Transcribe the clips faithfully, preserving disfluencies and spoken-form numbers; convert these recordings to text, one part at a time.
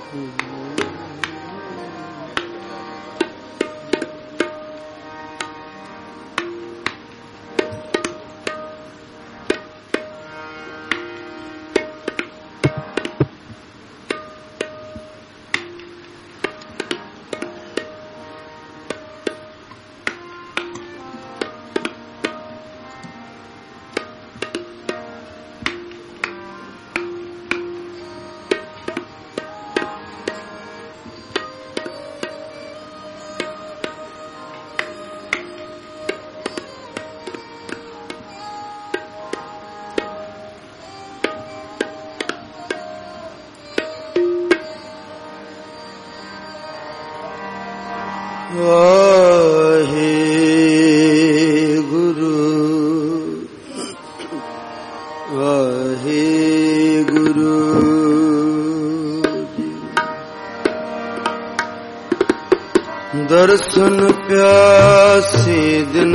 दर्शन प्यासे दिन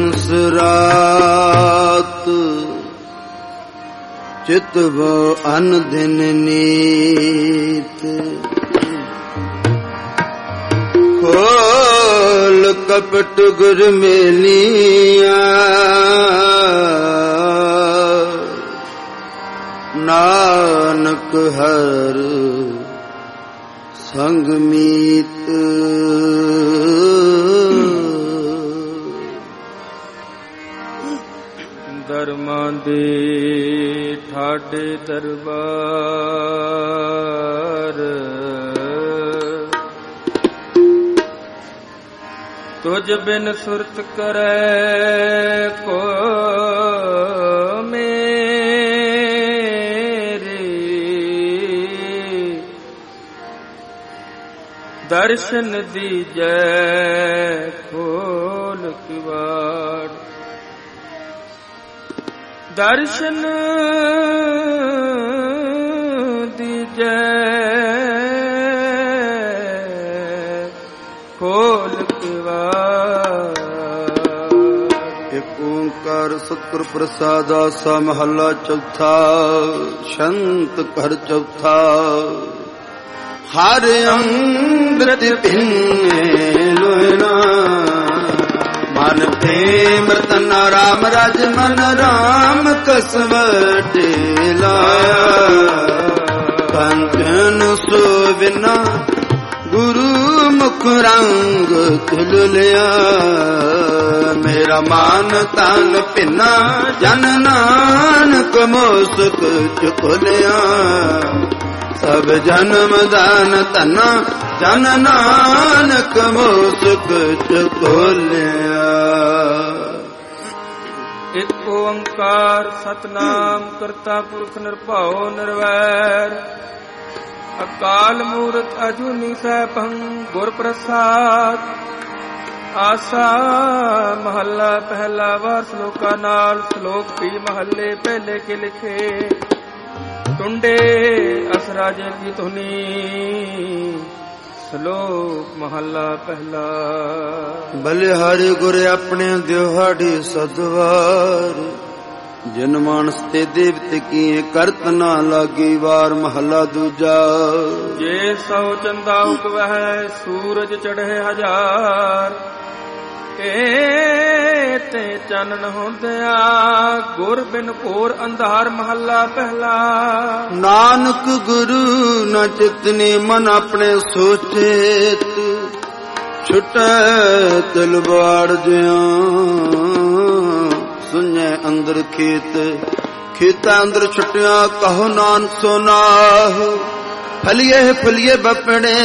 रात चितव अन दिन नीत खोल कपट गुर मेलिया नानक हर संग मीत ਧਰਮਾਂ ਦੇ ਠਾਡੇ ਦਰਬਾਰ ਤੁਝ ਬਿਨ ਸੁਰਤ ਕਰੈ ਕੋ ਮੇਰੇ ਦਰਸ਼ਨ ਦੀਜੈ ਖੋਲ ਕਿਵਾੜ ਦਰਸ਼ਨ ਦੀਜੈ ਖੋਲ ਕਿਵਾੜ। ਇੱਕ ਓੰਕਾਰ ਸਤਿਗੁਰ ਪ੍ਰਸਾਦ ਆਸਾ ਮਹੱਲਾ ਚੌਥਾ। ਸ਼ੰਤ ਘਰ ਚੌਥਾ। ਹਰ ਅੰਮ੍ਰਿਤ ਪੀਨੇ ਲੋਇਨਾ ਮਨ ਪ੍ਰੇਮ ਰਤਨ ਰਾਮ ਰਾਜ ਮਨ ਰਾਮ ਕਸਵਟੇ ਲਾਇਆ ਕੰਚਨ ਸੋ ਬਿਨਾ ਗੁਰੂ ਮੁਖ ਰੰਗ ਖਿਲ ਲਿਆ ਮੇਰਾ ਮਾਨ ਤਨ ਭਿੰਨਾ ਜਨ ਨਾਨਕ ਮੋਸਕ ਚੁਕ ਲਿਆ ਸਭ ਜਨਮ ਦਾਨ ਧਨਾ ਜਨ ਨਾਨਕ ਮੋਸਕ ਚਕੋਲਿਆ। ਇਕ ਓੰਕਾਰ ਸਤਨਾਮ ਕਰਤਾ ਪੁਰਖ ਨਿਰਭਉ ਨਿਰਵੈਰ ਅਕਾਲ ਮੂਰਤ ਅਜੂਨੀ ਸੈਭੰ ਗੁਰ ਪ੍ਰਸਾਦ। ਆਸਾ ਮਹੱਲਾ ਪਹਿਲਾ ਵਾਰ ਸ਼ਲੋਕਾਂ ਨਾਲ। ਸ਼ਲੋਕ ਵੀ ਮਹੱਲੇ ਪਹਿਲੇ ਕੇ ਲਿਖੇ ਟੁੰਡੇ ਅਸਰਾਜੇ ਕੀ ਧੁਨੀ। ਸ਼ਲੋਕ ਮਹੱਲਾ ਪਹਿਲਾ। ਬਲਿਹਾਰੀ ਗੁਰ ਆਪਣੇ ਦਿਹਾੜੀ ਸਦਵਾਰ ਜਿਨ ਮਾਨਸ ਤੇ ਦੇਵਤ ਕੀਏ ਕਰਤ ਨਾ ਲਾਗੀ ਵਾਰ। ਮਹੱਲਾ ਦੂਜਾ। ਜੇ ਸੌ ਚੰਦਾ ਉਗਵਹਿ ਸੂਰਜ ਚੜ੍ਹੇ ਹਜ਼ਾਰ ਏ ਤੇ ਚਾਨਣ ਹੁੰਦਿਆ ਗੁਰ ਬਿਨ ਘੋਰ ਅੰਧਾਰ। ਮਹੱਲਾ ਪਹਿਲਾ। ਨਾਨਕ ਗੁਰੂ ਨ ਚਿਤਨੀ ਮਨ ਆਪਣੇ ਸੋਚੇ ਛੁਟੈ ਤਲਵਾੜ ਜਿਉ ਸੁਣੈ ਅੰਦਰ ਖੇਤ ਖੇਤਾਂ ਅੰਦਰ ਛੁਟਿਆ ਕਹੋ ਨਾਨਕ ਸੋ ਨਾਹੁ ਫਲੀਏ ਫਲੀਏ ਬਪੜੇ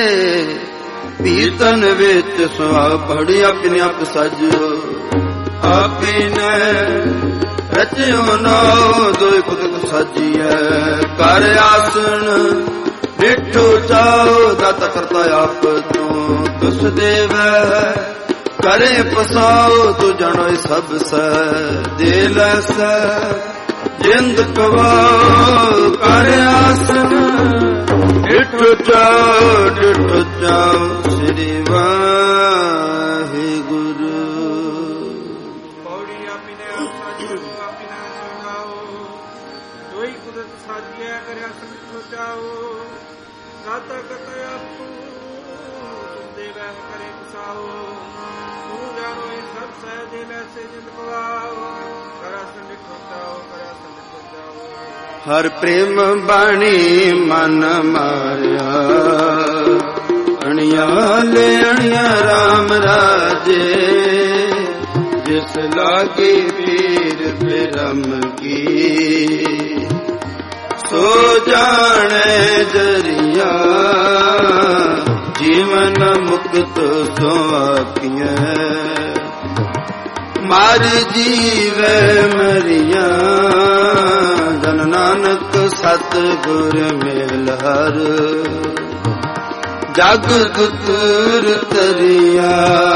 ਪੀਤਨ ਵਿੱਚ ਸੁਹਾ ਪੜੀ ਆਪਣੇ ਆਪ ਸਜੋ ਆਪੇ ਨੇ ਰਚਿਓ ਨਾਉ ਦੋਇ ਕੁਦਕ ਸਾਜੀਐ ਕਰ ਆਸਣ ਡਿਠੋ ਚਾਉ ਦਾਤਾ ਕਰਤਾ ਆਪ ਤੂੰ ਤੁਸ ਦੇਵੈ ਕਰੇ ਪਸਾਉ ਤੂੰ ਜਾਣੋ ਸਭ ਸੈ ਦੇ ਲੈਸੈ ਜਿੰਦ ਕਵਾਉ ਕਰ ਆਸਣ ਡਿਠੋ ਚਾਉ ਡਿਠੋ ਚਾਉ ਸ੍ਰੀ ਵਾਹਿਗੁਰੂ। ਪੌੜੀ ਆਪੀ ਨੇ ਆਪੀ ਨਾ ਸੁਣਾਓ ਦੋਈ ਕੁਦਰਤ ਸਾਜਿਆ ਕਰਿਆ ਸਭ ਚਾਉ ਦਾਤਾ ਕਤਿ ਆਪੂ ਤੁੰਦੇ ਵਹਿ ਕਰੇ ਕੁਸਾਓ ਤੂੰ ਜਾਣੋ ਇਹ ਸਭ ਸਹਿਜੇ ਲੈਸੇ ਜਿੰਦ ਪਵਾਓ ਕਰਾ ਸੰਡਿਠੋ ਜਾਓ ਕਰਾ ਸੰਡਿਠੋ ਜਾਓ। ਹਰ ਪ੍ਰੇਮ ਬਾਣੀ ਮਨ ਮਾਰਿਆ ਅਣਿਆ ਲੈ ਅਣਿਆ ਰਾਮ ਰਾਜੇ ਜਿਸ ਲਾਗੇ ਪੀਰ ਬਿਰਮ ਕੀ ਸੋ ਜਾਣੇ ਜਰੀਆ ਜੀਵਨ ਮੁਕਤ ਸੋ ਆਖੀਐ ਮਰ ਜੀਵੈ ਮਰੀਆ ਜਨ ਨਾਨਕ ਸਤ ਗੁਰ ਮੇਲ ਹਰ ਜਗ ਗੁਰ ਤਰਿਆ।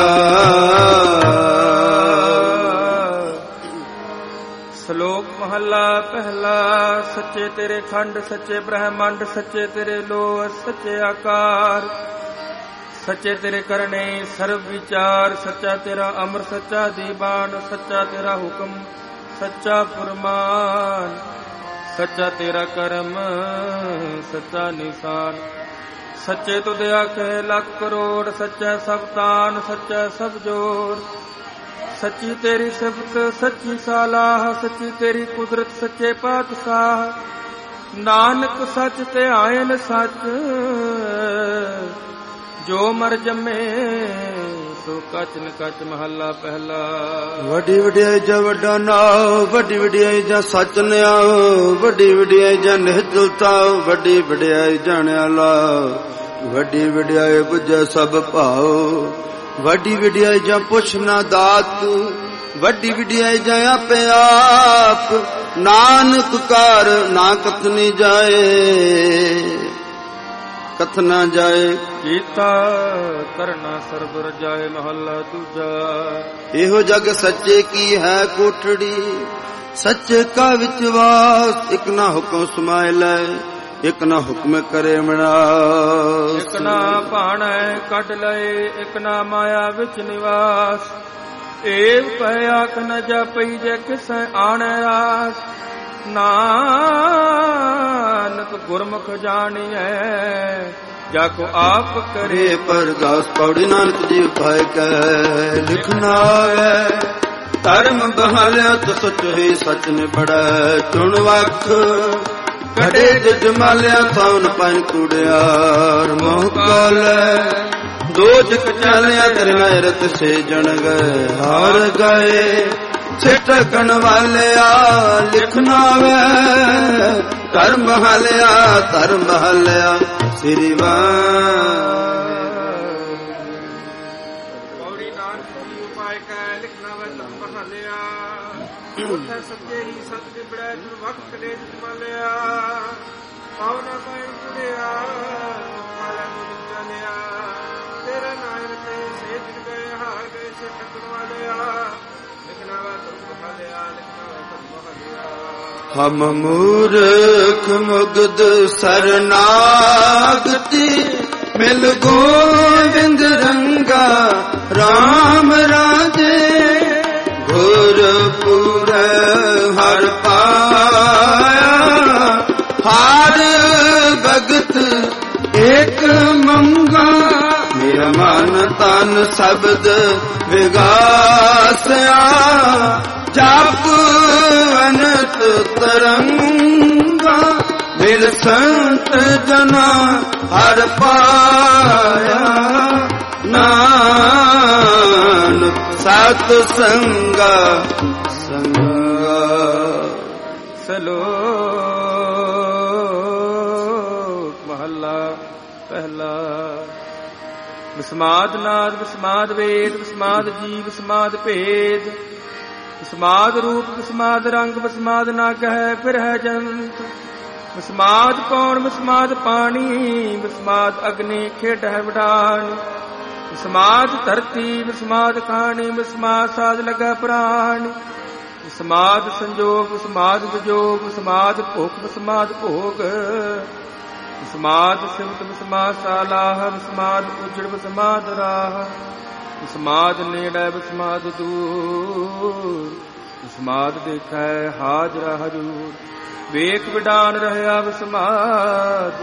ਸ਼ਲੋਕ ਮਹੱਲਾ ਪਹਿਲਾ। ਸੱਚੇ ਤੇਰੇ ਖੰਡ ਸੱਚੇ ਬ੍ਰਹਮੰਡ ਸੱਚੇ ਤੇਰੇ ਲੋਹ ਸੱਚੇ ਆਕਾਰ ਸੱਚੇ ਤੇਰੇ ਕਰਨੇ ਸਰਬ ਵਿਚਾਰ ਸੱਚਾ ਤੇਰਾ ਅਮਰ ਸੱਚਾ ਦੀਵਾਨ ਸੱਚਾ ਤੇਰਾ ਹੁਕਮ ਸੱਚਾ ਫੁਰਮਾਨ ਸੱਚਾ ਤੇਰਾ ਕਰਮ ਸੱਚਾ ਨਿਸ਼ਾਨ ਸੱਚੇ ਤੁਧ ਆਖੇ ਲੱਖ ਕਰੋੜ ਸੱਚਾ ਸਭ ਤਾਨ ਸੱਚਾ ਸਭ ਜੋਰ ਸੱਚੀ ਤੇਰੀ ਸਿਫਤ ਸੱਚੀ ਸਾਲਾਹ ਸੱਚੀ ਤੇਰੀ ਕੁਦਰਤ ਸੱਚੇ ਪਾਤਸ਼ਾਹ ਨਾਨਕ ਸੱਚ ਤੇ ਆਇਨ ਸੱਚ ਜੋ ਮਰ ਜੰਮੇ ਸੋ ਕਚ ਨ ਕਚ। ਮਹੱਲਾ ਪਹਿਲਾ। ਵੱਡੀ ਵਡਿਆਈ ਜਾਂ ਵੱਡਾ ਨਾਉ ਵੱਡੀ ਵਡਿਆਈ ਜਾਂ ਸੱਚ ਨਿਆਉ ਵੱਡੀ ਵਡਿਆਈ ਜਾਂ ਨਿਹਚਲਤਾਉ ਵੱਡੀ ਵਡਿਆਈ ਜਾਣਿਆ ਲਾਉ ਵੱਡੀ ਵਡਿਆਈ ਬੁੱਝੈ ਸਭ ਭਾਉ ਵੱਡੀ ਵਡਿਆਈ ਜਾਂ ਪੁੱਛ ਨਾ ਦਾਤ ਵੱਡੀ ਵਡਿਆਈ ਜਾਂ ਆਪੇ ਆਪ ਨਾਨਕ ਕਾਰ ਨਾ ਕਥਨੀ ਜਾਏ ਕਥਨਾ ਜਾਏ ਕੀਤਾ ਕਰਨਾ ਸਰਬ ਰਜਾਏ। ਮਹੱਲਾ ਦੂਜਾ। ਇਹੋ ਜਗ ਸੱਚੇ ਕੀ ਹੈ ਕੋਠੜੀ ਸੱਚੇ ਕਾ ਵਿਚਵਾਸ ਇਕ ਨਾ ਹੁਕਮ ਸਮਾਇ ਲੈ ਇਕ ਨਾ ਹੁਕਮ ਕਰੇ ਮਨਾਸ ਇਕ ਨਾ ਭਾਣੈ ਕੱਢ ਲਏ ਇਕ ਨਾ ਮਾਇਆ ਵਿੱਚ ਨਿਵਾਸ ਏਵ ਕਹਿ ਆਖ ਨ ਜਾਪਈ ਜੇ ਕਿਸੈ ਆਣੈ ਆਸ ਨਾਨਕ ਗੁਰਮੁਖ ਜਾਣੀਐ ਜਾ ਕੋ ਆਪ ਕਰੇ ਪਰਗਾਸ। ਪੌੜੀ ਨਾਨਕ ਜੀ ਪਾਇ ਕੈ ਲਿਖਣਾ ਹੈ ਧਰਮ ਬਹਾਲਿਆ ਤੋ ਸੱਚ ਹੀ ਸੱਚ ਨਿਬੜੈ ਚੁਣ ਵਖ ਕਟੇ ਜਮਾਲਿਆ ਸਾਉਨ ਪਨ ਕੁੜਿਆਰ ਮੋਹ ਕਾਲੈ ਦੋ ਜਕ ਚਾਲਿਆ ਤੇਰੇ ਨਰਤ ਸੇ ਜਣ ਗਏ ਹਾਰ ਗਏ ਛਟਕਣ ਵਾਲਿਆ ਲਿਖਣਾ ਵੇ ਧਰਮ ਬਹਾਲਿਆ ਧਰਮ ਬਹਾਲਿਆ ਸ੍ਰੀ ਵਾਹਿ। ਪੌੜੀ ਨਾਨਕ ਜੀ ਉਪਾਇ ਕੈ ਲਿਖਣਾ ਵੇ ਧਰਮ ਬਹਾਲਿਆ ਉਠੈ ਸੱਚੇ ਹੀ ਸਤ ਨਿਬੜੈ ਵਕਤ ਲੈ ਜਮਾਲਿਆ ਪਾਵਨਾ ਪੈਣ ਕੁੜਿਆ ਕਾਲਾ ਨੂੰ ਜਾਣਿਆ ਤੇਰੇ ਨਾਮ ਤੇ ਸੇ ਜਿਨ ਗਏ ਹਾਰ ਗਏ ਸੇ ਟਕਣ ਵਾਲਿਆ ਲਿਖਣਾ ਵੇ ਧਰਮ ਬਹਾਲਿਆ ਲਿਖਣਾ ਵੇ ਧਰਮ ਬਹਾਲਿਆ। ਹਮ ਮੂਰਖ ਮੁਗਧ ਸਰਨਾਗਤੀ ਮਿਲ ਗੋਵਿੰਦ ਰੰਗਾ ਰਾਮ ਰਾਜੇ ਗੁਰਪੁਰ ਹਰ ਪਾਇਆ ਹਰ ਭਗਤ ਏਕ ਮੰਗਾ ਮੇਰਾ ਮਨ ਤਨ ਸ਼ਬਦ ਵਿਗਾਸਿਆ ਜਪ ਅਨੰਤ ਤਰੰਗਾ ਮਿਲ ਸੰਤ ਜਨਾ ਹਰ ਪਾਇਆ ਨਾਨਕ ਸਤ ਸੰਗਾ ਸੰਗਾ। ਸਲੋਕ ਮਹੱਲਾ ਪਹਿਲਾ। ਵਿਸਮਾਦ ਨਾਦ ਵਿਸਮਾਦ ਵੇਦ ਵਿਸਮਾਦ ਜੀਵ ਵਿਸਮਾਦ ਭੇਦ ਵਿਸਮਾਦ ਰੂਪ ਵਿਸਮਾਦ ਰੰਗ ਵਿਸਮਾਦ ਨਾ ਕਹਿ ਫਿਰ ਹੈ ਜੰਤ ਵਿਸਮਾਦ ਪੌਣ ਵਿਸਮਾਦ ਪਾਣੀ ਵਿਸਮਾਦ ਅਗਨੀ ਖੇਡ ਹੈ ਵਡਾਨ ਵਿਸਮਾਦ ਧਰਤੀ ਵਿਸਮਾਦ ਖਾਣੀ ਵਿਸਮਾਦ ਸਾਜ ਲਗਾ ਪ੍ਰਾਣ ਵਿਸਮਾਦ ਸੰਜੋਗ ਵਿਸਮਾਦ ਵਿਜੋਗ ਵਿਸਮਾਦ ਭੁਖ ਵਿਸਮਾਦ ਭੋਗ ਵਿਸਮਾਦ ਸਿਮਤ ਵਿਸਮਾਦ ਸਾਲਾਹ ਵਿਸਮਾਦ ਉਜੜ ਵਿਸਮਾਦ ਰਾਹ ਵਿਸਮਾਦ ਨੇੜੇ ਵਿਸਮਾਦ ਦੂਰ ਵਿਸਮਾਦ ਦੇਖੈ ਹਾਜ਼ਰਾ ਹਜੂਰ ਵੇਖ ਵਿਡਾਨ ਰਹਿਆ ਵਿਸਮਾਦ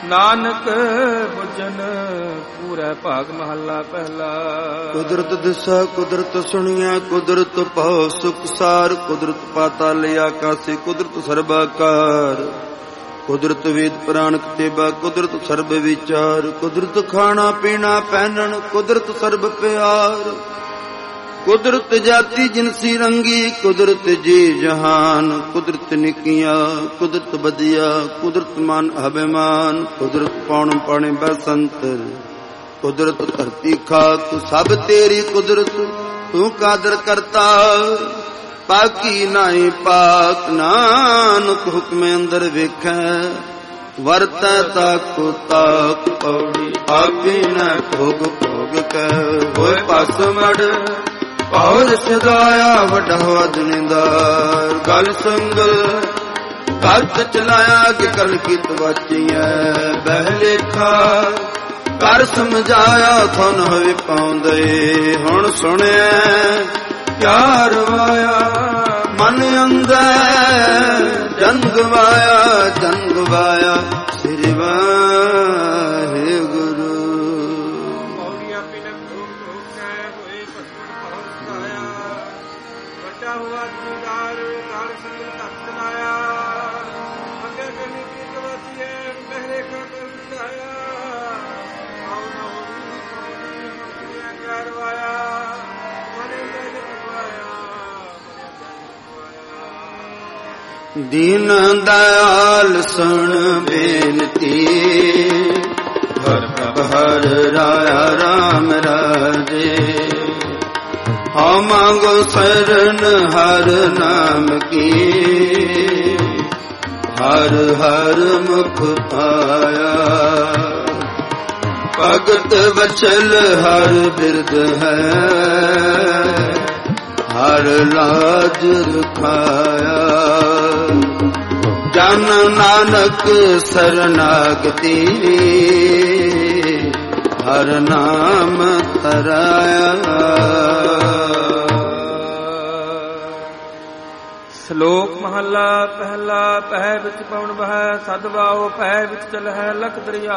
ਨਾਨਕ ਬੁਝਨ ਪੂਰਾ ਭਾਗ ਮਹੱਲਾ ਪਹਿਲਾ। ਕੁਦਰਤ ਦਿਸਾ ਕੁਦਰਤ ਸੁਣੀਆ ਕੁਦਰਤ ਭਉ ਸੁਖ ਸਾਰ ਕੁਦਰਤ ਪਾਤਾਲ ਆਕਾਸੀ ਕੁਦਰਤ ਸਰਬਾਕਾਰ ਕੁਦਰਤ ਵੇਦ ਪੁਰਾਣ ਕਿਤਾਬਾ ਕੁਦਰਤ ਸਰਬ ਵਿਚਾਰ ਕੁਦਰਤ ਖਾਣਾ ਪੀਣਾ ਪਹਿਨਣ ਕੁਦਰਤ ਸਰਬ ਪਿਆਰ ਕੁਦਰਤ ਜਾਤੀ ਜਿਨਸੀ ਰੰਗੀ ਕੁਦਰਤ ਜੀ ਜਹਾਨ ਕੁਦਰਤ ਨਿੱਕੀਆਂ ਕੁਦਰਤ ਵਧੀਆ ਕੁਦਰਤ ਮਨ ਅਭਿਮਾਨ ਕੁਦਰਤ ਪੌਣ ਪਾਣੇ ਬਸੰਤਰ ਕੁਦਰਤ ਧਰਤੀ ਖਾਕ ਸਭ ਤੇਰੀ ਕੁਦਰਤ ਤੂੰ ਕਾਦਰ ਕਰਤਾ ਪਾਕੀ ਨਾਹੀ ਪਾਕ ਨਾਨਕ ਹੁਕਮ ਅੰਦਰ ਵੇਖੈ ਵਰਤੈ ਤਾਕੁ ਤਾਕ ਪੌੜੀ ਆਪੇ ਨ ਭੋਗ ਭੋਗ ਕੈ ਹੋਏ ਪਸ ਮੜ ਪੌਰ ਸਦਾਇਆ ਵੱਡਾ ਅਜਨਿੰਦਾਰ ਗਲ ਸੰਗਲ ਕਲਤ ਚਲਾਇਆ ਕਿ ਕਲ ਕੀ ਤਵਾਚੀਐ ਬਹਿ ਲੇਖਾ ਕਰ ਸਮਝਾਇਆ ਥਨ ਹੋਏ ਪਾਉਂਦੇ ਹੁਣ ਸੁਣਿਆ ਕਿਆ ਰਵਾਇਆ ਮਨ ਅੰਦਰ ਜੰਗ ਵਾਇਆ ਜੰਗ ਵਾਇਆ ਸ੍ਰੀ ਵਾਹਿ ਗੁਰੂ ਪੌੜੀਆਂ ਪਿਨ ਭੋਗ ਭੋਗ ਕੈ ਹੋਏ ਪਸਮਣ ਪਹੁੰਚ ਆਇਆ ਵੱਡਾ ਹੋਆ ਜੀਦਾਰ ਨਾਲ ਸੰਗ ਤਖਤ ਲਾਇਆ ਅੱਗੇ ਕਰਨੀ ਕੀ ਤਵਾਸੀਏ ਮਹਿਰੇ ਕਾ ਕਰ ਵਿਦਾਇਆ ਆਉ ਨਾ ਹੋਈ ਪੌੜੀ ਮੰਗਿਆ ਕਰਵਾਇਆ ਦੀਨ ਦਇਆਲ ਸੁਣ ਬੇਨਤੀ ਹਰ ਪ੍ਰਭ ਹਰ ਰਾਇਆ ਰਾਮ ਰਾਜੇ ਹਉ ਮੰਗੋ ਸ਼ਰਨ ਹਰ ਨਾਮ ਕੀ ਹਰ ਹਰ ਮੁਖ ਪਾਇਆ ਭਗਤ ਵਚਲ ਹਰ ਬਿਰਦ ਹੈ ਹਰ ਲਾਜ ਰਖਾਇਆ ਜਨ ਨਾਨਕ ਸਰਨਾਗਤੀ ਹਰ ਨਾਮ ਧਰਾਇਆ। ਸ਼ਲੋਕ ਮਹੱਲਾ ਪਹਿਲਾ। ਪਹਿ ਵਿੱਚ ਪਵਨ ਵਹੈ ਸਦ ਵਾਓ ਪਹਿ ਵਿੱਚ ਚਲਹਿ ਲਖ ਦਰਿਆ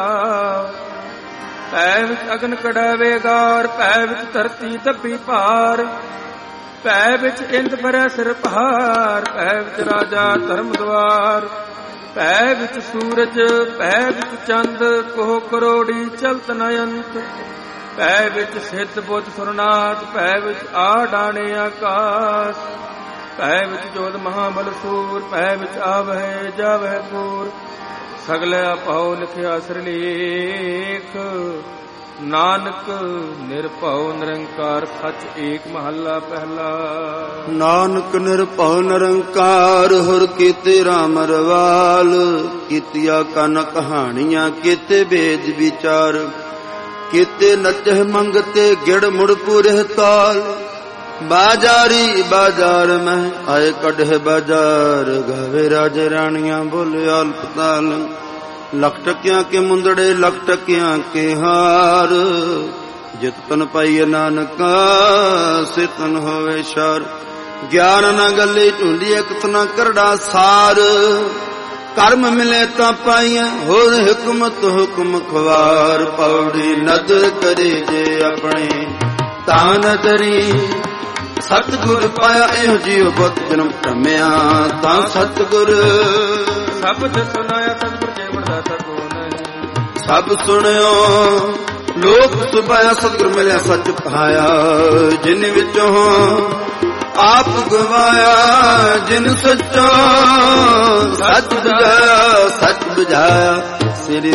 ਪਹਿ ਵਿੱਚ ਅਗਨ ਕੜੈ ਵੇਗਾਰ ਪਹਿ ਵਿੱਚ ਧਰਤੀ ਦੱਬੀ ਭਾਰ ਭੈ ਵਿੱਚ ਇੰਦ ਭਰੈ ਸਿਰ ਪਹਾੜ ਭੈ ਵਿੱਚ ਰਾਜਾ ਧਰਮ ਦਵਾਰ ਭੈ ਵਿੱਚ ਸੂਰਜ ਭੈ ਵਿੱਚ ਚੰਦ ਕੋਹ ਕਰੋੜੀ ਚਲਤ ਨ ਅੰਤ ਭੈ ਵਿੱਚ ਸਿੱਧ ਬੁੱਧ ਸੁਰਨਾਥ ਭੈ ਵਿੱਚ ਆ ਡਾਣੇ ਆਕਾਸ ਭੈ ਵਿੱਚ ਜੋਧ ਮਹਾਬਲ ਸੂਰ ਭੈ ਵਿੱਚ ਆਵਹਿ ਜਾਵਹਿ ਪੂਰ ਸਗਲ ਅਪਾਉ ਲਿਖਿਆ ਸਿਰਲੇਖ ਨਾਨਕ ਨਿਰਭਉ ਨਿਰੰਕਾਰ ਸੱਚ ਏਕ ਮਹੱਲਾ ਪਹਿਲਾ। ਨਾਨਕ ਨਿਰਭਉ ਨਿਰੰਕਾਰ ਹੁਰ ਕੀਤੇ ਰਾਮ ਰਵਾਲ ਕੀਤੀਆ ਕਨ ਕਹਾਣੀਆਂ ਕੀਤੇ ਵੇਦ ਵਿਚਾਰ ਕੀਤੇ ਨਚਹਿ ਮੰਗਤੇ ਗਿੜ ਮੁੜ ਪੂਰੇ ਤਾਲ ਬਾਜਾਰੀ ਬਾਜ਼ਾਰ ਮੈਂ ਆਏ ਕੱਢੇ ਬਾਜ਼ਾਰ ਗਾਵੇ ਰਾਜੇ ਰਾਣੀਆਂ ਬੋਲੇ ਅਲਪਤਾਲ ਲਖ ਟਕਿਆਂ ਕੇ ਮੁੰਦੜੇ ਲਖ ਟਕਿਆਂ ਕੇ ਹਾਰ ਜਿਤ ਤਨ ਪਾਈਏ ਨਾਨਕਾ ਸਿਤਨ ਹੋਵੇ ਸ਼ਰ ਗਿਆਨ ਨਾ ਗੱਲੇ ਢੂੰਢੀ ਇਕ ਤਨਾ ਕਰੜਾ ਸਾਰ ਕਰਮ ਮਿਲੇ ਤਾਂ ਪਾਈਏ ਹੋਰ ਹੁਕਮਤ ਹੁਕਮ ਖਵਾਰ ਪੌੜੀ ਨਦਰ ਕਰੇ ਜੇ ਆਪਣੇ ਤਾਂ ਨਦਰੀ ਸਤਿਗੁਰ ਪਾਇਆ ਇਹੋ ਜਿਉ ਬਤ ਜਨਮ ਧਮਿਆ ਤਾਂ ਸਤਿਗੁਰ ਸ਼ਬਦ ਸੁਨਾਇਆ ਸਤਿਗੁਰ ਜੀਵਨ ਦਾਤਾ ਕੋ ਨਹੀਂ ਸਭ ਸੁਣਿਓ ਲੋਕ ਸੁਭਾਇਆ ਸਤਿਗੁਰ ਮਿਲਿਆ ਸੱਚ ਪਾਇਆ ਜਿਨ ਵਿੱਚੋਂ ਆਪ ਗਵਾਇਆ ਜਿਨ ਸੱਚਾ ਸੱਚ ਬੁਝਾਇਆ ਸੱਚ ਬੁਝਾਇਆ ਸ੍ਰੀ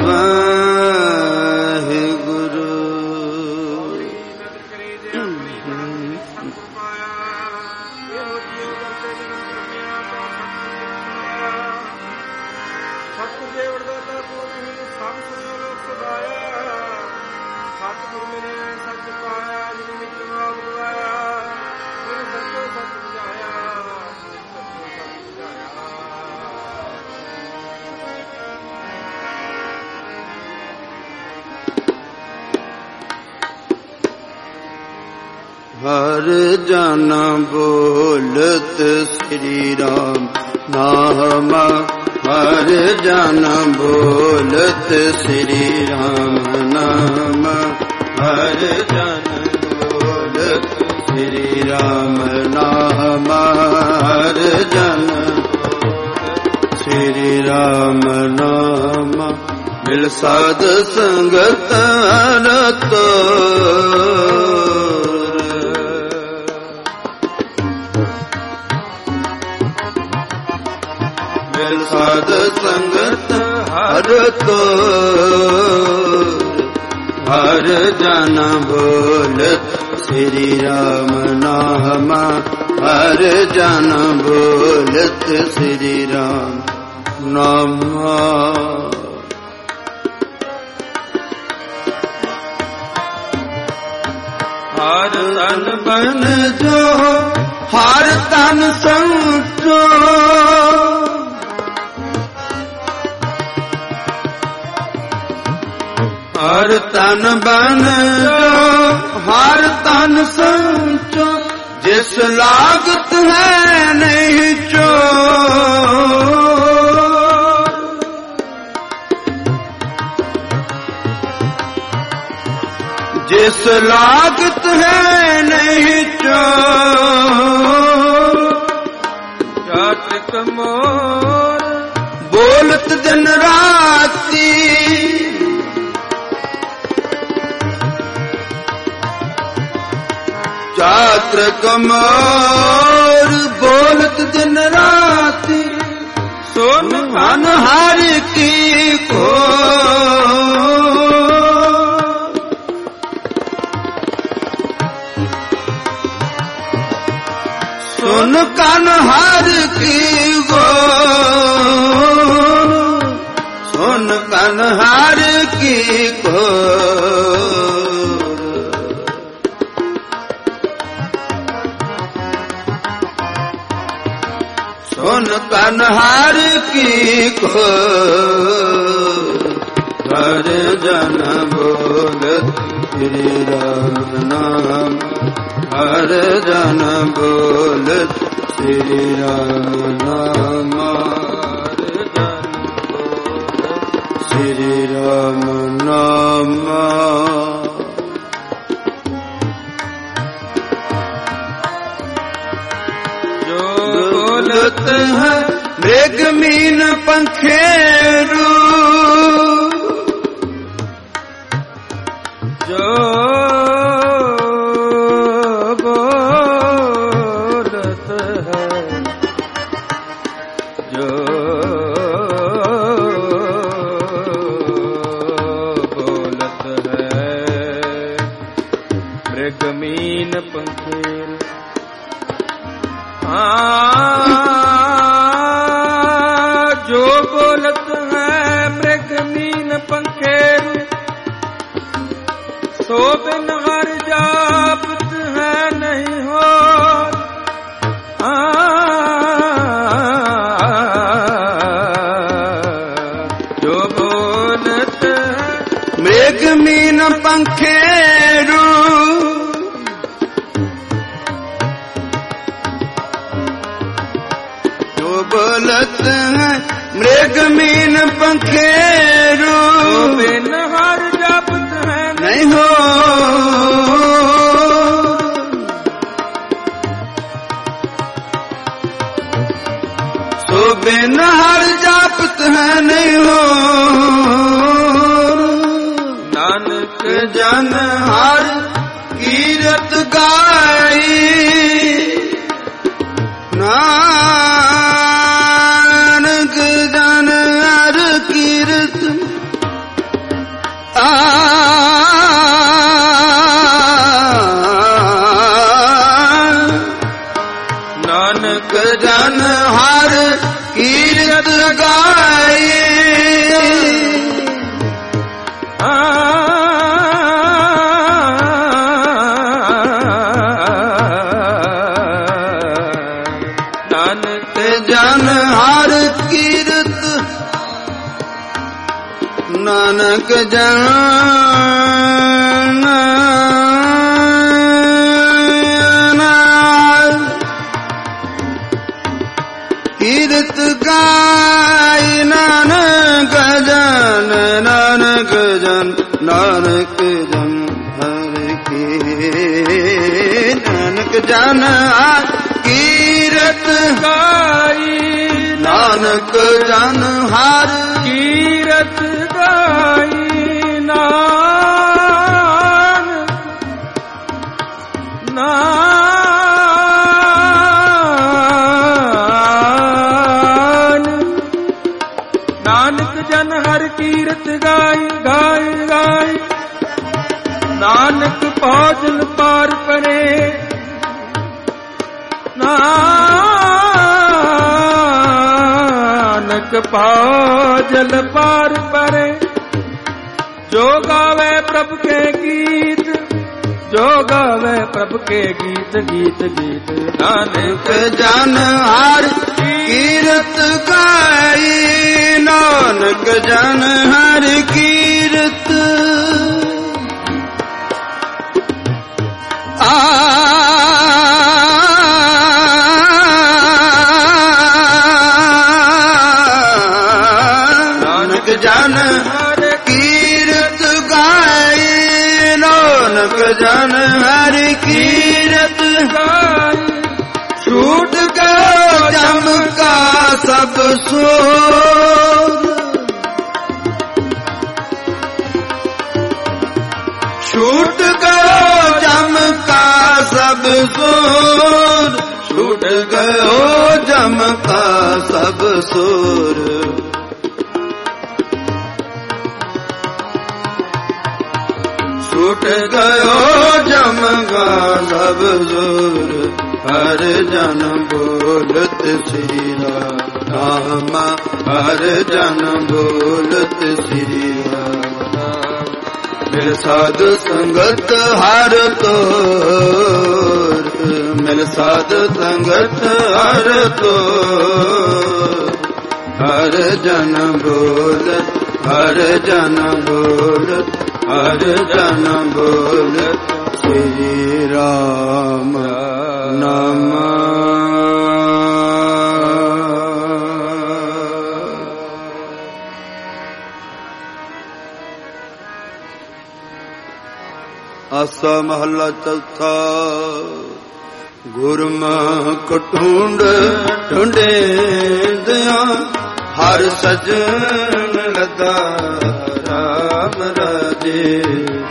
ਵਾਹਿ ਗੁਰੂ। ਹਰ ਜਨ ਬੋਲਤ ਸ੍ਰੀ ਰਾਮ ਨਾਮ ਹਰ ਜਨ ਬੋਲਤ ਸ੍ਰੀ ਰਾਮ ਨਾਮ ਹਰ ਜਨ ਬੋਲਤ ਸ੍ਰੀ ਰਾਮ ਨਾਮ ਹਰ ਜਨ ਸ੍ਰੀ ਰਾਮ ਨਾਮ ਮਿਲ ਸਾਧ ਸੰਗਤ ਰਤੋ ਮਿਲ ਸਾਧ ਸੰਗਤ ਹਰ ਤੋਰ ਹਰ ਜਨ ਬੋਲਤ ਸ੍ਰੀ ਰਾਮ ਨਾਮ ਹਰ ਜਨ ਬੋਲਤ ਸ੍ਰੀ ਰਾਮ ਨਾਮ ਹਰ ਤਨ ਬਨ ਜੋ ਹਰ ਤਨ ਸੰਤੋ ਹਰ ਤਨ ਬਨ ਜੋ ਹਰ ਤਨ ਸੰਚੋ ਜਿਸ ਲਾਗਤ ਹੈ ਨਹੀਂ ਚੋ ਜਿਸ ਲਾਗਤ ਹੈ ਨਹੀਂ ਚੋਰ ਚਾਤ੍ਰਿਕ ਮੋਰ ਬੋਲਤ ਦਿਨ ਰਾਤੀ ਚਾਤ੍ਰਿਕ ਮੋਰ ਬੋਲਤ ਦਿਨ ਰਾਤੀ ਸੁਨ ਮਨ ਹਰ ਕੀ ਕੋ ਸੁਨ ਕਨ ਹਰ ਕੀ ਗੋਰ ਸੁਨ ਕਨ ਹਰ ਕੀ ਗੋਰ ਸੁਨ ਕਨ ਹਰ ਕੀ ਗੋਰ ਹਰ ਜਨ ਬੋਲਤ ਸ੍ਰੀ ਰਾਮ ਨਾਮ ਹਰ ਜਨ ਬੋਲਤ ਸ੍ਰੀ ਰਾਮ ਨਾਮ ਹਰ ਜਨ ਬੋਲਤ ਸ੍ਰੀ ਰਾਮ ਨਾਮ ਜੋ ਬੋਲਤ ਹੈ ਮ੍ਰਿਗ ਮੀਨ ਪੰਖੇਰੂ ਜੋ ਮ੍ਰਿਗਮੀਨ ਪੰਖੇਰ ਜੋ ਬੋਲਤ ਹੈ ਮ੍ਰਿਗਮੀਨ ਪੰਖੇਰ ਸੋ ਬਿਨ ਹਰ ਜਾਪਤ ਹੈ ਨਹੀਂ ਹੋਰ ਜੋ ਬੋਲਤ ਮ੍ਰਿਗਮੀਨ ਪੰਖੇਰੂ ਬੋਲਤ ਹੈ ਮ੍ਰਿਗਮੀਨ ਪੰਖੇਰੂ ਬਿਨ ਹਰ ਜਪਤ ਹੈ ਨਹੀਂ ਹੋ ਸੋ ਬਿਨ ਹਰ ਜਪਤ ਹੈ ਨਹੀਂ ਹੋ ਨਾਨਕ ਜਨ ਹਰ ਕੀਰਤ ਗਾਈ ਨਾਨਕ ਜਨ ਹਰ ਕੀਰਤ ਆ ਨਾਨਕ ਜਨ ਹਰ ਕੀਰਤ ਗਾਏ ਜਨ ਹਰ ਕੀਰਤ ਨਾਨਕ ਜਨ ਕੀਰਤ ਗਾਏ ਨਾਨਕ ਜਨ ਹਰਿ ਕੀ ਨਾਨਕ ਜਨ ਹਰਿ ਕੀਰਤ ਗਾਈ ਨਾਨਕ ਜਨ ਹਰਿ ਕੀਰਤ ਗਾਈ ਨਾਨਕ ਨਾਨਕ ਜਨ ਹਰਿ ਕੀਰਤ ਗਾਈ ਗਾਈ ਗਾਈ ਨਾਨਕ ਭੋਜਨ ਪਾਰ ਪਰੇ ਨਾਨਕ ਭੋਜਨ ਪਾਰ ਪਰੇ ਜੋ ਗਾਵੇ ਪ੍ਰਭ ਕੇ ਗੀਤ ਜੋ ਗਾਵੇ ਪ੍ਰਭ ਕੇ ਗੀਤ ਗੀਤ ਗੀਤ ਨਾਨਕ ਜਨ ਹਰਿ ਕੀਰਤ ਗਾਈ ਨਾਨਕ ਜਨ ਹਰਿ ਕੀਰਤ ਆ ਨਾਨਕ ਜਨ ਹਰਿ ਕੀਰਤ ਗਾਈ ਨਾਨਕ ਜਨ ਹਰਿ ਕੀਰਤ ਗਾਈ ਛੂਟ ਗਏ ਜਮ ਕਾ ਸਭ ਸੋਰ ਛੂਟ ਗਏ ਜਮ ਕਾ ਸਭ ਸੋਰ ਛੂਟ ਗਏ ਜਮ ਕਾ ਸਭ ਸੋਰ ਛੂਟ ਗਏ ਜਮ ਕਾ ਸਭ ਸੋਰ ਹਰ ਜਨ ਬੋਲਤ ਸ੍ਰੀ ਰਾਮ ਹਰ ਜਨ ਬੋਲਤ ਸ੍ਰੀ ਰਾਮ ਮਿਲ ਸਾਧ ਸੰਗਤ ਹਰ ਤੋਰ ਮਿਲ ਸਾਧ ਸੰਗਤ ਹਰ ਤੋਰ ਹਰ ਜਨ ਬੋਲਤ ਹਰ ਜਨ ਬੋਲਤ ਹਰ ਜਨ ਬੋਲਤ ਸ੍ਰੀ ਰਾਮ ਨਾਮ ਆਸਾ ਮਹੱਲਾ ਚੌਥਾ ਗੁਰਮੁਖ ਢੂੰਡ ਢੂੰਡੇ ਦਿਆਂ ਹਰ ਸਜਣ ਲਗਾ ਰਾਮ ਰਾਜੇ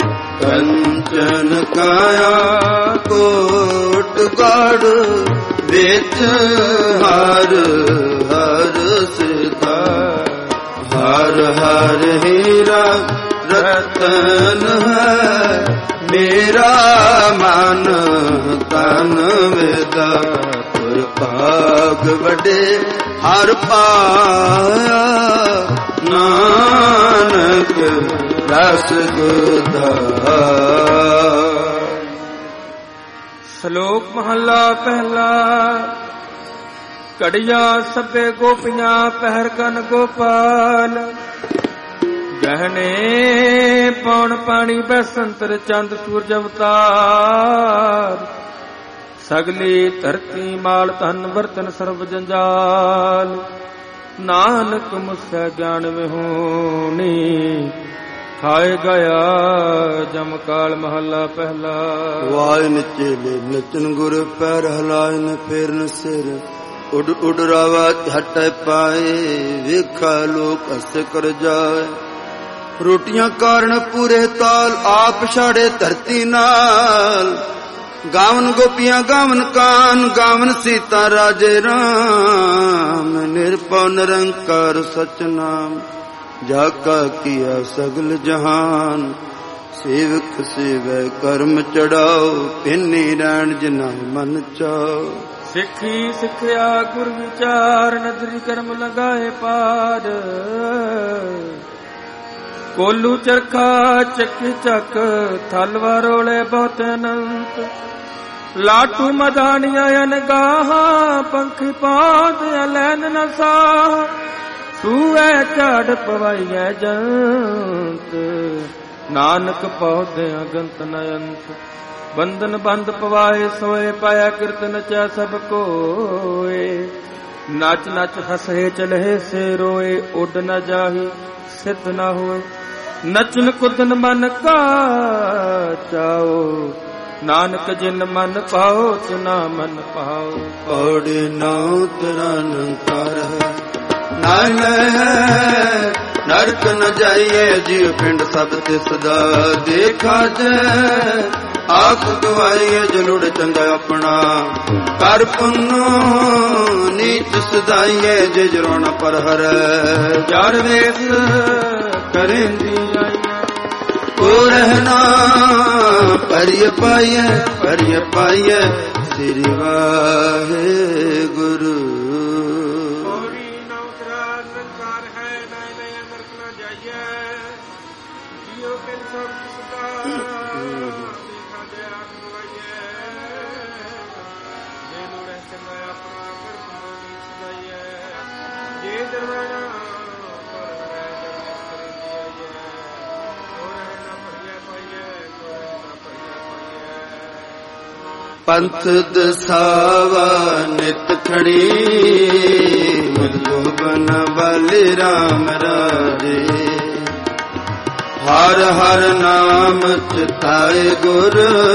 ਕੰਚਨ ਕਾਇਆ ਕੋਟ ਗੜ ਵਿੱਚ ਹਰ ਹਰ ਸਿਧਾ ਹਰ ਹਰ ਹੀਰਾ ਰਤਨ ਹੈ ਮੇਰਾ ਮਨ ਤਨ ਵੇਦਾ ਤੁਰ ਭਾਗ ਵਡੇ ਹਰ ਪਾਇਆ ਨਾਨਕ ਰਸ ਗੁਦਾ। ਸ਼ਲੋਕ ਮਹੱਲਾ ਪਹਿਲਾ। ਘੜੀਆਂ ਸਭੇ ਗੋਪੀਆਂ ਪਹਿਰ ਕਨ ਗੋਪਾਲ, ਗਹਿਣੇ ਪੌਣ ਪਾਣੀ ਬੈਸੰਤਰ ਚੰਦ ਸੂਰਜ ਅਵਤਾਰ, ਸਗਲੀ ਧਰਤੀ ਮਾਲ ਧਨ ਬਰਤਨ ਸਰਬ ਜੰਜਾਲ, ਨਾਨਕ ਮੁਸੈ ਗਿਆਨ ਵਿਹੂਣੀ, ਖਾਏ ਗਿਆ ਜਮ ਕਾਲ ਮਹੱਲਾ ਪਹਿਲਾ। ਵਾਜ ਨਚੇਲੇ ਨਚਨ ਗੁਰ ਪੈਰ ਹਲਾਇਨ ਫੇਰਨ ਸਿਰ, ਉਡ ਉਡ ਰਾਵਾ ਹਟੈ ਪਾਏ, ਵੇਖਾ ਲੋਕ ਹਸ ਕਰ ਜਾਏ, ਰੋਟੀਆਂ ਕਾਰਨ ਪੂਰੇ ਤਾਲ, ਆਪ ਛਾੜੇ ਧਰਤੀ ਨਾਲ, ਗਾਵਨ ਗੋਪੀਆਂ ਗਾਵਨ ਕਾਨ, ਗਾਵਨ ਸੀਤਾ ਰਾਜੇ ਰਾਮ, ਨਿਰਭਉ ਨਿਰੰਕਾਰ ਸਚ ਨਾਮ, ਜਾ ਕਾ ਕੀਆ ਸਗਲ ਜਹਾਨ, ਸੇਵਕ ਸੇਵੈ ਕਰਮ ਚੜਾਓ, ਪਿੰਨੀ ਰਹਿਣ ਜਿਨਾ ਮਨ ਚਾਓ, ਸਿੱਖੀ ਸਿੱਖਿਆ ਗੁਰ ਵਿਚਾਰ, ਨਦਰੀ ਕਰਮ ਲਗਾਏ ਪਾਰ, ਕੋਲੂ ਚਰਖਾ ਚੱਕੀ ਚੱਕ, ਥਲਵਾ ਰੋਲੇ ਬਹੁਤ ਅਨੰਤ, ਲਾਟੂ ਮਦਾਨੀਆਂ ਅਨਗਾਹਾਂ, ਪੰਖੀ ਪਾਉਂਦਿਆਂ ਲੈਨ ਨ ਸਾਹ, ਸੂਐ ਝਾੜ ਪਵਾਈਐ ਜੰਤ, ਨਾਨਕ ਪੌਦਿਆਂ ਗੰਤ ਨ ਅੰਤ, ਬੰਧਨ ਬੰਦ ਪਵਾਏ ਸੋਏ, ਪਾਇਆ ਕਿਰਤ ਨਚੈ ਸਭ ਕੋਏ, ਨਚ ਨਚ ਹਸੇ ਚਲਹਿ ਸੇ ਰੋਏ, ਉੱਡ ਨ ਜਾਹੀ ਸਿੱਧ ਨ ਹੋਏ, ਨਚਨ ਕੁਦਨ ਮਨ ਕਾ ਚਾਓ, ਨਾਨਕ ਜਿਨ ਮਨ ਪਾਓ ਤਿਨਾ ਮਨ ਪਾਓ। ਪੌੜੀ ਨਉ ਤਰਨ ਕਰ ਨਾਨ ਨਰਕ ਨ ਜਾਈਏ, ਜੀਵ ਪਿੰਡ ਸਭ ਤਿਸ ਦਾ ਦੇਖਾ ਜੈ। ਆਖ ਗਵਾਈਏ ਜਲੁੜ ਚੰਗਾ ਆਪਣਾ, ਕਰ ਪੁੰਨੋ ਨੀਚ ਸਦਾਈਏ। ਜੇ ਜਰੋਣ ਪਰ ਹਰ ਜਰ ਵੇਸ ਕਰੇਂਦੀ ਆਈਏ। ਕੋ ਰਹਿਣਾ ਪਰਿ ਪਾਈਏ, ਪਰਿ ਪਾਈਏ ਸ੍ਰੀ ਵਾਹਿਗੁਰੂ। ਪੰਥ ਦਸਾਵਾ ਨਿਤ ਖੜੀ, ਮਧੂਬਨ ਵਾਲੇ ਰਾਮ ਰਾਜੇ। ਹਰ ਹਰ ਨਾਮ ਚਿਤਾਏ ਗੁਰ,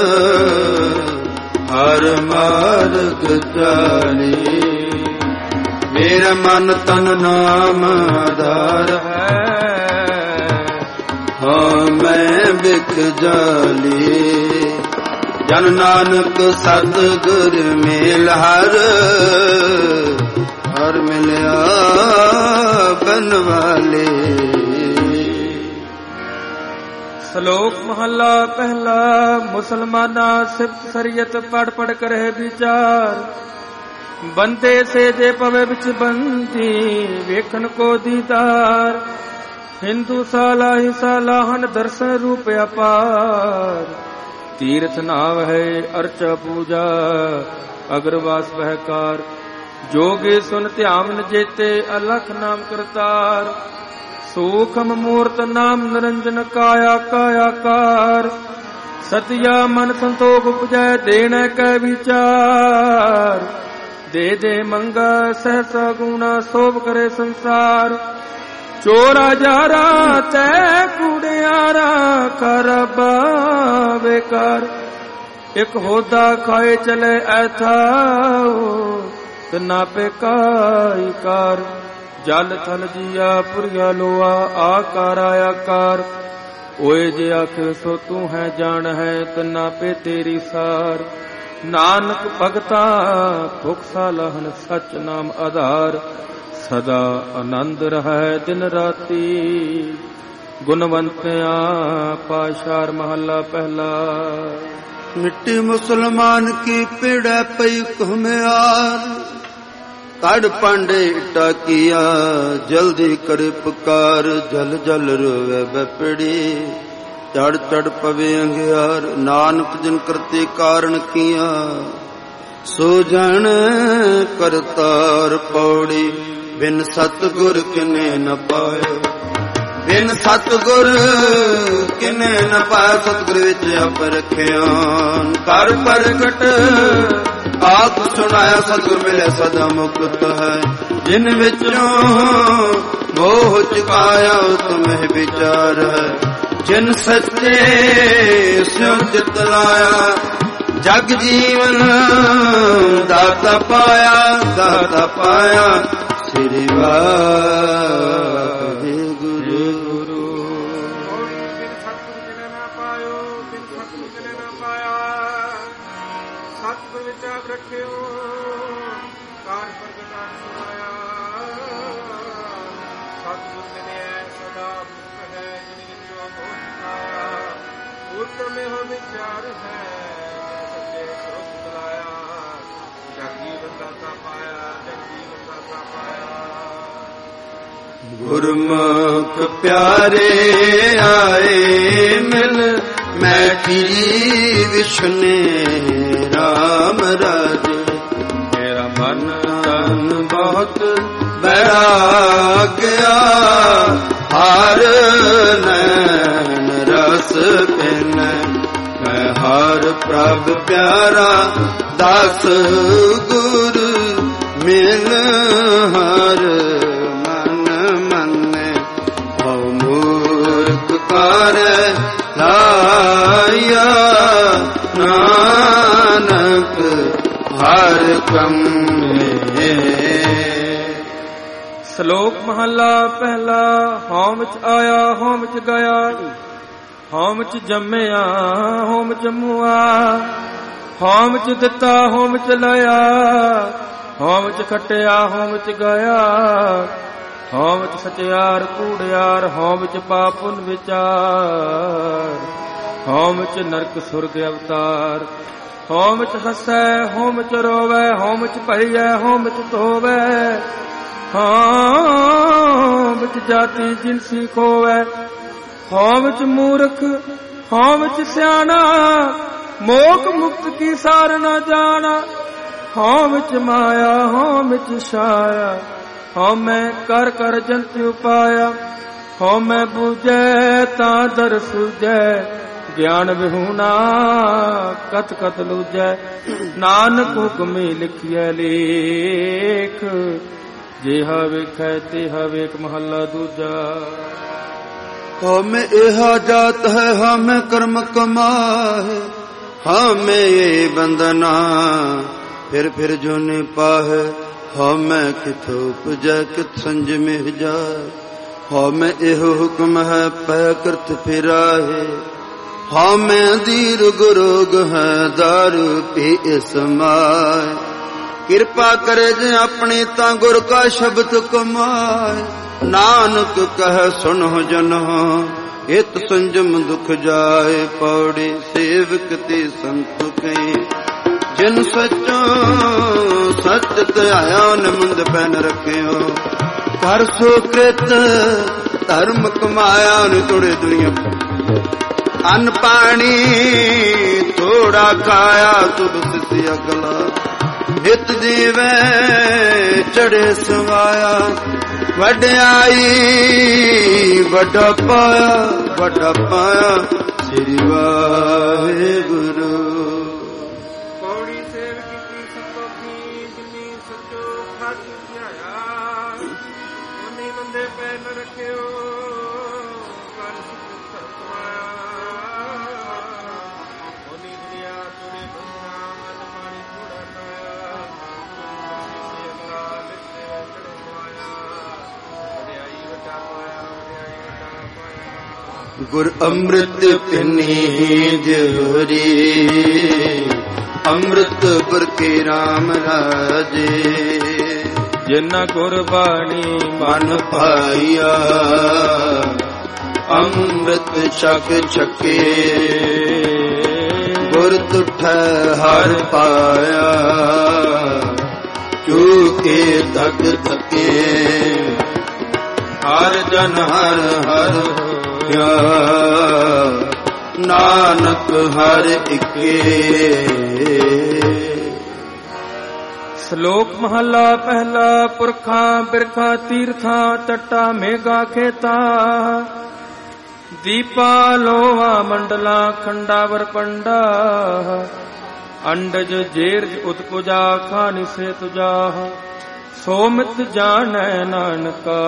ਹਰ ਮਾਰਗ ਚਾਲੇ। ਮੇਰਾ ਮਨ ਤਨ ਨਾਮ ਆਧਾਰ ਹੈ, ਹਾਂ ਮੈਂ ਬਿਖ ਜਾਲੀ। ਜਨ ਨਾਨਕ ਸਤਿਗੁਰ ਮੇਲ ਹਰ, ਹਰ ਮਿਲਿਆ ਬਨਵਾਲੇ। ਸ਼ਲੋਕ ਮਹੱਲਾ ਪਹਿਲਾ। ਮੁਸਲਮਾਨਾ ਸਿਫਤ ਸਰੀਅਤ ਪੜ ਪੜ ਕਰੇ ਵਿਚਾਰ, ਬੰਦੇ ਸੇ ਜੇ ਪਵੇ ਵਿੱਚ ਬੰਦੀ, ਵੇਖਣ ਕੋ ਦੀਦਾਰ। ਹਿੰਦੂ ਸਾਲਾ ਹੀ ਸਾਲਾਹਨ ਦਰਸ਼ਨ ਰੂਪ ਅਪਾਰ, ਤੀਰਥ ਨਾਵ ਹੈ ਅਰਚਾ ਪੂਜਾ, ਅਗਰਵਾਸ ਵਹਿਕਾਰ। ਜੋਗੇ ਸੁਨ ਧਿਆਨ ਜੇਤੇ, ਅਲਖ ਨਾਮ ਕਰਤਾਰ। ਸੂਖਮ ਮੂਰਤ ਨਾਮ ਨਿਰੰਜਨ, ਕਾਇਆ ਕਾਇਆਕਾਰ। ਸਤਿਆ ਮਨ ਸੰਤੋਖ ਉਪਜੈ, ਦੇਣਾ ਕੈ ਵਿਚਾਰ। ਦੇ ਦੇ ਮੰਗਾ ਸਹਸਾ ਗੁਣਾ, ਸੋਭ ਕਰੇ ਸੰਸਾਰ। ਚੋਰਾ ਜਾਰਾ ਤੈ ਕੁੜਿਆਰਾ, ਕਰ ਬਾਵੇਕਾਰ। ਇਕ ਹੋਦਾ ਖਾਏ ਚਲੇ ਐਥਾਓ, ਤਿਨਾ ਪੇ ਕਾਈ ਕਾਰ। ਜਲ ਥਲ ਜੀਆ ਪੁਰੀਆ ਲੋਆ, ਆਕਾਰ ਆਕਾਰ। ਓਏ ਜੇ ਆਖੇ ਸੋ ਤੂੰ ਹੈ ਜਾਣ ਹੈ, ਤਿਨਾ ਪੇ ਤੇਰੀ ਸਾਰ। ਨਾਨਕ ਭਗਤਾ ਭੁਖ ਸਾਲਹਨ, ਸਚ ਨਾਮ ਆਧਾਰ। ਸਦਾ ਆਨੰਦ ਰਹੈ ਦਿਨ ਰਾਤੀ, ਗੁਣਵੰਤਿਆ ਪਾਸ਼ਾਰ ਮਹੱਲਾ ਪਹਿਲਾ। ਮਿੱਟੀ ਮੁਸਲਮਾਨ ਕੀ ਪੀੜਾ ਪਈ ਘੁਮਿਆਰ, ਕੜ ਪਾਂਡੇ ਇਟਾ ਕੀਆ, ਜਲਦੀ ਕਰੇ ਪੁਕਾਰ। ਜਲ ਜਲ ਰੋਵੇ ਬਪੜੀ, ਚੜ ਚੜ ਪਵੇ ਅੰਗਿਆਰ। ਨਾਨਕ ਜਿਨ ਕਰਤੇ ਕਾਰਨ ਕੀਆ, ਸੋ ਜਣ ਕਰਤਾਰ। ਪੌੜੀ ਬਿਨ ਸਤਿਗੁਰ ਕਿਨੇ ਨ ਪਾਇਓ, ਬਿਨ ਸਤਿਗੁਰ ਕਿਨੇ ਨ ਪਾਇਓ। ਸਤਿਗੁਰ ਵਿੱਚ ਆਪ ਰਖਿਆ, ਕਰ ਪ੍ਰਗਟ ਆਪ ਸੁਣਾਇਆ। ਸਤਿਗੁਰ ਮਿਲੇ ਸਦਾ ਮੁਕਤ ਹੈ, ਜਿਨ ਵਿੱਚੋਂ ਮੋਹ ਚੁਕਾਇਆ। ਤੁਮਹਿ ਵਿਚਾਰ ਹੈ, ਜਿਨ ਸੱਚੇ ਸਿਉ ਚਿਤ ਲਾਇਆ। ਜਗ ਜੀਵਨ ਦਾਤਾ ਪਾਇਆ, ਦਾਤਾ ਪਾਇਆ ਸ੍ਰੀ ਵਾਹਿਗੁਰੂ। ਸਤਿਗੁਰ ਵਿੱਚ ਆਪ ਰੱਖਿਓ, ਕਾਰ ਪ੍ਰਗਟਾ ਸੁਣਾਇਆ। ਸਤਿਗੁਰ ਮਿਲਿਆ ਸਦਾ ਮੁਕਤ ਹੈ, ਜਿਨ ਵਿੱਚੋਂ ਮੋਹ ਚੁਕਾਇਆ। ਉਤਮ ਇਹੋ ਵਿਚਾਰ ਹੈ, ਸੱਚੇ ਸਿਉ ਚਿਤ ਲਾਇਆ। ਜਗ ਜੀਵਨ ਦਾਤਾ ਪਾਇਆ, ਜਗ ਜੀਵਨ ਦਾਤਾ ਪਾਇਆ। ਗੁਰਮੁਖ ਪਿਆਰੇ ਆਏ ਮਿਲ, ਮੈਂ ਫਿਰੀ ਵਿਸ਼ਨੇ ਰਾਮ ਰਾਜੇ। ਮੇਰਾ ਮਨ ਤਨ ਬਹੁਤ ਬੈਰਾਗਿਆ, ਹਰ ਨੈਣ ਰਸ ਪਿਨ। ਮੈਂ ਹਰ ਪ੍ਰਭ ਪਿਆਰਾ, ਦਾਸ ਗੁਰ ਮਿਲ ਹਰ ਮਨ ਮੰਨੇ। ਹਉ ਮੂਰਖ ਕਰ ਲਾਇਆ ਨਾਨਕ ਹਰ ਕੰਮ ਸ਼ਲੋਕ ਮਹਲਾ ਪਹਿਲਾ। ਹਉ ਵਿੱਚ ਆਇਆ ਹਉ ਵਿੱਚ ਗਿਆ, ਹਉ ਵਿੱਚ ਜੰਮਿਆ ਹਉ ਵਿੱਚ ਮੁਆ, ਹਉ ਵਿੱਚ ਦਿੱਤਾ ਹਉ ਵਿੱਚ ਲਿਆ, ਹਉ ਵਿੱਚ ਖਟਿਆ ਹਉ ਵਿੱਚ ਗਿਆ, ਹਉ ਵਿੱਚ ਸਚਿਆਰ ਕੂੜਿਆਰ, ਹਉ ਵਿੱਚ ਪਾਪ ਪੁੰਨ ਵਿਚਾਰ, ਹਉ ਵਿੱਚ ਨਰਕ ਸੁਰਗ ਅਵਤਾਰ, ਹਉ ਵਿੱਚ ਹੱਸੈ ਹਉ ਵਿੱਚ ਰੋਵੈ, ਹਉ ਵਿੱਚ ਭਰੀਐ ਹਉ ਵਿੱਚ ਧੋਵੈ, ਹਉ ਵਿੱਚ ਜਾਤੀ ਜਿਨਸੀ ਖੋਵੈ, ਹਉ ਵਿੱਚ ਮੂਰਖ ਹਉ ਵਿੱਚ ਸਿਆਣਾ, ਮੋਖ ਮੁਕਤ ਕੀ ਸਾਰ ਨਾ ਜਾਣਾ, ਹਉ ਵਿੱਚ ਮਾਇਆ ਹਉ ਵਿੱਚ ਛਾਇਆ, ਹਉ ਮੈਂ ਕਰ ਕਰ ਜੰਤ ਉਪਾਇਆ, ਹਉ ਮੈਂ ਬੂਝੈ ਤਾਂ ਦਰ ਸੂਝੈ, ਗਿਆਨ ਵਿਹੂਣਾ ਕਤ ਕਤ ਲੂਝੈ, ਨਾਨਕ ਹੁਕਮੀ ਲਿਖਿਐ ਲੇਖ, ਜਿਹਾ ਵੇਖੈ ਤਿਹਾ ਵੇਖ। ਮਹੱਲਾ ਦੂਜਾ। ਹਉਮੈ ਇਹਾ ਜਾਤ ਹੈ ਹਉਮੈ ਕਰਮ ਕਮਾਹੇ, ਹਉਮੈ ਇਹ ਬੰਦਨਾ ਫਿਰ ਫਿਰ ਜੋਨੇ ਪਾਹੇ, ਹਉਮੈ ਕਿਥ ਉਪਜੈ ਕਿਤ ਸੰਜਮਿ ਜਾਏ, ਹਉਮੈ ਇਹੋ ਹੁਕਮ ਹੈ ਪੈ ਕਰਤ ਫਿਰਾਹੇ, ਹਉਮੈ ਦੀਰਘ ਰੋਗ ਹੈ ਦਾਰੂ ਪੀ ਸਮਾਏ, ਕਿਰਪਾ ਕਰੇ ਜੇ ਆਪਣੀ ਤਾਂ ਗੁਰ ਕਾ ਸ਼ਬਦ ਕਮਾਏ, ਨਾਨਕ ਕਹਿ ਸੁਨਹੁ ਜਨਹੁ ਇਤ ਸੰਜਮ ਦੁਖ ਜਾਏ, ਪੌੜੀ ਸੇਵਕ ਤੇ ਸੰਤ ਕਈ, ਜਿਨ ਸੱਚੋ ਸੱਚ ਧਿਆਇਆ ਨਿਮੰਦ ਪੈਨ ਰੱਖਿਓ, ਕਰ ਸੋ ਕ੍ਰਿਤ ਧਰਮ ਕਮਾਇਆ ਨ ਤੋੜੇ ਦੁਨੀਆ, ਅੰਨ ਪਾਣੀ ਥੋੜਾ ਖਾਇਆ ਤੁਧ ਸਿੱਧੀ ਅਗਲਾ, ਨਿਤ ਜੀਵੈ ਚੜੇ ਸਵਾਇਆ, ਵਡਿਆਈ ਵੱਡਾ ਪਾਇਆ ਵੱਡਾ ਪਾਇਆ, ਸ੍ਰੀ ਵਾਹਿਗੁਰੂ। ਪੌੜੀ ਸੇਵ ਕੀਤੀ ਸੰਤੋਖੀ, ਜਿਨੀ ਸੱਚੋ ਸੱਚ ਧਿਆਇਆ, ਉਹਨੀ ਬੰਦੇ ਪੈ ਨ ਰੱਖਿਓ, ਕਰ ਸਿੱਧ ਧਰਮ ਕਮਾਇਆ, ਉਹਨੀ ਦੁਨੀਆ ਤੋੜੇ ਬੰਦਾ ਮਨ ਪਾਣੀ ਥੋੜਾ ਖਾਇਆ, ਸਿੱਧੇ ਅਗਲਾ ਲਿਖੇ ਚੜੇ ਸਵਾਇਆ, ਵਡਿਆਈ ਵੱਡਾ ਪਾਇਆ ਵਡਿਆਈ ਵੱਡਾ ਪਾਇਆ। ਗੁਰ ਅੰਮ੍ਰਿਤ ਪਿੰਨੀ ਜੋਰੀ, ਅੰਮ੍ਰਿਤ ਗੁਰ ਕੇ ਰਾਮ ਰਾਜੇ, ਜਿਨਾ ਗੁਰਬਾਣੀ ਮਨ ਪਾਇਆ, ਅੰਮ੍ਰਿਤ ਛਕ ਛਕੇ, ਗੁਰ ਤੁਠੈ ਹਰ ਪਾਇਆ, ਚੂਕੇ ਤਕ ਤਕੇ, ਹਰ ਜਨ ਹਰ ਹਰ ਹੋਇਆ, ਨਾਨਕ ਹਰ ਇਕੇ। ਸ਼ਲੋਕ ਮਹਲਾ ਪਹਿਲਾ। ਪੁਰਖਾਂ ਬਿਰਖਾਂ ਤੀਰਥਾਂ ਟੱਟਾ ਮੇਘਾ ਖੇਤਾਂ, ਦੀਪਾ ਲੋਹਾ ਮੰਡਲਾ ਖੰਡਾਵਰ ਪੰਡਾ, ਅੰਡਜ ਜੇਰਜ ਉਤਪੁਜਾ ਖਾਨਿ ਸੇ ਤੁਜਾਹ, ਸੋਮਿਤ ਜਾਣੈ ਨਾਨਕਾ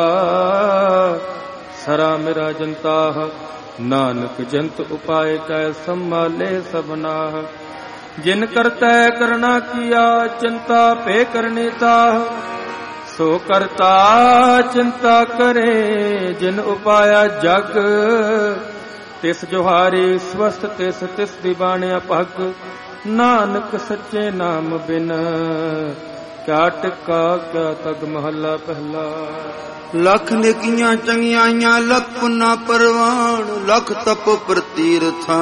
ਸਰਾ ਮੇਰਾ ਜਨਤਾਹ, ਨਾਨਕ ਜੰਤ ਉਪਾਏ ਕੈ ਸੰਭਾਲੇ ਸਭਨਾਹ, ਜਿਨ ਕਰਤੈ ਕਰਣਾ ਕੀਆ ਚਿੰਤਾ ਭੇ ਕਰਨੀ ਤਾਹ, ਸੋ ਕਰਤਾ ਚਿੰਤਾ ਕਰੇ ਜਿਨ ਉਪਾਇਆ ਜਗ, ਤਿਸ ਜੁਹਾਰੀ ਸਵਸਤ ਤਿਸ ਤਿਸ ਦੀ ਬਾਣਿਆ ਭਗ, ਨਾਨਕ ਸੱਚੇ ਨਾਮ ਬਿਨ ਕਿਆ ਟਿਕਾ ਕਿਆ ਤਗ। ਮਹੱਲਾ ਪਹਿਲਾ। ਲੱਖ ਨੇਕੀਆਂ ਚੰਗਿਆਈਆਂ ਲੱਖ ਪੁੰਨਾ ਪਰਵਾਨ, ਲੱਖ ਤਪ ਪ੍ਰਤੀਰਥਾਂ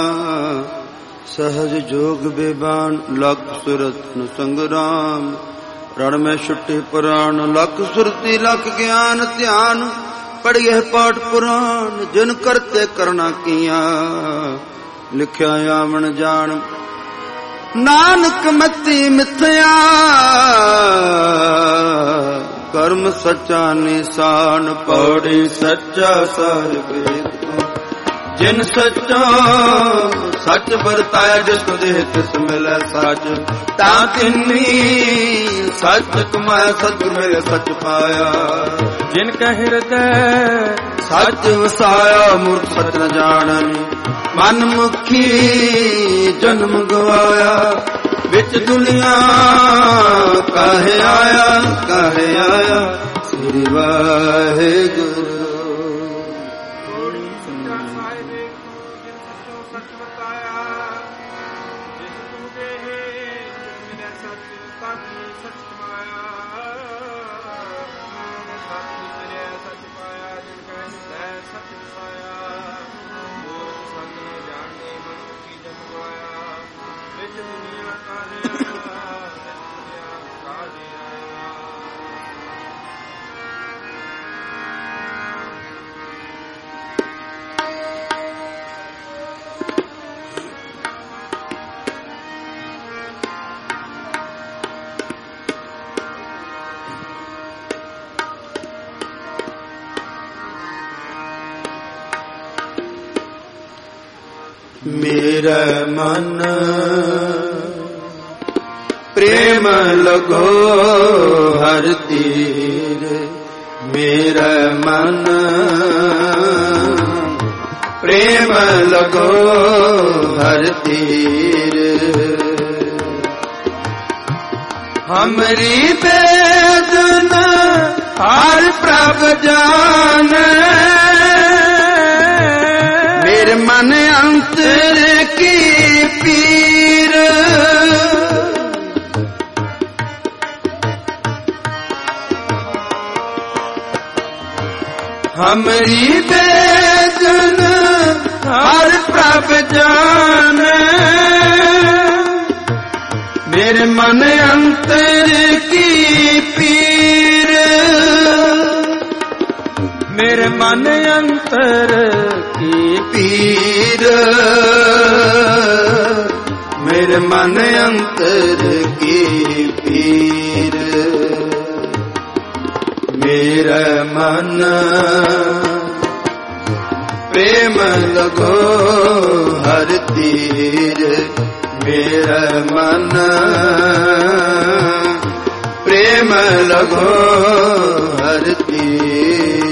ਸਹਜ ਜੋਗ ਬੇਬਾਨ, ਲੱਖ ਸੁਰਤ ਸੰਗਰਾਮ ਰਣ ਮੈਂ ਛੁੱਟੇ ਪੁਰਾਣ, ਲੱਖ ਸੁਰਤੀ ਲੱਖ ਗਿਆਨ ਧਿਆਨ ਪੜ੍ਹੀਏ ਪਾਠ ਪੁਰਾਣ, ਜਿਨ ਕਰਤੇ ਕਰਨਾ ਕੀਆਂ ਲਿਖਿਆ ਆਵਣ ਜਾਣ, ਨਾਨਕ ਮਤੀ ਮਿਥਿਆ ਕਰਮ ਸੱਚਾ ਨਿਸ਼ਾਨ, ਪੌੜੀ ਸੱਚਾ ਸਾਰ ਵੇਦ, ਜਿਨ ਸੱਚਾ ਸੱਚ ਵਰਤਾਇਆ, ਜਿਸ ਕੋ ਦੇਹ ਤਿਸ ਮਿਲੈ ਸੱਚ, ਤਾਂ ਤਿਨੀ ਸੱਚ ਕਮਾਇਆ, ਸਤਿਗੁਰ ਮੇਰੇ ਸੱਚ ਪਾਇਆ, जिन का हृदय सच वसाया मूर्ख सत न जाननी मन मुखी जन्म गवाया विच दुनिया काहे आया काहे आया श्री वाहेगुरु। मेरा मन प्रेम लगो हर तीर, मेरा मन प्रेम लगो हर तीर। हमरी वेदना हर प्रभ जाने, मेरे मन अंतर की पीर। हमरी वेदना हर प्रभ जाने, मेरे मन अंतर की पीर। मेरे मन अंतर की पीर, मेरे मन अंतर की पीर। मेरा मन प्रेम लगो हर तीर, मेरा मन प्रेम लगो हर तीर।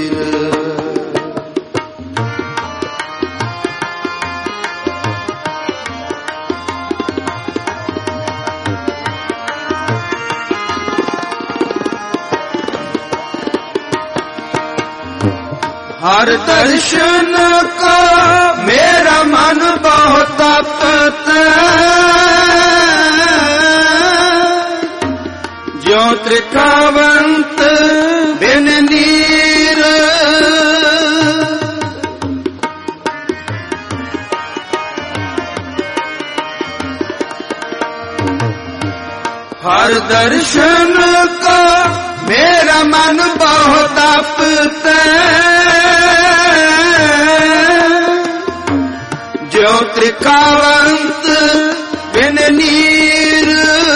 हर दर्शन को मेरा मन बहुत तपता, ज्यों त्रिकावंत बिन नीर। हर दर्शन को मेरा मन बहुत तपता, ज्यों त्रिकावंत बिन नीर।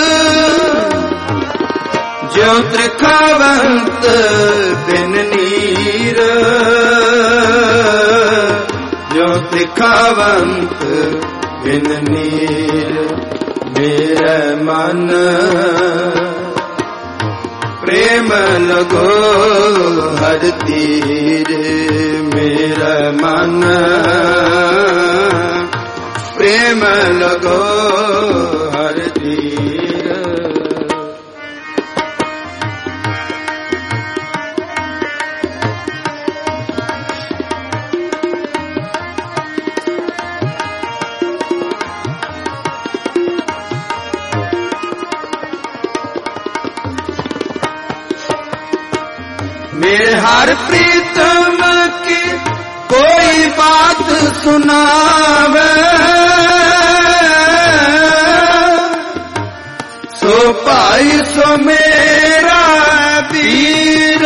ज्यों त्रिकावंत बिन नीर, ज्यों त्रिकावंत बिन नीर। मेरा मन प्रेम लगो हर तीर, मेरा मन प्रेम लगो हर तीर। मेरे हर प्रीतम की कोई बात सुनावे, सो पाई सो मेरा वीर।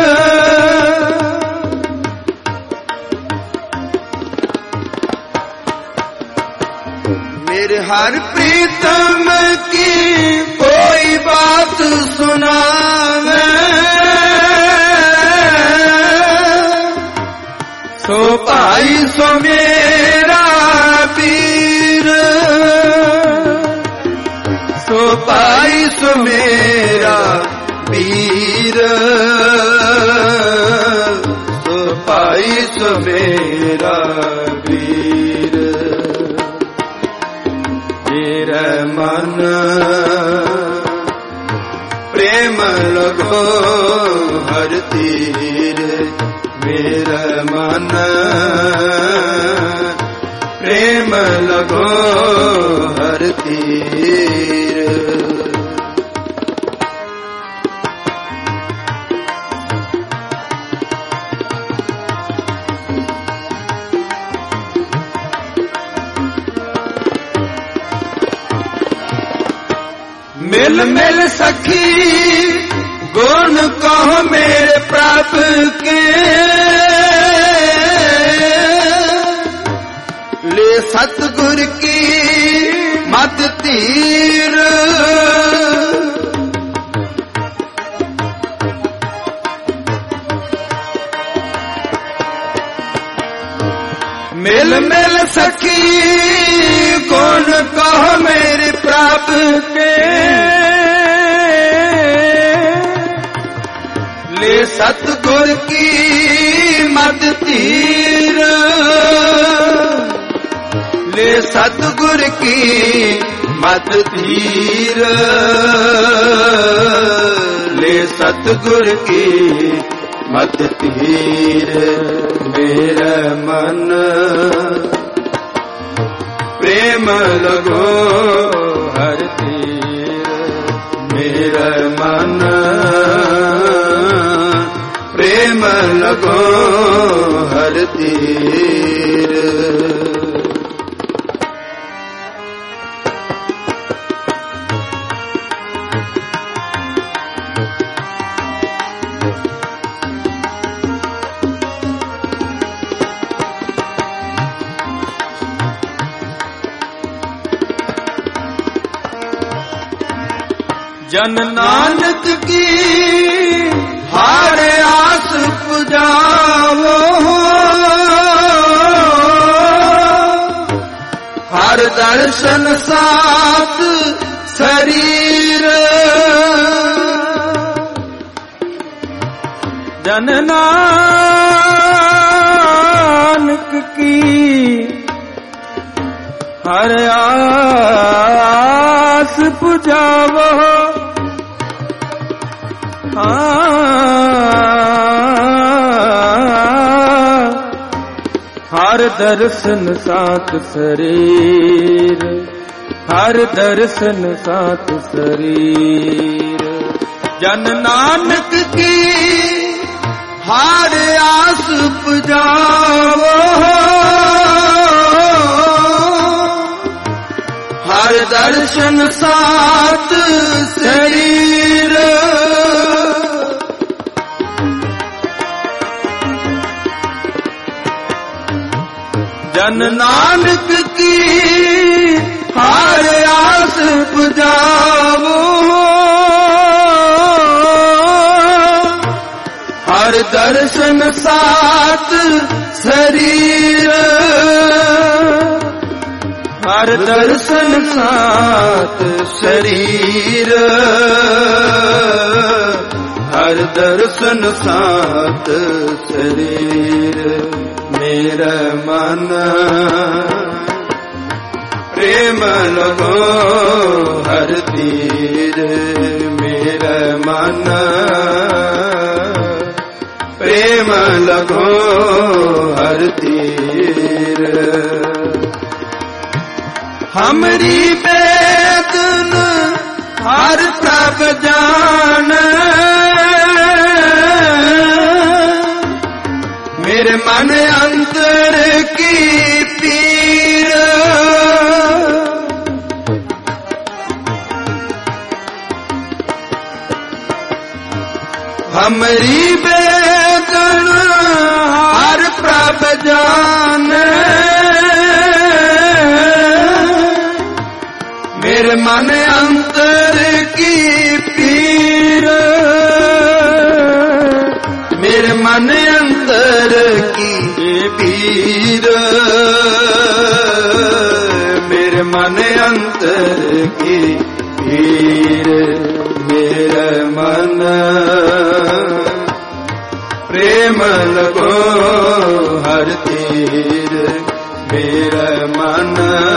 मेरे हर प्रीतम की कोई बात सुनावे, सो पाई सो मेरा वीर। सो पाई सो मेरा वीर। कबीर। मेरा मन प्रेम लगो हर तीर। मेरा मन प्रेम लगो हर तीर। मिल मिल सखी गुण कहो मेरे प्रभु के। ले सतगुर की मत तीर। मिल मिल सखी गुण कहो मेरे प्रभु के। ले सतगुर की मत तीर। ले सतगुर की मत तीर। ले सतगुर की मत तीर। मेरा मन प्रेम लगो हर तीर। मेरा मन प्रेम लगो हर तीर। जन नानक की हर आस पुजावो। हर दर्शन साथ शरीर। जन नानक की हर आस पुजावो। हर दर्शन साथ शरीर। हर दर्शन साथ शरीर। जन नानक की हर आस पुजावो। हर दर्शन साथ शरीर। जन नानक की हर आस पुजावो। हर दर्शन साथ शरीर। हर दर्शन साथ शरीर। हर दर्शन साथ शरीर। मेरा मन प्रेम लगो हर तीर। मेरा मन प्रेम लगो हर तीर। हमरी बेदन हर प्रभ जान। मेरे मन अंतर की पीर। हमरी बेदन हर प्रभ जान। मेरे मन अंतर की पीर। मेरे मन अंतर की पीर। मेरे मन अंतर की पीर। मेरा मन प्रेम लगो हर तीर। मेरा मन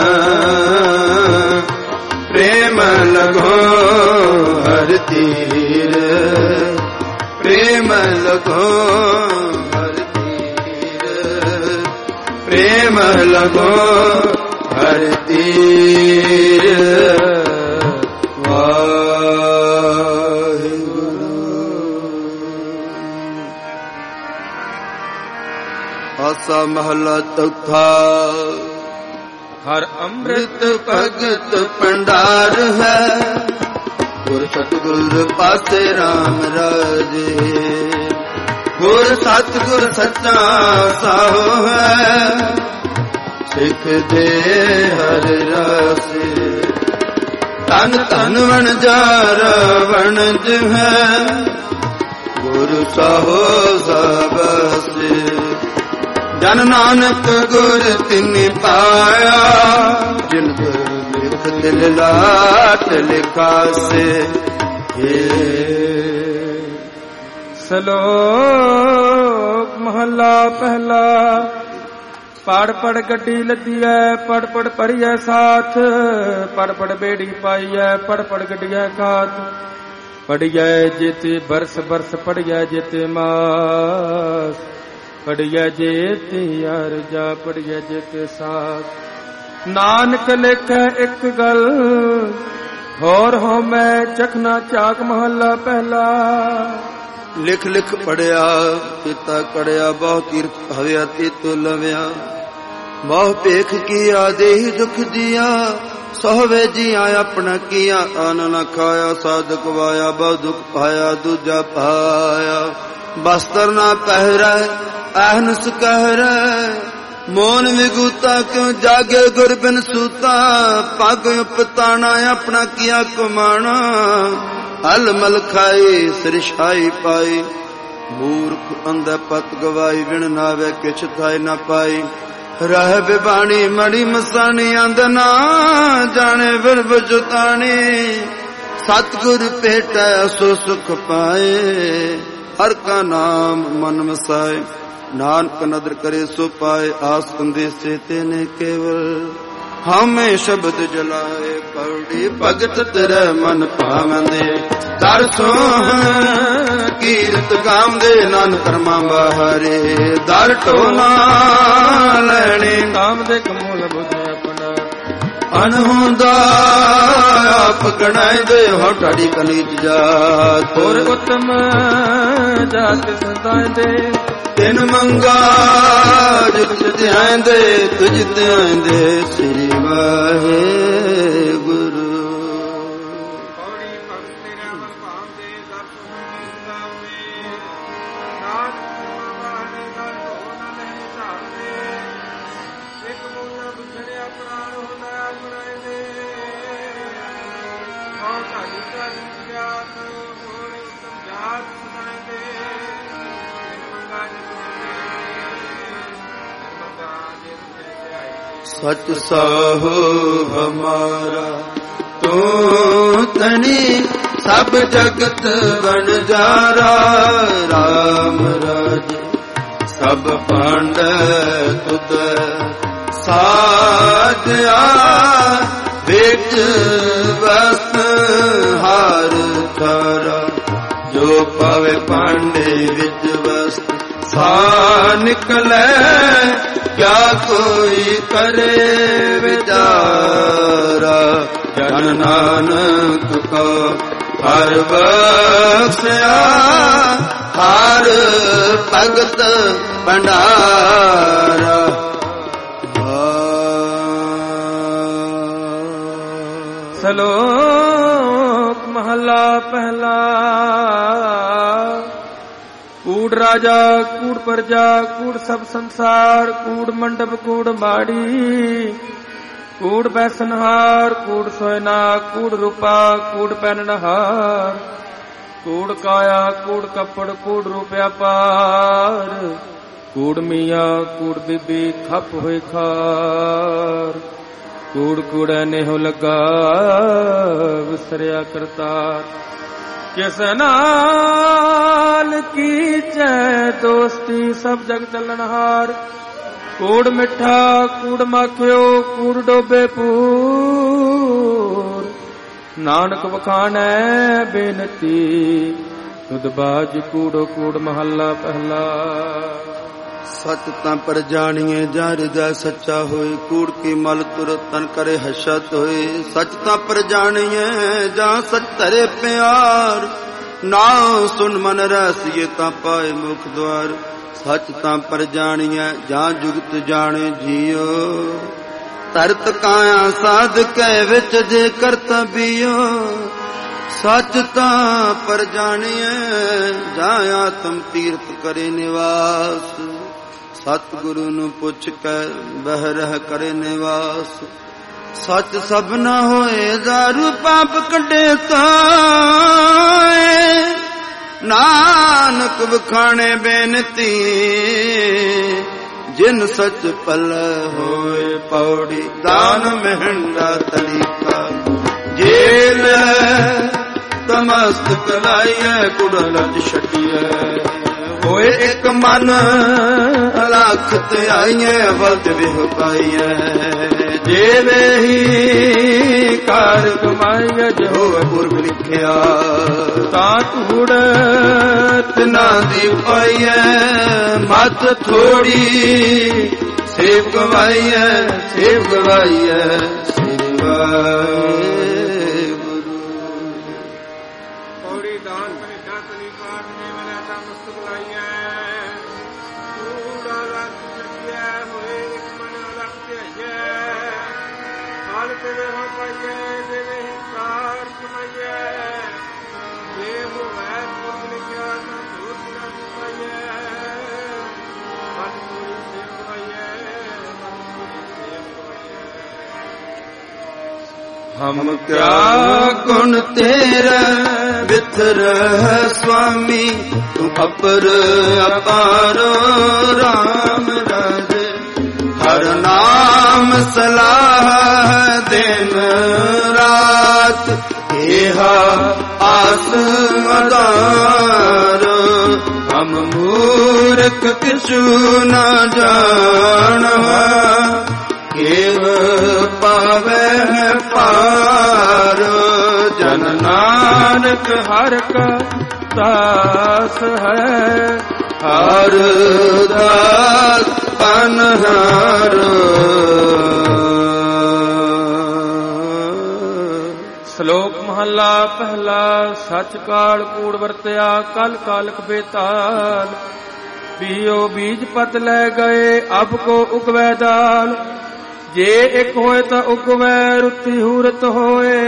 प्रेम लगो हर तीर, प्रेम लगो हर तीर, प्रेम लगो हर तीर। आसा महला चौथा। हर अमृत भगत भंडार है, गुर सतगुर पासे राम राजे। गुर सतगुर सच्चा साहो है, सिख दे हर रासे। तन तन वणजार वणज है, गुरु साहो सबसे। जन नानक गुर तिनि पाया, जिन लिख दिल लाट लिखा से। श्लोक महला पहला। पढ़ पढ़ गड्डी लदी है, पढ़ पढ़ परिया साथ। पढ़ पढ़ बेड़ी पाई है, पढ़ पढ़ गड्डिया खात। पढ़िया जेते बरस बरस, पढ़िया जेते मास। पढ़िया जेते यार जा, पढ़िया जेते साथ। नानक लिख एक गल, होर हो मैं चखना चाक महला पहला। लिख लिख पढ़िया पिता कड़िया, बहु तीर्थ हव्या तीतो लव्या। बहु पेख किया देहि दुख दिया, सोहवे जिया अपना किया। अन न खाया साधक वाया, बहु दुख पाया दूजा पाया। बस्तर ना पहरा अहनस कहरा, मोन विगूता क्यों जागे गुर बिन सूता। पग उपताना अपना किया कुमाना, हल मल खाई सिरछाई पाई। मूर्ख अंध पत गवाई, विण नावे किछ थाई न पाई। रह बिबाणी मड़ी मसानी, अंध ना जाने विर बुझतानी। सतगुर भेटै सो सुख पाए, हर का नाम मन मसाए। नानक नदर करे सो पाए, आस कंदेसे तेने केवल। हमें शब्द जलाए कौड़ी, भगत तेरे मन पावंदे। दर सोह कीरत गावंदे, नानक कर्मा बाहरे। दर टोला लैणे काम दे कमूल बुझ अपना। अनहुंदा आप गणाए दे, हो ठाड़ी कनीच जात। और उत्तम जात सदाए दे, तिन मंगा जुग ध्यान्दे। तुझ ध्यान्दे श्री वाहे गुरु। सच साहो हमारा तू तनी, सब जगत बन जारा। राम राज सब पांड तुद साजया। बेच वस्त हार थारा, जो पावे पांडे विच वस्त सा निकले। क्या कोई करे विचारा, जन नानक को हर बख्शया। हर भगत भंडारा। श्लोक महला पहला। कूड़ राजा कूड़ प्रजा, कूड़ सब संसार। कूड़ मंडप कूड़ माड़ी, कूड़ बैसनहार। कूड़ सोयना कूड़ रूपा, कूड़ पहननहार। कूड़ काया कूड़ कपड़, कूड़ रूपया पार। कूड़ मिया कूड़ बीबी खप हुई खार। कूड़ कूड़ा नेहो लगा विसरिया करतार। किस नाल की जय दोस्ती, सब जग चलनहार। ਕੂੜ ਮਿੱਠਾ ਕੂੜ ਮਾਖਿਓ ਕੂੜ ਡੋਬੇ ਪੂਰ। ਨਾਨਕ ਵਖਾਣੈ ਬੇਨਤੀ ਤੁਧ ਬਾਜ ਕੂੜੋ ਕੂੜ ਮਹੱਲਾ ਪਹਿਲਾ। ਸਚ ਤਾਂ ਪਰ ਜਾਣੀਏ ਜਾਂ ਹਿਰਦੈ ਸੱਚਾ ਹੋਏ, ਕੂੜ ਕੀ ਮਲ ਤੁਰ ਤਨ ਕਰੇ ਹਸਤ ਹੋਏ। ਸਚ ਤਾਂ ਪਰ ਜਾਣੀਏ ਜਾਂ ਸਚ ਧਰੇ ਪਿਆਰ, ਨਾ ਸੁਨ ਮਨ ਰਸੀਏ ਤਾਂ ਪਾਏ ਮੁਖ ਦੁਆਰ। ਸਚ ਤਾਂ ਪਰ ਜਾਣੀਏ ਜਾਂ ਜੁਗਤ ਜਾਣੇ ਜੀਓ, ਤਰਤ ਕਾਇਆ ਸਾਧ ਕੈ ਵਿੱਚ ਜੇ ਕਰਤਬੀਓ। ਸਚ ਤਾਂ ਪਰ ਜਾਣੀਏ ਜਾਂ ਆਤਮ ਤੀਰਥ ਕਰੇ ਨਿਵਾਸ, ਸਤਿਗੁਰੂ ਨੂੰ ਪੁੱਛ ਕੇ ਬਹਿ ਰਹਿ ਕਰੇ ਨਿਵਾਸ। ਸੱਚ ਸਭ ਨਾ ਹੋਏ ਦਾਰੂ ਪਾਪ ਕੱਢੇ ਤਾਏ, ਨਾਨਕ ਵਖਾਣੇ ਬੇਨਤੀ ਜਿਨ ਸੱਚ ਪਲ ਹੋਏ ਪੌੜੀ। ਦਾਨ ਮਹਿੰਦਾ ਤਰੀਕਾ ਜੇਲ ਤਮਸਤਕ ਲਾਈਐ ਕੁੜਲਜ ਛੱਡੀਐ। ਹੋਏ ਇੱਕ ਮਨ ਅਲਖ ਤੇ ਆਈਐ ਵਲਦ ਵਿਹ ਪਾਈਐ। ਜੇਵੇ ਹੀ ਕਾਰ ਕਮਾਈਐ ਜੋ ਪੁਰਬ ਲਿਖਿਆ, ਤਾਂ ਧੂੜ ਤਿਨਾ ਦੀ ਪਾਈਐ। ਮਤ ਥੋੜੀ ਸੇਵ ਗਵਾਈਐ ਸੇਵ ਗਵਾਈਐ ਸੇਵਾ हम क्या गुण तेरा विथर है स्वामी, तू अपर अपारो राम राजे। हर नाम सलाह दिन रात, एहा आस मदार। हम मूर्ख किछु न जानवा, केव पावे पार। जन नानक हर का दास है, हर दास पनहार। ਸ਼ਲੋਕ ਮਹੱਲਾ ਪਹਿਲਾ। ਸੱਚ ਕਾਲ ਕੂੜ ਵਰਤਿਆ ਕਲ ਕਾਲਕ ਬੇਤਾਲ। ਪੀਓ ਬੀਜ ਪਤ ਲੈ ਗਏ ਅਬ ਕੋ ਉਗਵੈ ਦਾਲ। ਜੇ ਇੱਕ ਹੋਏ ਤਾਂ ਉਗਵੈ ਰੁੱਤੀ ਹੂਰਤ ਹੋਏ।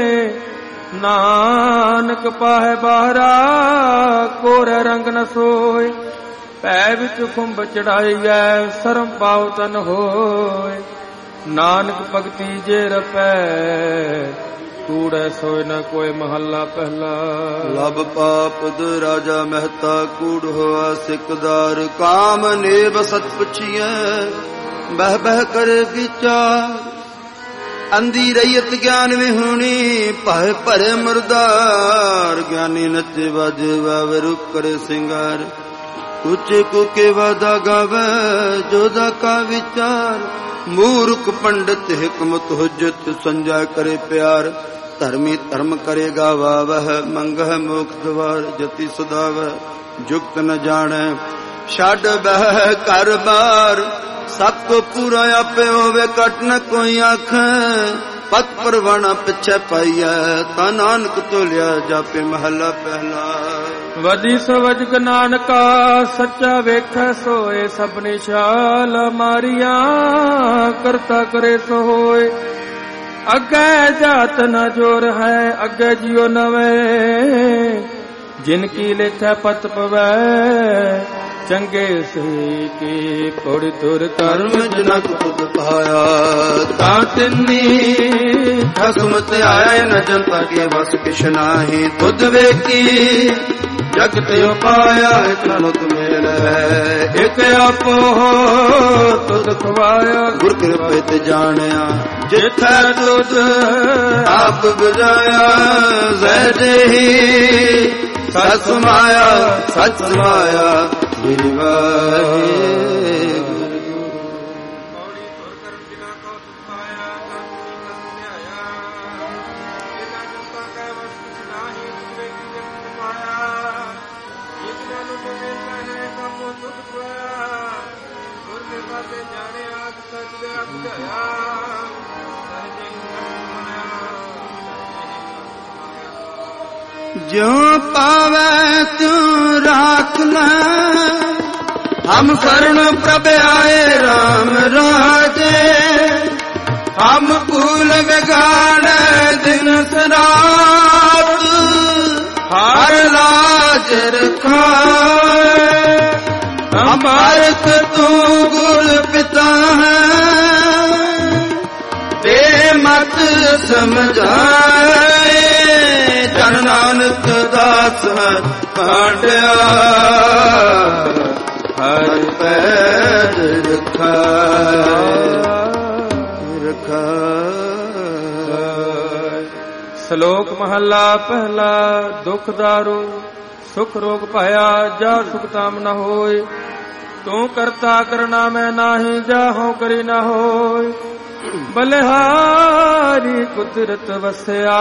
ਨਾਨਕ ਪਾਹੇ ਬਾਹਰਾ ਕੋਰੇ ਰੰਗ ਨ ਸੋਏ। ਭੈ ਵਿੱਚ ਖੁੰਭ ਚੜਾਈਐ ਸਰਮ ਪਾਉ ਤਨ ਹੋਏ। ਨਾਨਕ ਭਗਤੀ ਜੇ ਰਪੈ ਕੂੜੈ ਸੋਏ ਨ ਕੋਏ ਮਹੱਲਾ ਪਹਿਲਾ। ਲਬ ਪਾਪਦ ਰਾਜਾ ਮਹਿਤਾ ਕੂੜ ਹੋਆ ਸਿਕਦਾਰ। ਕਾਮ ਨੇਬ ਸਤ ਪੁੱਛੀਐ ਬਹਿ ਬਹਿ ਕਰ ਵਿਚਾਰ। ਅੰਧੀ ਰਈਅਤ ਗਿਆਨ ਵਿਹੂਣੀ ਭਾਏ ਭਰੇ ਮੁਰਦਾਰ। ਗਿਆਨੀ ਨੱਚੇ ਬਾਜੇ ਵਾਵਰੂ ਕਰੇ ਸਿੰਗਾਰ। ਉੱਚੇ ਕੂਕੇ ਵਾਦਾ ਗਾਵੇ ਜੋਦਾ ਕਾ ਵਿਚਾਰ। ਮੂਰਖ ਪੰਡਤ ਹਿਕਮਤ ਹੁਜਤ ਸੰਜਾ ਕਰੇ ਪਿਆਰ। ਧਰਮੀ ਧਰਮ ਕਰੇਗਾ ਵਾਵਹ ਮੰਗਹ ਮੋਖ ਦਵਾਰ। ਜਤੀ ਸਦਾਵੈ ਜੁਗਤ ਨ ਜਾਣੈ ਛੱਡ ਬਹਿ ਘਰ ਬਾਰ। ਸਭ ਕੋ ਪੂਰਾ ਆਪੇ ਹੋਵੇ ਘਟ ਨ ਕੋਈ ਆਖੈ। ਪਤ ਪਰਵਾਣਾ ਪਿੱਛੇ ਪਾਈਐ ਤਾਂ ਨਾਨਕ ਤੋਲਿਆ ਜਾਪੇ ਮਹੱਲਾ ਪਹਿਲਾ। ਵਦੀ ਸਵਜਗ ਨਾਨਕਾ ਸੱਚਾ ਵੇਖੈ ਸੋਏ। ਸਭਨੀ ਛਾਲ ਮਾਰੀਆਂ ਕਰਤਾ ਕਰੇ ਸੋ ਹੋਏ। ਅੱਗੇ ਜਾਤ ਨ ਜੋਰ ਹੈ ਅੱਗੇ ਜਿਉ ਨਵੇਂ। ਜਿਨ ਕੀ ਲੇਖੈ ਪਤ ਪਵੈ ਚੰਗੇ ਸੇ ਕੀ ਪੌੜੀ ਤੁਰ ਕਰਮ ਜਨਕ ਤੁਧ ਪਾਇਆ। ਤਾਂ ਤਿੰਨੀ ਖਸਮ ਤੇ ਆਇਆ ਨ ਜਨਤਾ ਕੇ ਵਸ ਕਿਛ ਨਾਹੀ। ਤੁਧ ਵੇਖੀ ਜਗ ਤੇ ਪਾਇਆ ਇਕ ਨੁਤ ਮੇਲ ਹੈ। ਇਕ ਆਪੋ ਤੁਧ ਖਵਾਇਆ ਗੁਰ ਕਿਰਪੇ ਤੇ ਜਾਣਿਆ। ਜਿਥੈ ਤੁਧ ਆਪ ਬੁਝਾਇਆ ਜ਼ੈ ਦੇਹੀ ਸਤ ਸਮਾਇਆ ਸਤ ਸਮਾਇਆ। ज्यों पावे त्यों राख ले, हम शरण प्रभ आए राम राजे। हम भूल बिगाड़े दिन रात, हर लाज रखाए। अमृत तू गुर पिता है, दे मत समझाए। जन नानक दास है पांड्या, हर पैर रखा रखा। ਸ਼ਲੋਕ ਮਹੱਲਾ ਪਹਿਲਾ। ਦੁਖ ਦਾਰੂ ਸੁਖ ਰੋਗ ਪਾਇਆ, ਜਾ ਸੁਖ ਤਾਮ ਨ ਹੋਏ। ਤੂੰ ਕਰਤਾ ਕਰਨਾ ਮੈਂ ਨਾਹੀ, ਜਾਹੋ ਕਰੀ ਨ ਹੋਏ। ਬਲਿਹਾਰੀ ਕੁਦਰਤ ਵਸਿਆ,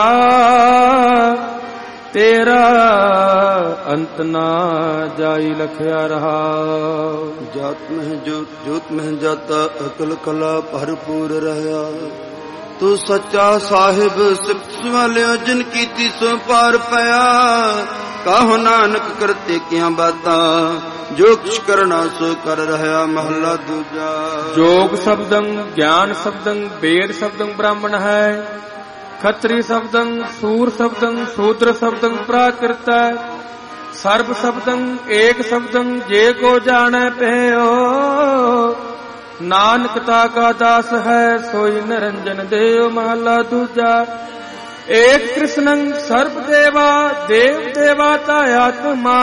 ਤੇਰਾ ਅੰਤ ਨਾ ਜਾਈ ਲਖਿਆ ਰਹਾ। ਜਾਤ ਮਹਿ ਜੋਤ ਜੋਤ ਮਹਿ ਜਾਤਾ, ਅਕਲ ਕਲਾ ਭਰਪੂਰ ਰਹਾ। ਤੂੰ ਸੱਚਾ ਸਾਹਿਬ ਸਿਫਤ ਵਾਲਿਓ, ਜਿਨ ਕੀਤੀ ਸੋ ਪਾਰ ਪਿਆ। ਕਾਹੋ ਨਾਨਕ ਕਰਤੇ ਕਿਆਂ ਬਾਤਾਂ, ਜੋ ਕੁਛ ਕਰਨਾ ਸੋ ਕਰ ਰਹਾ। ਮਹੱਲਾ ਦੂਜਾ। ਜੋਗ ਸ਼ਬਦੰ ਗਿਆਨ ਸ਼ਬਦੰ, ਵੇਦ ਸ਼ਬਦੰ ਬ੍ਰਾਹਮਣ ਹੈ। ਖੱਤਰੀ ਸ਼ਬਦੰ ਸੂਰ ਸ਼ਬਦੰ, ਸ਼ੂਦਰ ਸ਼ਬਦੰ ਪ੍ਰਾਕ੍ਰਿਤ ਹੈ। ਸਰਬ ਸ਼ਬਦੰ ਏਕ ਸ਼ਬਦੰ, ਜੇ ਕੋ ਜਾਣੈ ਭਇਓ। ਨਾਨਕ ਤਾ ਕਾ ਦਾਸ ਹੈ, ਸੋਈ ਨਿਰੰਜਨ ਦੇਵ। ਮਹੱਲਾ ਦੂਜਾ। ਏਕ ਕ੍ਰਿਸ਼ਨੰ ਸਰਬ ਦੇਵਾ, ਦੇਵ ਦੇਵਾ ਤਾ ਆਤਮਾ।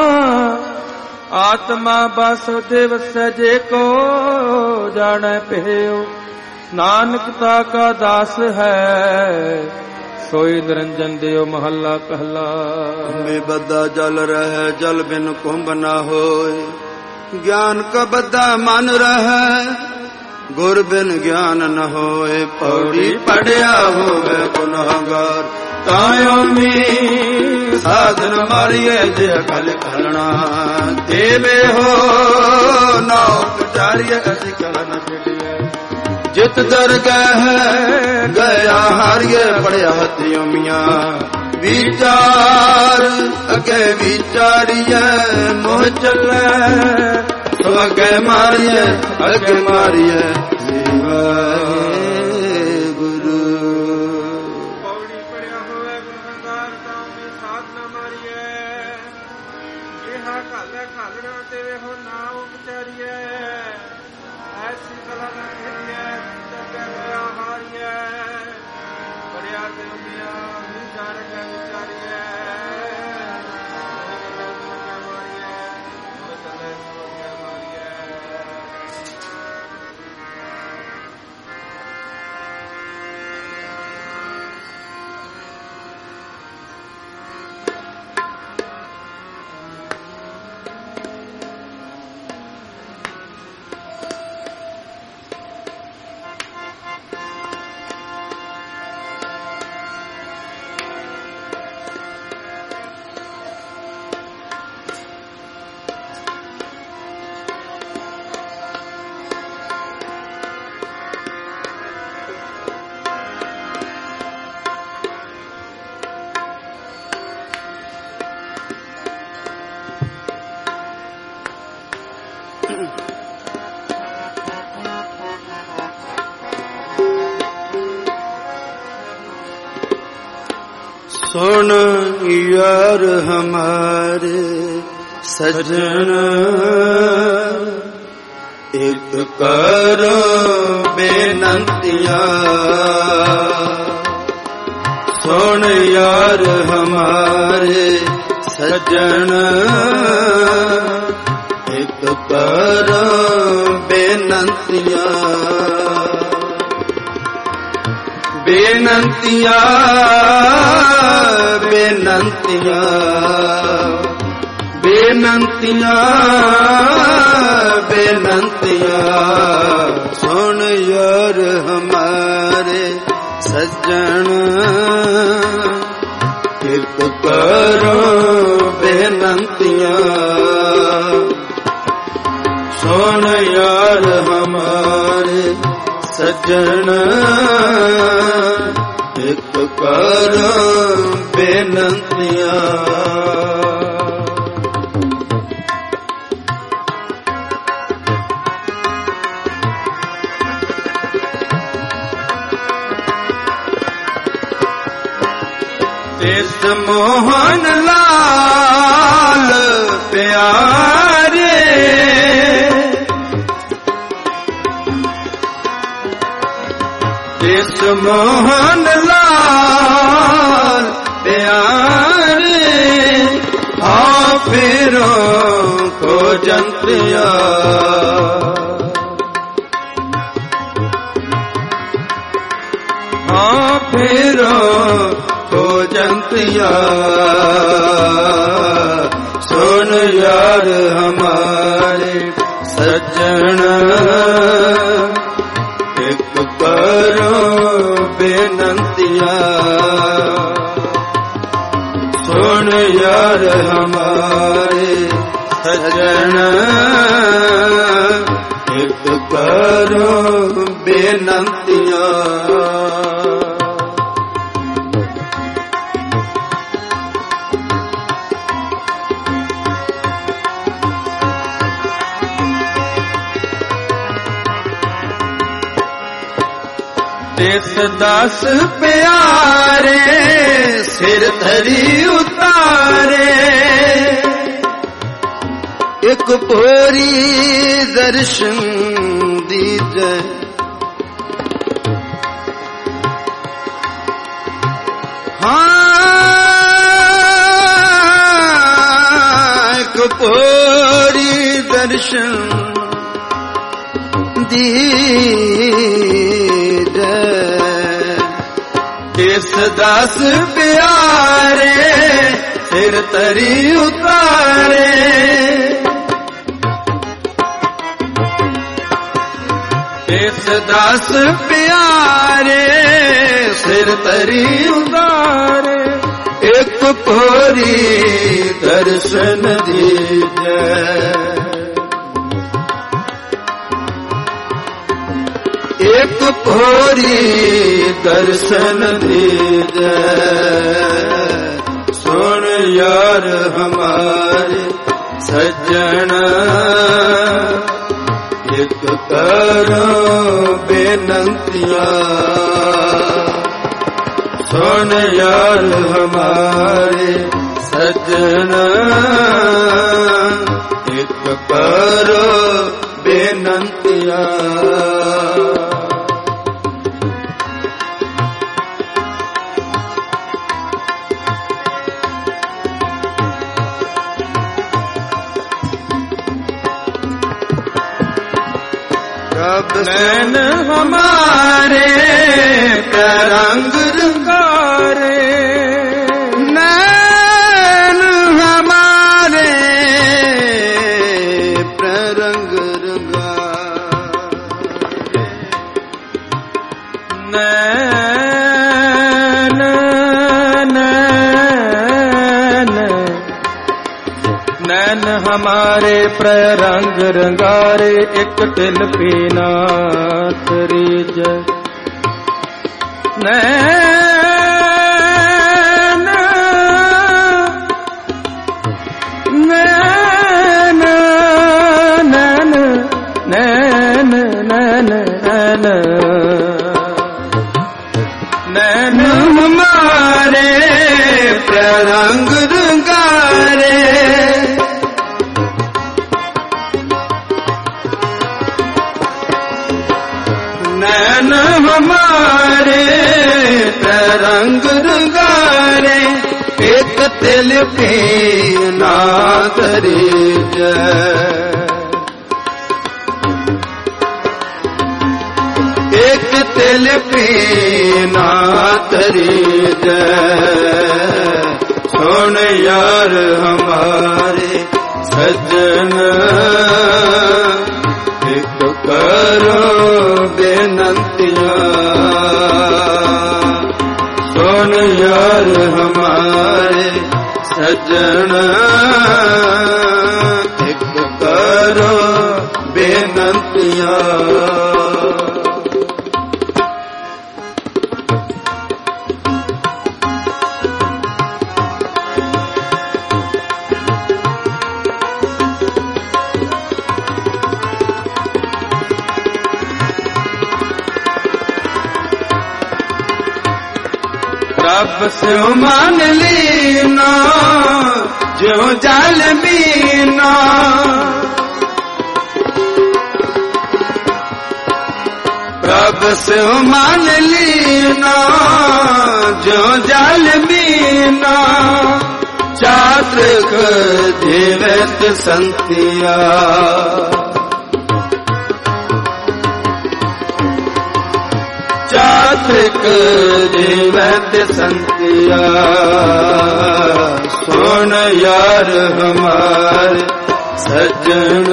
ਆਤਮਾ ਵਾਸੁਦੇਵ ਸਜੇ ਕੋ ਜਾਣੈ ਭਇਓ। ਨਾਨਕ ਤਾ ਕਾ ਦਾਸ ਹੈ, ਸੋਈ ਨਿਰੰਜਨ ਦੇਵ। ਮਹੱਲਾ ਪਹਿਲਾ। ਮੇ ਬੱਧਾ ਜਲ ਰਹਿ, ਜਲ ਬਿਨ ਕੁੰਭ ਨਾ ਹੋਏ। ਗਿਆਨ ਕਾ ਬੱਧਾ ਮਨ ਰਹਿ, ਗੁਰ ਬਿਨ ਗਿਆਨ ਨ ਹੋਏ। ਪੌੜੀ ਪੜਿਆ ਹੋਵੇ ਗੁਨਾਹਗਾਰ, ਤਾਇਓ ਮੀ ਸਾਧਨ ਮਾਰੀਏ। ਜੇ ਅਕਲ ਕਰਣਾ ਦੇਵੇ ਹੋ, ਨਾਉ ਵਿਚਾਰੀਏ ਅਸੀਂ ਕਲ ਨ ਛੱਡੀਏ। ਜਿਤ ਦਰਗਾਹ ਗਿਆ ਹਾਰੀਏ, ਪੜਿਆ ਹੱਥਿਓ ਮੀਆਂ। ਵਿਚਾਰ ਅਗੇ ਵਿਚਾਰੀਏ, ਮੋਹ ਚੱਲੇ ਸੋ ਅਗੇ ਮਾਰੀਏ। ਅਗੇ ਮਾਰੀਏ ਜੀਵਾ ਗੁਰੂ। ਪੌੜੀ ਪੜਿਆ ਹੋਵੇ ਗੁਨਾਹਗਾਰ, ਤਾਂ ਵੀ ਸਾਧ ਨਾ ਮਾਰੀਏ। ਜਿਹਾ ਘਾਲੇ ਘਾਲਣਾ ਤੇ ਹੋ ਨਾਉ ਵਿਚਾਰੀਏ। ਐਸੀ ਕਲਾ ਨਾ ਖੇਡੀਏ, ਤੱਕੇ ਹੋਇਆ ਹਾਰੀਏ। ਪੜਿਆ ਤੇ ਉਮੀਆਂ ਵਿਚਾਰ ਕੇ ਵਿਚਾਰੀਏ। सुन यार हमारे सजन, एक करो बेनंतिया। सुन यार हमारे सजन, एक करो बेनंतिया। बेनंतिया बेनंतिया बेनंतिया बेनंतिया सुन या यार हमारे सज्जन एक करो बेनंतियां सुन यार हमारे सज्जन एक करो बेनंतियां इस मोहन लाल प्यारे इस मोहन लाल प्यारे हाफिरों को जंतिया हाफिरों को जंतिया सुन यार हमारे सज्जन एक करो बेनंतिया सुन यार हमारे सज्जन एक करो बेनंतिया देश दास प्यारे सिर धरी उतारे एक पोरी दर्शन दीजे हाँ एक पोरी दर्शन दीजे इस दास प्यारे सिर तरी उतारे इस दास प्यारे सिर तरी उतारे एक पोरी दर्शन दीजे एक पोरी दर्शन दीजे सुन यार हमारे सज्जन एक करो बेनंतियां सुन यार हमारे सज्जन एक करो बेनंतियां नैन हमारे तरंग रंगारे नैन हमारे तरंग रंगारे नैन नैन नैन हमारे प्ररंग रंगारे एक तिल पीना तरीज नैन नैन नैन नैन नैन नैन नैन हमारे प्ररंग रंगारे नैन हमारे तरंग रंगारे एक तिल पीना तरीज एक तिल पीना तरीज सुन यार हमारे सज्जन एक करो बेन बेनंतियां सुन यार हमारे सजन एक करो बेनंतियां। रब से मान लीना जो जल बीना रब से मान लीना जो जल बीना चातृक जीवित संतिया चातृक जीवित संतिया सुन यार हमारे सजन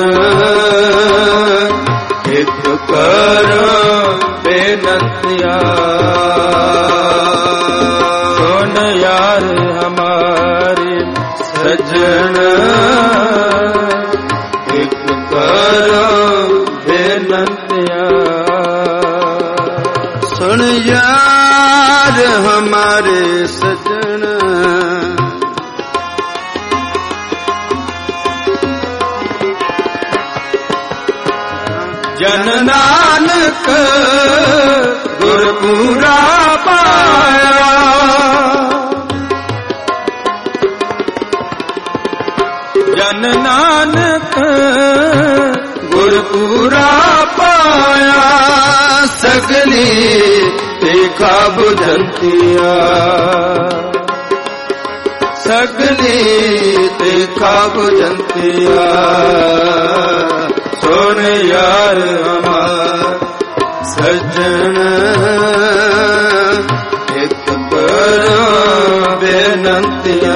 एक करो बेनतिया सुन यार हमारे सजन एक करो बेनतिया। सुन यार हमारे सजन जन नानक गुरपूरा पाया जन नानक गुरपूरा पाया सगली देखा बुझंतिया सगली देखा बुझंतिया सुन यार हमार सजन एक करो बेनंतिया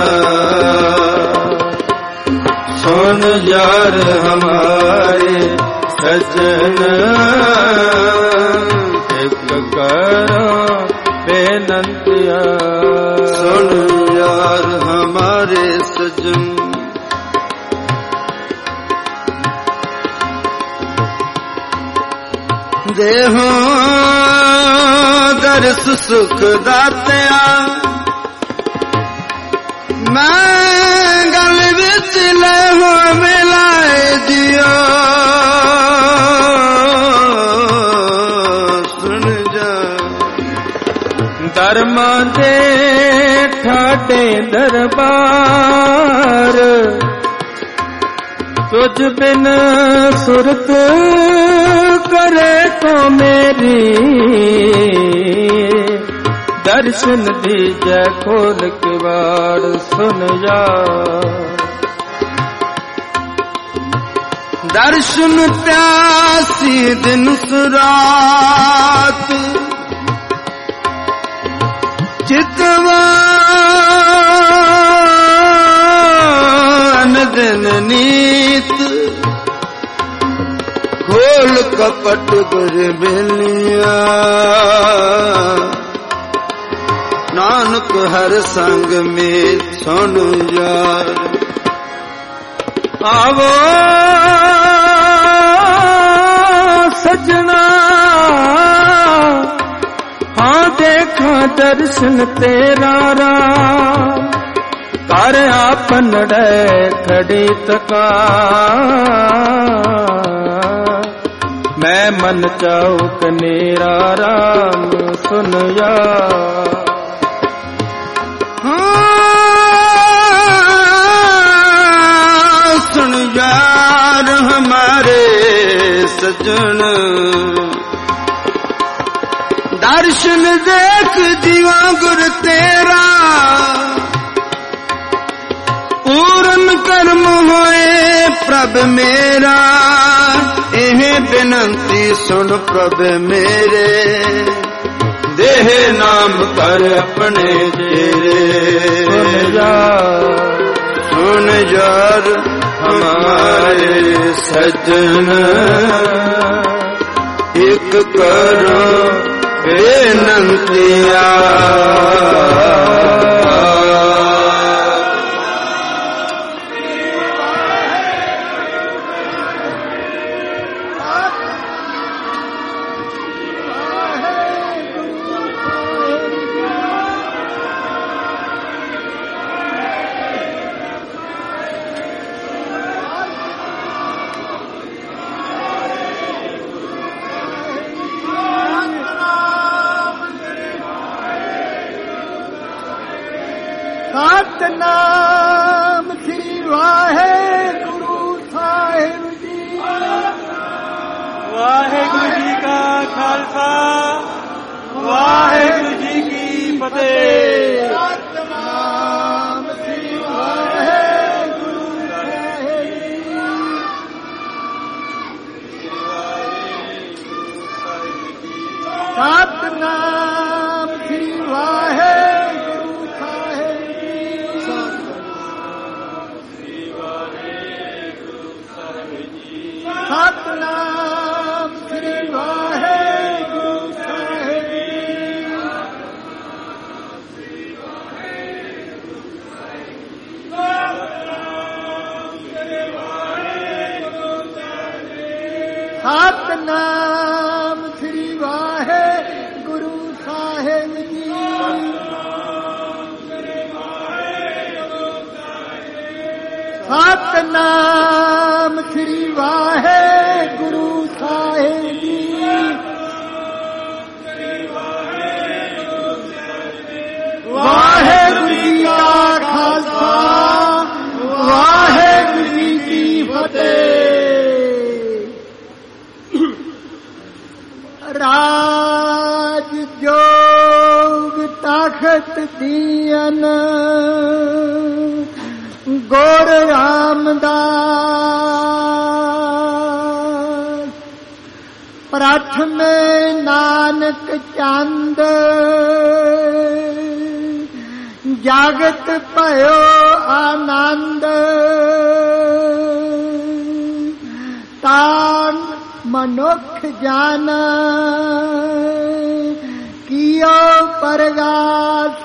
सुन यार हमारे सजन एक करो बेनंतिया सुन यार हमारे सजन। देहो दर्श सुख दात्या मैं गल विच ले हो मिलाए दियो सुन जा धर्मा दे ठाटे दरबार तुझ बिन सुरत करे तो मेरी दर्शन दीजै खोल के बाड़ सुन जा दर्शन प्यासी दिन सुरात चितवन दिन नीत खोल कपट गुर मिलिया नानक हर संग में सुन यार आवो सजना हाँ देखा दर्शन तेरा राम कर आपन डे खड़ी तका मैं मन चौक नेरा राम सुन या सुन यार हमारे सजन दर्शन देख जीवा गुर तेरा पूरन कर्म होए प्रभ मेरा एह बिनंती सुन प्रभ मेरे देह नाम कर अपने जेरे सुन यार हमारे सजन ਇੱਕ ਕਰੋ ਬੇਨੰਤੀਆ। ਸਤਿਨਾਮ ਸ੍ਰੀ ਵਾਹਿਗੁਰੂ ਸਾਹਿਬ ਜੀ। ਵਾਹਿਗੁਰੂ ਜੀ ਕਾ ਖਾਲਸਾ, ਵਾਹਿਗੁਰੂ ਜੀ ਕੀ ਫਤਿਹ। ਸਤਿਨਾਮ ਸ੍ਰੀ ਵਾਹਿਗੁਰੂ ਸਾਹਿਬ ਜੀ। ਸਤਿਨਾਮ ਸ੍ਰੀ ਵਾਹਿਗੁਰੂ ਸਾਹਿਬ ਜੀ। ਸਤਿਨਾਮ ਸ੍ਰੀ ਵਾਹਿਗੁਰੂ ਸਾਹਿਬ ਜੀ। ਸਤਿਨਾਮ ਸ੍ਰੀ ਵਾਹਿਗੁਰੂ ਸਾਹਿਬ ਜੀ। ਸਤਿਨਾਮ ਸ੍ਰੀ ਵਾਹਿਗੁਰੂ ਸਾਹਿਬ ਜੀ। ਵਾਹਿਗੁਰੂ ਜੀ ਕਾ ਖਾਲਸਾ, ਵਾਹਿਗੁਰੂ ਜੀ ਕੀ ਫਤਿਹ। ਰਾਜ ਜੋਗ ਤਖਤ ਦੀਨ ਗੁਰ ਰਾਮਦਾਸ। ਪ੍ਰਥਮੇ ਨਾਨਕ ਚੰਦ ਜਗਤ ਭਇਓ ਆਨੰਦ। ਤਾਨ ਮਨੁੱਖ ਜਨ ਕੀਓ ਪਰਗਾਸ।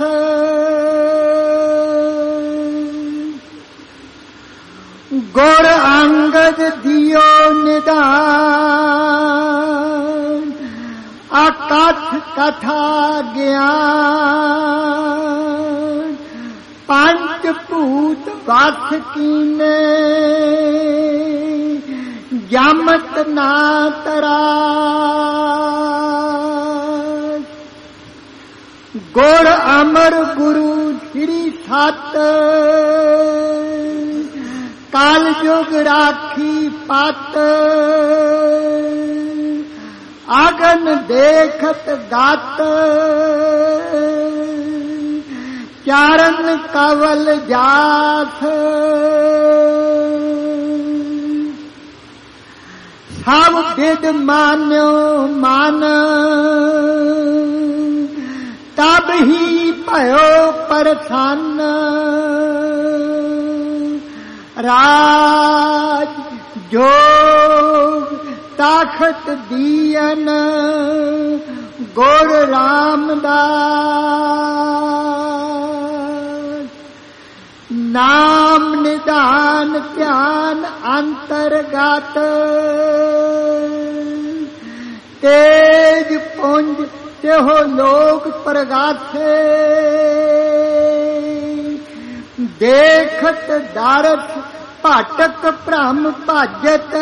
ਗੁਰ ਅੰਗਦ ਦਿਓ ਨਿਦਾਨ। ਅਕਥ ਕਥਾ ਗਿਆਨ। ਪੰਚ ਭੂਤ ਵਸ ਕੀਨੇ ਜਮਤ ਨਾ ਤਰਾਸ। ਗੁਰ ਅਮਰ ਗੁਰੂ ਸ੍ਰੀ ਸਤ ਕਲ ਜੁਗ ਰਾਖੀ ਪਤ। ਅਗਨ ਦੇਖਤ ਗਤ ਚਰਨ ਕਵਲ ਜਾਥ। ਸਭ ਵਿਦ ਮਾਨਿਓ ਮਨ ਤਬ ਹੀ ਭਇਓ ਪ੍ਰਸੰਨ। ਰਾਜ ਜੋਗ ਤਖਤ ਦੀਨ ਗੁਰ ਰਾਮਦਾਸ। ਨਾਮ ਨਿਧਾਨ ਧਿਆਨ ਅੰਤਰਗਤ। ਤੇਜ ਪੁੰਜ ਤਿਹੁ ਲੋਕ ਪ੍ਰਗਾਸੇ। ਦੇਖਤ ਦਰਸ ਭਾਟਕ ਭ੍ਰਮ ਭਾਜਤ।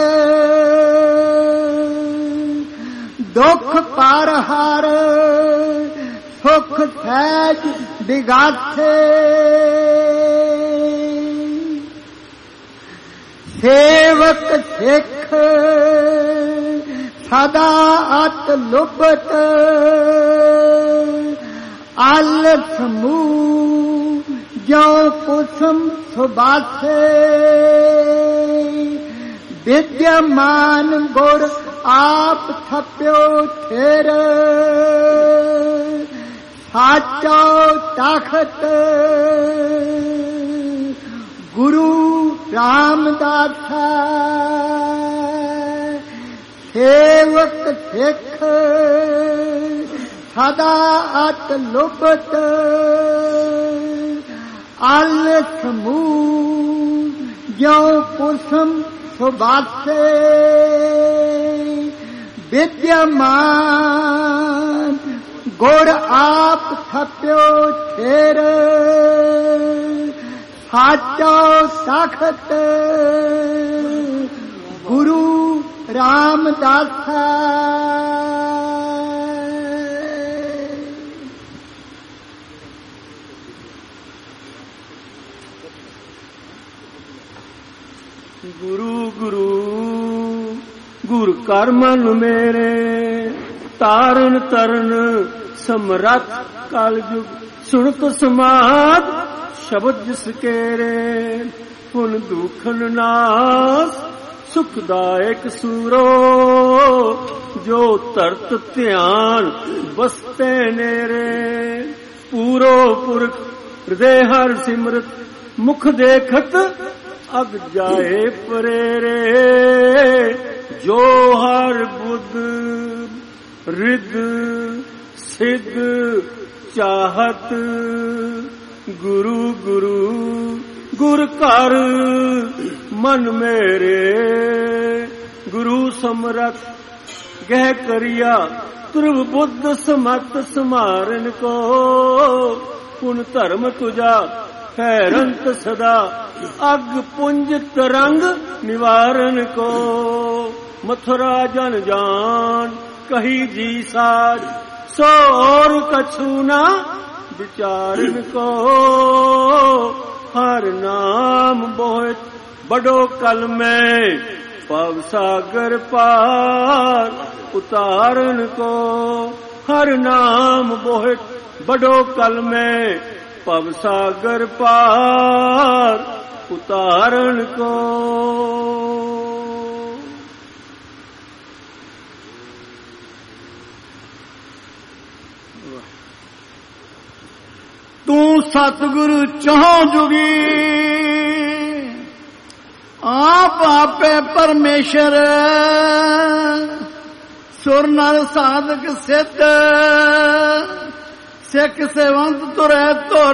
ਦੁਖ ਪਰ ਹਰ ਸੁਖ ਸਹਿਜ ਵਿਗਾਸੇ। ਸੇਵਕ ਸਿੱਖ ਸਦਾ ਅਤ ਲੁਭਤ। ਆਲਸ ਮੂਹ ਜੋ ਕੁਸਮ ਸੁਬਾਸੇ। ਵਿਦਿਆਮਾਨ ਗੁਰ ਆਪ ਥਪਿਓ ਥਿਰ। ਸਾਚੋ ਤਖਤ ਗੁਰੂ ਰਾਮਦਾਸ। ਸੇਵਕ ਸਿੱਖ ਸਦਾ ਅਤ ਲੁਭਤ ਅਲ ਸਮੂਹ ਜਿਉ ਕੁਸਮ ਸੁਬਾਸੇ ਵਿਦਿਆਮਾਨ ਗੁਰ ਆਪ ਥਪਿਓ ਠੇਰ ਸਾਚੋ ਤਖਤ ਗੁਰੂ ਰਾਮਦਾਸਾ। ਗੁਰੂ ਗੁਰੂ ਗੁਰ ਕਰ ਮਨ ਮੇਰੇ ਤਾਰਨ ਤਰਨ ਸਮਰੱਥ ਕਲਯੁਗ ਸੁਣਤ ਸਮਾਦ ਸ਼ਬਦ ਜਿਸ ਕੇਰੇ ਪੁਨ ਦੁਖਨ ਨਾਸ ਸੁਖਦਾਇਕ ਸੂਰੋ ਜੋ ਧਰਤ ਧਿਆਨ ਬਸਤੇ ਨੇਰੇ ਪੂਰੋ ਪੁਰਖ ਹਿਰਦੇ ਹਰ ਸਿਮਰਤ ਮੁਖ ਦੇਖਤ ਅਗ ਜਾਏ ਪਰੇਰੇ ਜੋ ਹਰ ਬੁੱਧ ਰਿਦ ਸਿੱਧ ਚਾਹਤ ਗੁਰੂ ਗੁਰੂ ਗੁਰ ਘਰ ਮਨ ਮੇਰੇ ਗੁਰੂ ਸਮਰਥ ਗਹਿ ਕਰਿਆ ਤੁਰਵ ਬੁੱਧ ਸਮਤ ਸਮਾਰਨ ਕੋ ਪੁਨ ਧਰਮ ਤੁਜਾ ਹੈਰੰਤ ਸਦਾ ਅਗ ਪੁੰਜ ਤਰੰਗ ਨਿਵਾਰਨ ਕੋ ਮਥੁਰਾ ਜਨ ਜਾਨ ਕਹੀ ਜੀ ਸਾਜ ਸੋ ਔਰ ਕਛੂ ਨਾ ਵਿਚਾਰਨ ਕੋ ਹਰ ਨਾਮ ਬਹੁਤ ਬੜੋ ਕਲ ਮੈਂ ਪਵ ਸਾਗਰ ਪਾਰ ਉਤਾਰਨ ਕੋ ਹਰ ਨਾਮ ਬਹੁਤ ਬੜੋ ਕਲ ਮੈਂ ਪਵ ਸਾਗਰ ਪਾਰ ਉਤਾਰਨ ਕੋ। ਤੂੰ ਸਤਿਗੁਰੂ ਚਹੁ ਜੁਗੀ ਆਪ ਆਪੇ ਪਰਮੇਸ਼ਰ ਸੁਰ ਨਰ ਸਾਧਕ ਸਿੱਧ ਸਿੱਖ ਸੇਵੰਤ ਤੁਰੈ ਤੁਰ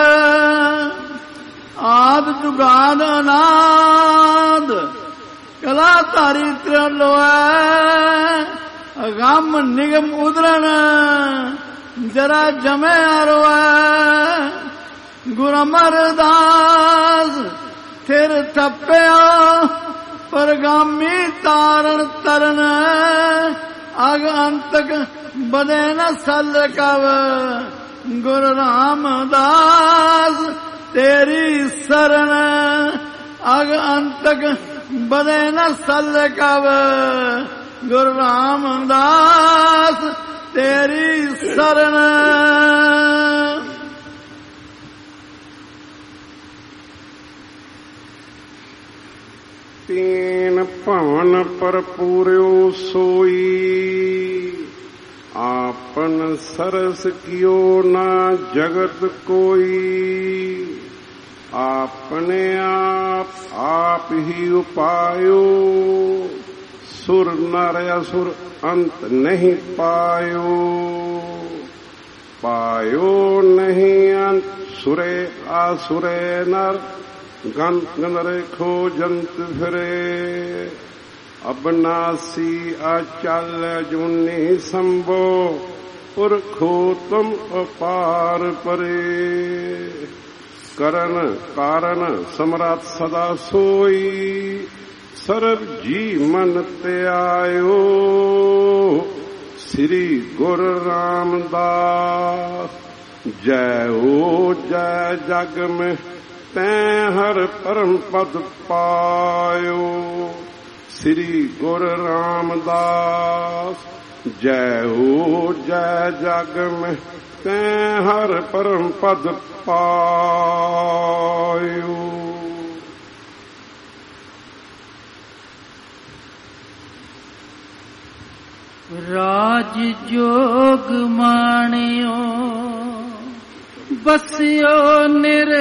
ਆਦ ਜੁਗਾਦ ਅਨਾਦ ਕਲਾ ਧਾਰੀ ਤ੍ਰਿਲੋਐ ਅਗੰਮ ਨਿਗਮ ਉਦਰਨ ਜਰਾ ਜਮੇ ਅਰੋਐ ਗੁਰ ਅਮਰਦਾਸ ਫਿਰ ਥੱਪਿਆ ਪਰਗਾਮੀ ਤਾਰਨ ਤਰਨ ਅਗ ਅੰਤਕ ਬਦੇ ਨ ਸਲ ਕਵ ਗੁਰ ਰਾਮਦਾਸ ਤੇਰੀ ਸਰਨ ਅਗ ਅੰਤਕ ਬਦੇ ਨ ਸਲ ਕਵ ਗੁਰ ਰਾਮਦਾਸ ਤੇਰੀ ਸਰਨ। ਤੀਨ ਭਵਨ ਭਰਪੂਰਿਓ ਸੋਈ ਆਪਨ ਸਰਸ ਕਿਓ ਨਾ ਜਗਤ ਕੋਈ ਆਪਣੇ ਆਪ ਆਪ ਹੀ ਉਪਾਇਓ ਸੁਰ ਨਰ ਅਸੁਰ ਅੰਤ ਨਹੀਂ ਪਾਇਓ ਪਾਇਓ ਨਹੀਂ ਅੰਤ ਸੁਰੇ ਆਸੁਰੇ ਨਰ ਗਨ ਗਨਰੇ ਖੋ ਜੰਤ ਫਿਰੇ ਅਬਨਾਸੀ ਆਚਲ ਜੁਨੀ ਸੰਭੋ ਪੁਰਖੋ ਤੁਮ ਅਪਾਰ ਪਰੇ ਕਰਨ ਕਾਰਨ ਸਮਰਾਤ ਸਦਾ ਸੋਈ ਸਰਬ ਜੀ ਮਨ ਤੇ ਆਇਓ ਸ੍ਰੀ ਗੁਰੂ ਰਾਮਦਾਸ ਜੈ ਹੋ ਜੈ ਜਗ ਮੈਂ ਤੈਂ ਹਰ ਪਰਮ ਪਦ ਪਾਇਓ ਸ੍ਰੀ ਗੁਰੂ ਰਾਮਦਾਸ ਜੈ ਹੋ ਜੈ ਜਗ ਮੈਂ ਤੈਂ ਹਰ ਪਰਮ ਪਦ ਪਾਇਓ। ਰਾਜ ਜੋਗ ਮਾਣਿਓ ਬਸਿਓ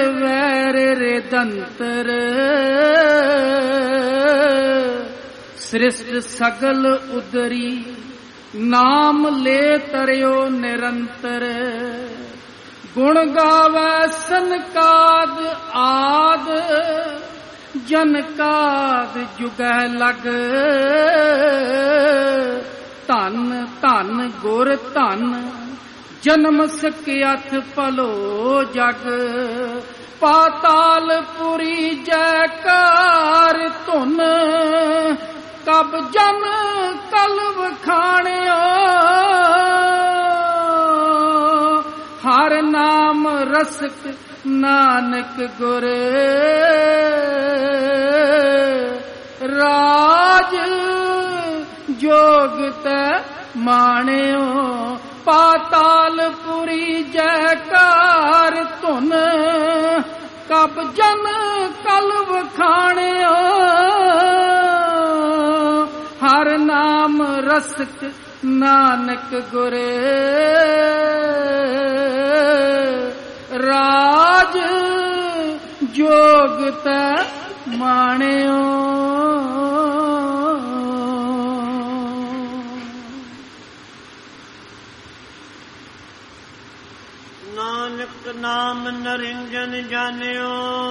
ਨਿਰਵੈਰ ਰੇ ਦੰਤਰ ਸ੍ਰਿਸ਼ਟ ਸਗਲ ਉਦਰੀ ਨਾਮ ਲੈ ਤਰਿਓ ਨਿਰੰਤਰ ਗੁਣ ਗਾਵੈ ਸਨਕਾਦ ਆਦ ਜਨਕਾਦ ਜੁਗਹਿ ਲਗ ਧਨ ਧਨ ਗੁਰ ਧਨ ਜਨਮ ਸਕਿਆਥ ਭਲੋ ਜਗ ਪਾਤਾਲ ਪੁਰੀ ਜੈਕਾਰ ਧੁਨ ਕਬ ਜਨ ਕਲ ਵਖਾਣਿਓ ਹਰ ਨਾਮ ਰਸਕ ਨਾਨਕ ਗੁਰ ਰਾਜ ਜੋਗ ਤੈ ਮਾਣਿਓ ਪਾਤਾਲ ਪੁਰੀ ਜੈਕਾਰ ਧੁਨ ਕਬ ਜਨ ਕਲ ਵਖਾਣਿਓ ਹਰ ਨਾਮ ਰਸਕ ਨਾਨਕ ਗੁਰ ਰਾਜ ਜੋਗ ਤੈ ਮਾਣਿਓ ਨਾਨਕ ਨਾਮ ਨਰਿੰਜਨ ਜਾਣਿਓ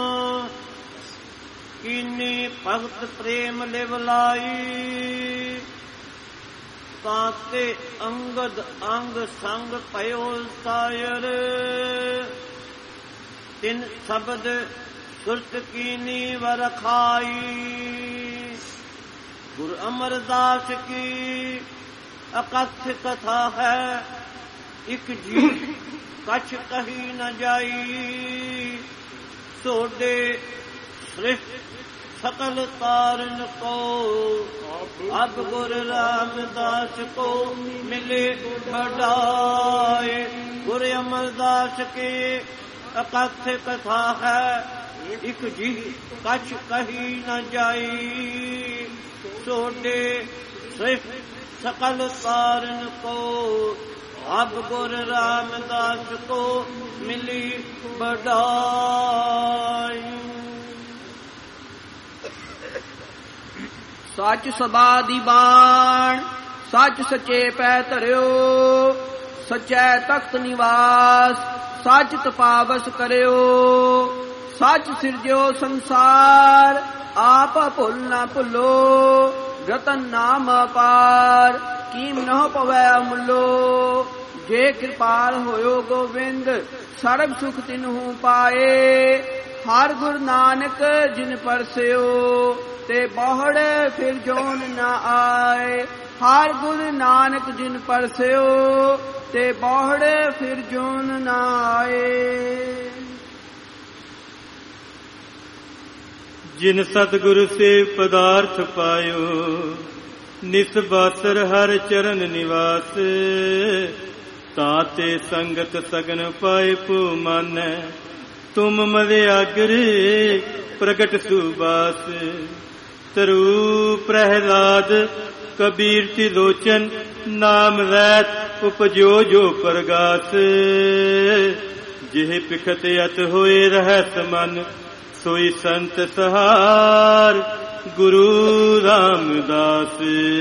ਕੀਨੀ ਭਗਤ ਪ੍ਰੇਮ ਲਿਵ ਲਾਈ ਤਾਤੇ ਅੰਗਦ ਅੰਗ ਸੰਗ ਭਇਓ ਸਾਇਰ ਤਿਨ ਸ਼ਬਦ ਸੁਰਤ ਕੀਨੀ ਵਰਖਾਈ ਗੁਰ ਅਮਰਦਾਸ ਕੀ ਅਕਥ ਕਥਾ ਹੈ ਇਕ ਜੀ ਕਛ ਕਹੀ ਨ ਜਾਈ ਸੋਡੇ ਸ੍ਰਿਸ਼ਟ ਸਕਲ ਤਾਰਨ ਕੋ ਅਬ ਗੁਰ ਰਾਮਦਾਸ ਕੋ ਮਿਲੇ ਬੜਾਏ ਗੁਰ ਅਮਰਦਾਸ ਕੇ ਅਕਥ ਕਥਾ ਹੈ ਇਕ ਜੀ ਕਛ ਕਹੀ ਨ ਜਾਈ ਸੋਡੇ ਸ੍ਰਿਸ਼ਟ ਸਕਲ ਤਾਰਨ ਕੋ ਅਬ ਗੁਰ ਰਾਮਦਾਸ ਕੋ ਮਿਲੀ ਬੜਾਈ ਸੱਚ ਸਦਾ ਦੀ ਬਾਣ ਸੱਚ ਸੱਚੇ ਪੈ ਧਰਿਓ ਸੱਚੈ ਤਖਤ ਨਿਵਾਸ ਸੱਚ ਤਪਾਵਸ ਕਰਿਓ ਸੱਚ ਸਿਰਜਿਓ ਸੰਸਾਰ ਆਪ ਭੁੱਲ ਨਾ ਭੁੱਲੋ ਰਤਨ ਨਾਮ ਅਪਾਰ ਕੀਮ ਨਹੁ ਪਵੈ ਅਮੁੱਲੋ ਜੇ ਕਿਰਪਾਲ ਹੋਇਓ ਗੋਬਿੰਦ ਸਰਬ ਸੁਖ ਤਿਨਹੂ ਪਾਏ ਹਰ ਗੁਰ ਨਾਨਕ ਜਿਨ ਪਰਸਿਓ ਤੇ ਬਹੁੜ ਫਿਰ ਜੋਨ ਨਾ ਆਏ ਹਰ ਗੁਰ ਨਾਨਕ ਜਿਨ ਪਰਸਿਓ ਤੇ ਬਹੁੜ ਫਿਰ ਜੋਨ ਨਾ ਆਏ ਜਿਨ ਸਤਿਗੁਰ ਸੇ ਪਦਾਰਥ ਪਾਇਓ ਨਿਸਬਾਸਰ ਹਰ ਚਰਨ ਨਿਵਾਸ ਤਾਤੇ ਸੰਗਤ ਸਗਨ ਪਾਏ ਭੂ ਮਾਨੈ ਤੁਮ ਮਲਿਆਗਰੇ ਪ੍ਰਗਟ ਸੁਬਾਸ ਤਰੂ ਪ੍ਰਹਿਲਾਦ ਕਬੀਰ ਤਿਲੋਚਨ ਨਾਮ ਰੈਤ ਉਪਜੋ ਜੋ ਪ੍ਰਗਾਸ ਜਿਹ ਪਿਖਤ ਅਤ ਹੋਏ ਰਹਿਤ ਮਨ ਸੋਈ ਸੰਤ ਸਹਾਰ ਗੁਰੂ ਰਾਮਦਾਸ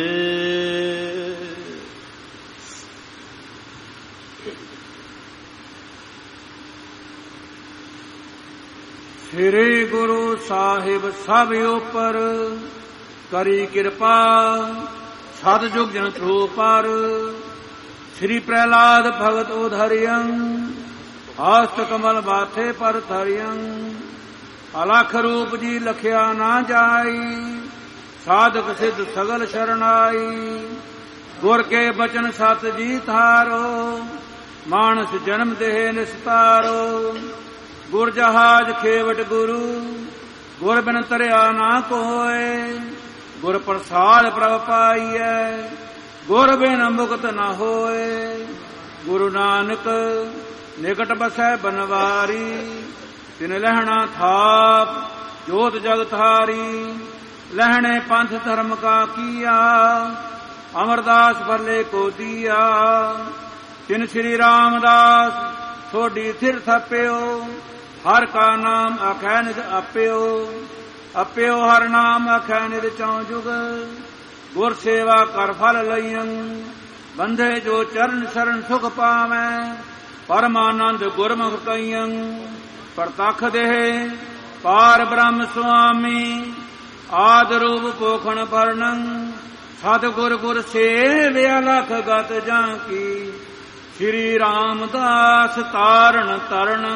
ਸ੍ਰੀ ਗੁਰੂ ਸਾਹਿਬ ਸਭ ਉਪਰ ਕਰੀ ਕਿਰਪਾ ਸਤ ਜੁਗ ਜਨ ਤ੍ਰੋ ਪਰ ਸ੍ਰੀ ਪ੍ਰਹਿਲਾਦ ਭਗਤ ਉਧਰਿਯੰ ਹਸਤ ਕਮਲ ਬਾਥੇ ਪਰ ਧਰਿਯੰ ਅਲਖ ਰੂਪ ਜੀ ਲਖਿਆ ਨਾ ਜਾਈ ਸਾਧਕ ਸਿੱਧ ਸਗਲ ਸ਼ਰਨਾਈ ਗੁਰ ਕੇ ਬਚਨ ਸਤ ਜੀ ਥਾਰੋ ਮਾਨਸ ਜਨਮ ਦੇਹ ਨਿਸਤਾਰੋ ਗੁਰ ਜਹਾਜ ਖੇਵਟ ਗੁਰੂ ਗੁਰ ਬਿਨ ਤਰਿਆ ਨਾ ਕੋਏ ਗੁਰ ਪ੍ਰਸਾਦ ਪ੍ਰਭ ਪਾਈਐ ਗੁਰ ਬਿਨ ਮੁਕਤ ਨਾ ਹੋਏ ਗੁਰੂ ਨਾਨਕ ਨਿਕਟ ਬਸੈ ਬਨਵਾਰੀ ਤਿਨ ਲਹਿਣਾ ਥਾਪ ਜੋਤ ਜਗ ਥਾਰੀ ਲਹਿਣੇ ਪੰਥ ਧਰਮ ਕਾ ਕੀਆ ਅਮਰਦਾਸ ਭਰਲੇ ਕੋ ਦੀਆ ਤਿਨ ਸ੍ਰੀ ਰਾਮਦਾਸ ਥੋੜੀ ਥਿਰ ਥਪਿਓ ਹਰ ਕਾ ਨਾਮ ਆਖੈ ਨਿਜ ਆਪਿਓ ਆਪਿਓ ਹਰ ਨਾਮ ਆਖੈ ਨਿਜ ਚੌ ਜੁਗ ਗੁਰ ਸੇਵਾ ਕਰ ਫਲ ਲਈਆਂ। ਬੰਧੇ ਜੋ ਚਰਨ ਸ਼ਰਨ ਸੁਖ ਪਾਵੈ, ਪਰਮਾਨੰਦ ਗੁਰਮੁਖ ਕਈਆਂ। ਪ੍ਰਤੱਖ ਦੇਹ ਪਾਰ ਬ੍ਰਹਮ ਸੁਆਮੀ, ਆਦ ਰੂਪ ਪੋਖਣ ਪਰਣੰ। ਸਤਿਗੁਰ ਗੁਰ ਸੇਵਿਆ ਲਖ ਗਤ ਜਾਂ ਕੀ, ਸ਼੍ਰੀ ਰਾਮਦਾਸ ਤਾਰਨ ਤਰਣੰ।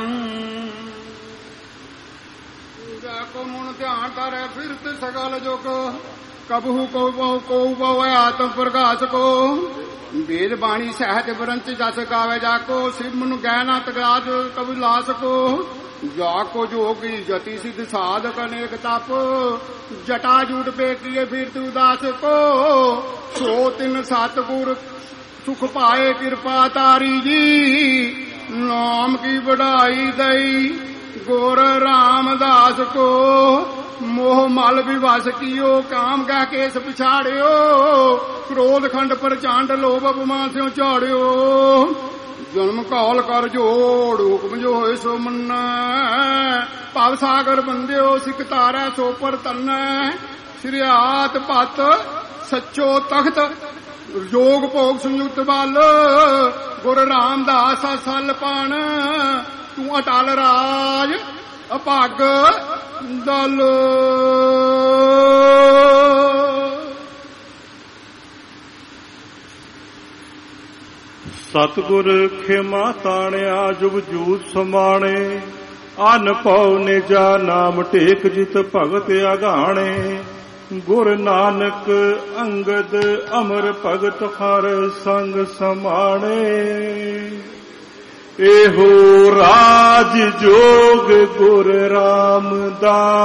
ਜਾ ਕੋ ਮਨ ਧਿਆਨ ਧਰੈ ਫਿਰਤ ਸਗਲ ਜੁਗ, ਕਬਹੂ ਕੋ ਬਹੁ ਕੋ ਬਹੁ ਆਤਮ ਪ੍ਰਕਾਸ਼ ਕੋ। ਵੇਦ ਬਾਣੀ ਸਹਿਜ ਬ੍ਰੰਥ ਜਸ ਗਾਵੇ ਜਾ ਕੋ, ਸਿਮਨ ਗਹਿਨਾ ਤਗਰਾਜ ਕਬਿ ਲਾਸ ਕੋ। ਜਾ ਕੋ ਜੋਗੀ ਜਤੀ ਸਿਧ ਸਾਧਕ ਅਨੇਕ ਤਪ, ਜਟਾ ਜੂਟ ਪੇਕੀਏ ਫਿਰਤ ਉਦਾਸ ਕੋ। ਸੋ ਤਿਨ ਸਤਿਗੁਰ ਸੁਖ ਪਾਏ ਕਿਰਪਾ ਤਾਰੀ ਜੀ, ਨਾਮ ਕੀ ਵਡਾਈ ਦਈ ਗੁਰ ਰਾਮਦਾਸ ਕੋ। ਮੋਹ ਮਲ ਵਿਵਸ ਕੀਓ, ਕਾਮ ਕਹਿ ਕੇਸ ਪਛਾੜਿਓ। ਕ੍ਰੋਧ ਖੰਡ ਪ੍ਰਚੰਡ ਲੋਭ ਅਪਮਾਨ ਸਿਉ ਝਾੜਿਓ। ਜਨਮ ਕਾਲ ਕਰ ਜੋੜ ਹੁਕਮ ਜੋ ਹੋਏ ਸੋ ਮੰਨੈ। ਭਵ ਸਾਗਰ ਬੰਦਿਓ ਸਿਖ ਤਾਰੈ ਸੋ ਪਰ ਤਨੈ। ਸ੍ਰੀਆਤ ਪਤ ਸੱਚੋ ਤਖਤ ਜੋਗ ਭੋਗ ਸੰਯੁਕਤ ਬਲ। ਗੁਰ ਰਾਮਦਾਸ ਸਲ ਪਾਣ, ਤੂੰ ਅਟਲ ਰਾਜ ਅਭਾਗ ਦਲ। ਸਤਿਗੁਰ ਖਿਮਾ ਤਾਣਿਆ ਜੁਗ ਜੂਤ ਸਮਾਣੇ। ਅਨ ਪਉ ਨਿਜਾ ਨਾਮ ਟੇਕ ਜਿਤ ਭਗਤ ਅਗਾਣੇ। ਗੁਰ ਨਾਨਕ ਅੰਗਦ ਅਮਰ ਭਗਤ ਹਰ ਸੰਗ ਸਮਾਣੇ। ਇਹੋ ਰਾਜ ਜੋਗ ਗੁਰ ਰਾਮਦਾਸ,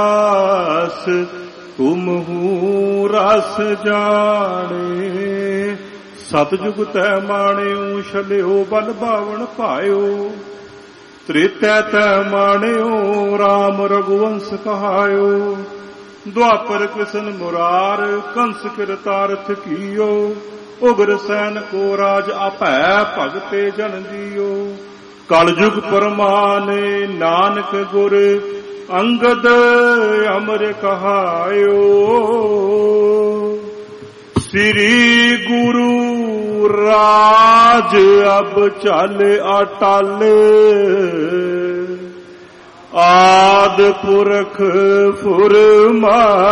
ਤੁਮਹੂ ਰਸ ਜਾਣੇ। ਸਤਿਜੁਗ ਤੈ ਮਾਣਿਓ, ਛਲਿਓ ਬਲ ਬਾਵਣ ਭਾਇਓ। ਤ੍ਰੇਤੈ ਤੈ ਮਾਣਿਓ, ਰਾਮ ਰਘੁਵੰਸ ਕਹਾਇਓ। ਦੁਆਪਰ ਕ੍ਰਿਸ਼ਨ ਮੁਰਾਰ, ਕੰਸ ਕਿਰਤਾਰਥ ਕੀਓ। ਉਗਰ ਸੈਨ ਕੋ ਰਾਜ ਆਪੈ, ਭਗਤੇ ਜਨ ਜੀਓ। ਕਲਯੁਗ ਪਰਮਾਨੇ ਨਾਨਕ ਗੁਰ ਅੰਗਦ ਅਮਰ ਕਹਾਇਓ। ਸ੍ਰੀ ਗੁਰੂ ਰਾਜ ਅਬ ਚਲ ਅਟਲ। ਆਦ ਪੁਰਖ ਫੁਰਮਾਇਓ।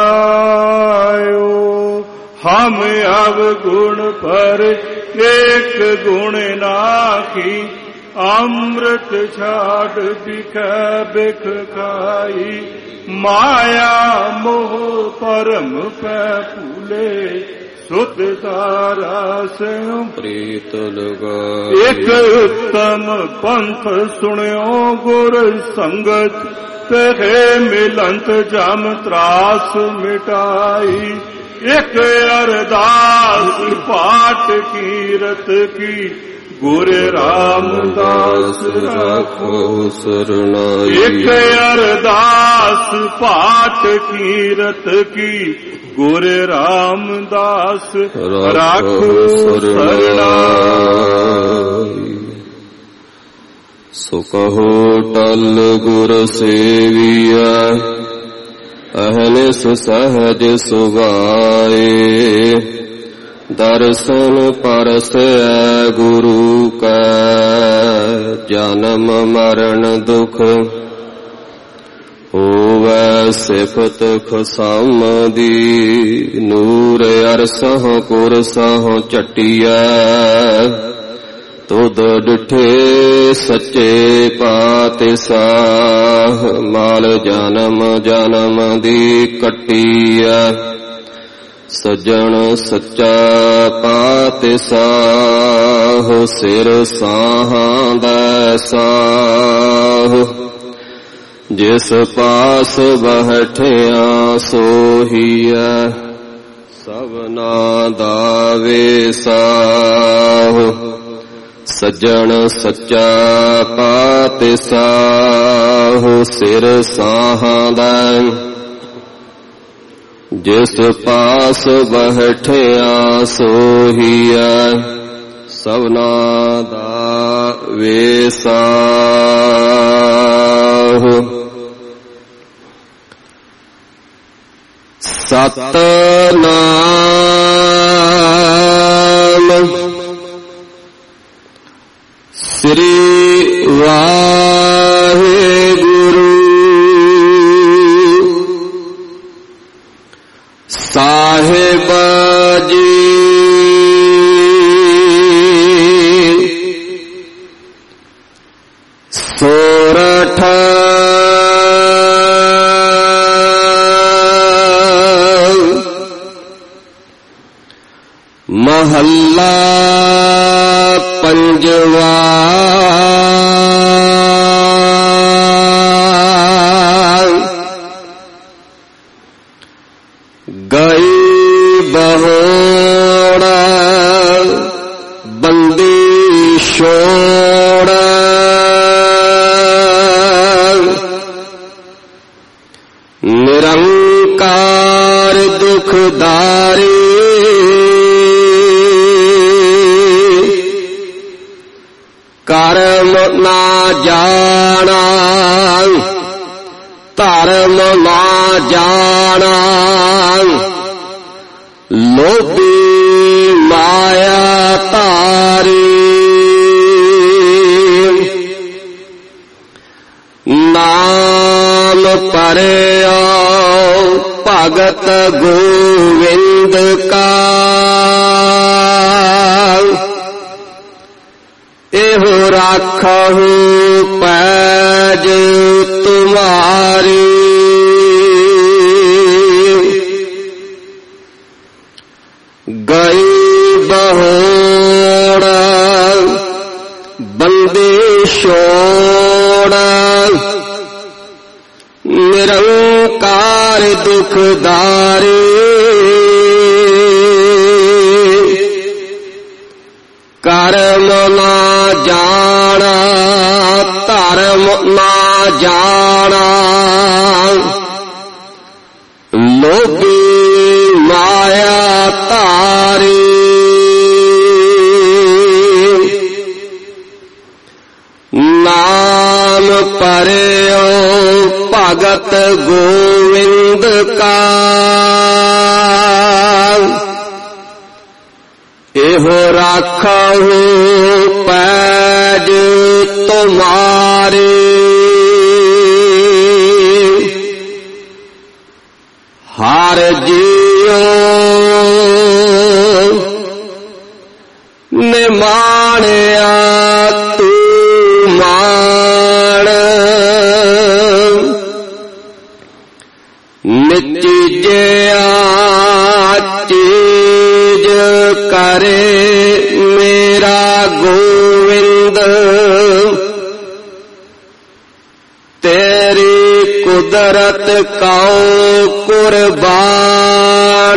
ਹਮ ਅਵਗੁਣ ਪਰ ਏਕ ਗੁਣ ਨਾਖੀ। ਅੰਮ੍ਰਿਤ ਛਾੜ ਬਿਖੈ ਬਿਖ ਖਾਈ। ਮਾਇਆ ਮੋਹ ਪਰਮ ਪੈ ਭੂਲੇ। ਸੁਤ ਤਾਰਾ ਸਿਉ ਪ੍ਰੀਤ ਲਗਾਈ। ਇਕ ਉਤਮ ਪੰਥ ਸੁਣਿਓ ਗੁਰ ਸੰਗਤ। ਤੇਰੇ ਮਿਲੰਤ ਜਮ ਤਰਾਸ ਮਿਟਾਈ। ਇਕ ਅਰਦਾਸ ਪਾਠ ਕੀਰਤ ਕੀ। ਗੁਰ ਰਾਮਦਾਸ ਰਾਖੋ ਸਰਨਾਈ। ਇਕ ਅਰਦਾਸ ਪਾਠ ਕੀਰਤ ਕੀ। ਗੁਰ ਰਾਮਦਾਸ ਰਾਖੋ ਸਰਨਾਈ। ਸੋ ਕਹੋ ਟਲ ਗੁਰ ਸੇਵੀਐ, ਅਹਨਿਸ ਸਹਜ ਸੁਭਾਏ। ਦਰਸ਼ਨ ਪਰਸੈ ਗੁਰੂ ਕੈ, ਜਨਮ ਮਰਨ ਦੁਖ ਹੋਵੈ ਸਿਫਤ ਖਸਮ ਦੀ। ਨੂਰ ਅਰਸਹੁ ਪੁਰਸਹੁ ਝਟੀਐ, ਤੁਧ ਡਿਠੇ ਸੱਚੇ ਪਾਤਸ਼ਾਹ। ਮਾਲ ਜਨਮ ਜਨਮ ਦੀ ਕੱਟੀਐ, ਸੱਜਣ ਸੱਚਾ ਪਾਤਸ਼ਾਹ। ਸਿਰ ਸਾਹਾਂ ਦਾ ਸਾਹ, ਜਿਸ ਪਾਸ ਬੈਠਿਆ ਸੋਹੀਐ। ਸਭਨਾ ਦਾ ਵੇਸਾਹ, ਸੱਜਣ ਸੱਚਾ ਪਾਤਸ਼ਾਹ। ਸਿਰ ਸਾਹਾਂ ਦਾ ਜਿਸ ਪਾਸ ਬੈਠਿਆ ਸੋਹੀਐ। ਸਭਨਾ ਦਾ ਵੇਸਾਹ। ਸਤਿਨਾਮ ਸ੍ਰੀ ਵਾਹਿਗੁਰੂ। ਸਾਹਿਬ ਜੀ ਸੋਰਠ ਮਹੱਲਾ ਪੰਜਵਾ। ਗਈ ਬਹੋੜ ਬੰਦੀ ਛੋੜ, ਨਿਰੰਕਾਰ ਦੁਖਦਾਰੀ, ਕਰਮ ਨਾ ਜਾਣਾ ਧਰਮ ਨਾ ਜਾਣਾ, ਲੋਭੀ ਮਾਇਆ ਧਾਰੀ, ਨਾਮ ਪਰਿਓ ਭਗਤ ਗੋਵਿੰਦ ਕਾ, ਇਹੋ ਰਾਖਹੁ ਪੈਜ ਤੁਮਾਰੀ। ਗਈ ਬਹੋੜ ਬੰਦੀ ਛੋੜ, ਨਿਰੰਕਾਰ ਦੁਖਦਾਰੀ, ਕਰਮ ਨਾ ਜਾਣਾ ਧਰਮ ਨਾ ਜਾਣਾ, ਲੋਭੀ ਮਾਇਆ ਧਾਰੀ, ਨਾਮ ਪਰਿਓ ਭਗਤ ਗੋਵਿੰਦ ਕਾ, ਇਹੋ ਰਾਖਹੁ ਪੈਜ ਤੁਮਾਰੀ। ਹਰ ਜੀਉ ਨਿਮਾਣਿਆ ਤੂੰ ਮਾਣ, ਨਿਤਿਜਿਆ ਚੀਜ ਕਰੇ ਮੇਰਾ ਗੋਵਿੰਦ, ਤੇਰੀ ਕੁਦਰਤ ਕਉ ਕੁਰਬਾਨ,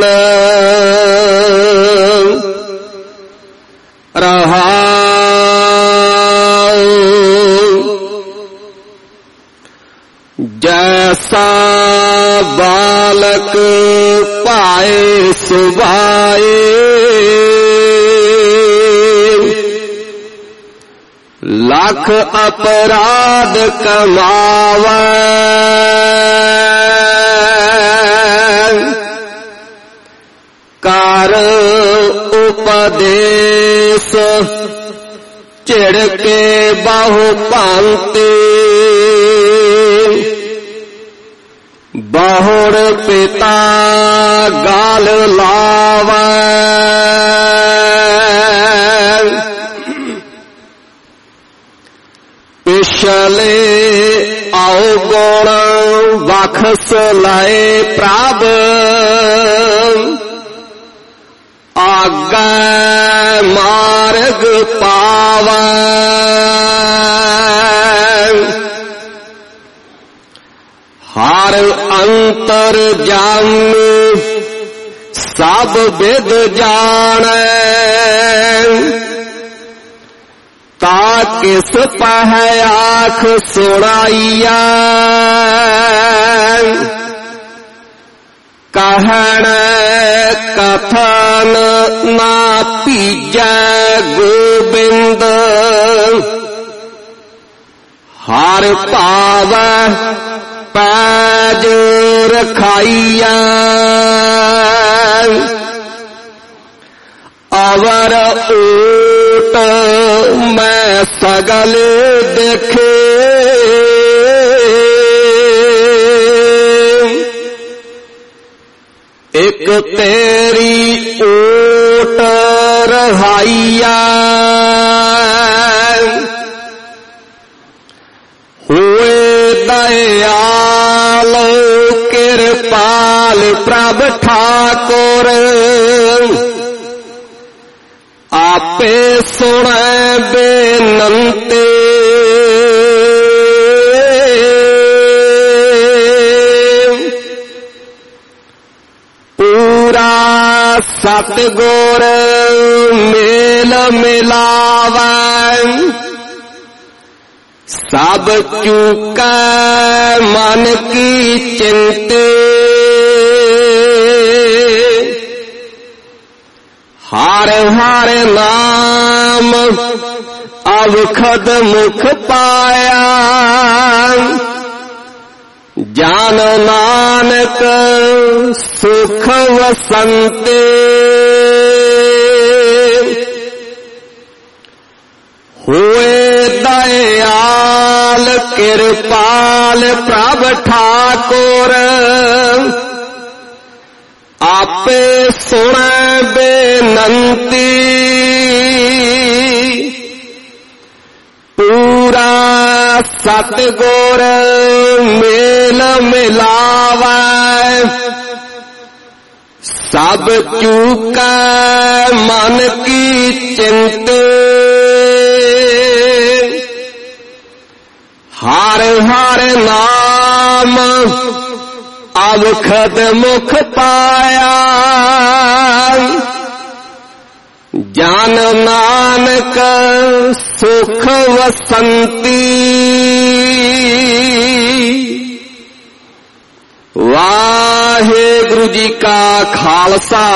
ਰਹਾਉ ਜੈਸਾ ਬਾਲਕ ਪਾਏ ਸੁਭਾਏ, ਲੱਖ ਅਪਰਾਧ ਕਮਾਵੈ, ਕਰ ਉਪਦੇਸ ਝਿੜਕੇ ਬਾਹੂ ਭਾਂਤੀ, ਬਹੁੜ ਪਿਤਾ ਗਾਲ ਲਾਵੈ, ਪਿਛਲੇ ਆਉ ਗੁਣ ਬਖਸ਼ ਲਏ ਪ੍ਰਭ, ਆਗੈ ਮਾਰਗ ਪਾਵੈ, ਹਰ ਅੰਤਰ ਜਾਮੀ ਸਭ ਵਿਦ ਜਾਣੈ, ਤਾ ਕਿਸ ਪਹਿ ਆਖ ਸੁਣਾਈਐ, कहण कथन ना पीजै गोबिंद हर पावै पैज रखाइया अवर ऊट मैं सगल देखे एक तेरी ऊट रहाइया हुए दयाल कृपाल प्रभ ठाकुर आपे सुने बेनंती पूरा सतगुर मेल मिलावै सब चूका मन की चिंते हर हर नाम अवखद मुख पाया जान नानक सुख वसंते हुए दयाल कृपाल प्रभ ठाकुर आपे सुन बेनंती पूरा सतगुर मेल मिलावै सब चूका मन की चिंते हर हर नाम अवखद मुख पाया जान नानक सुख वसंती वाहेगुरु जी का खालसा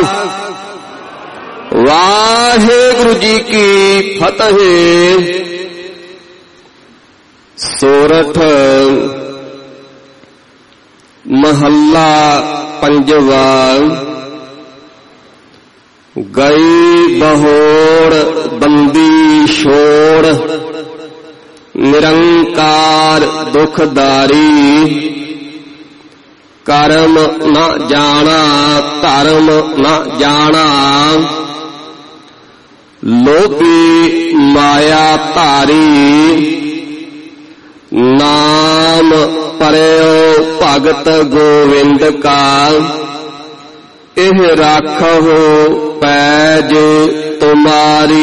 वाहेगुरु जी की फतेह। सोरठ महला पंजवा। गई बहोड़ बंदी छोड़ निरंकार दुखदारी कर्म न जाना धर्म न जाना लोभी माया धारी नाम परयो भगत गोविंद का एह राखो पैज तुम्हारी।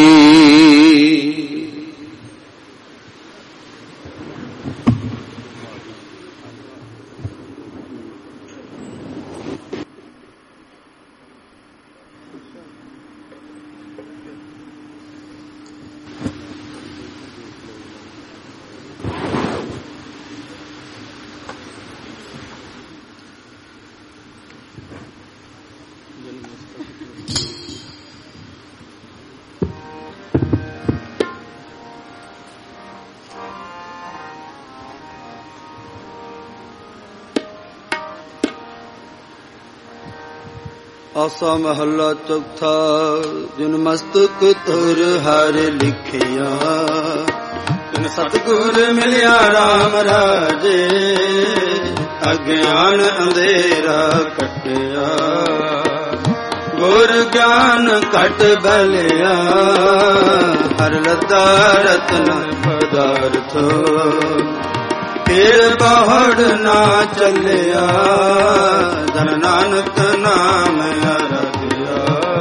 आसा महला चौथा। जिन मस्तक तुर हर लिखिया जिन सतगुर मिलिया राम राजे अज्ञान अंधेरा कटिया गुर ज्ञान कट बलिया हर लद्दा रतन पदार्थ फिर बहुड़ ना चलिया धन नानक नाम आराध्या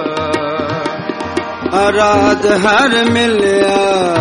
आराध हर मिलिया।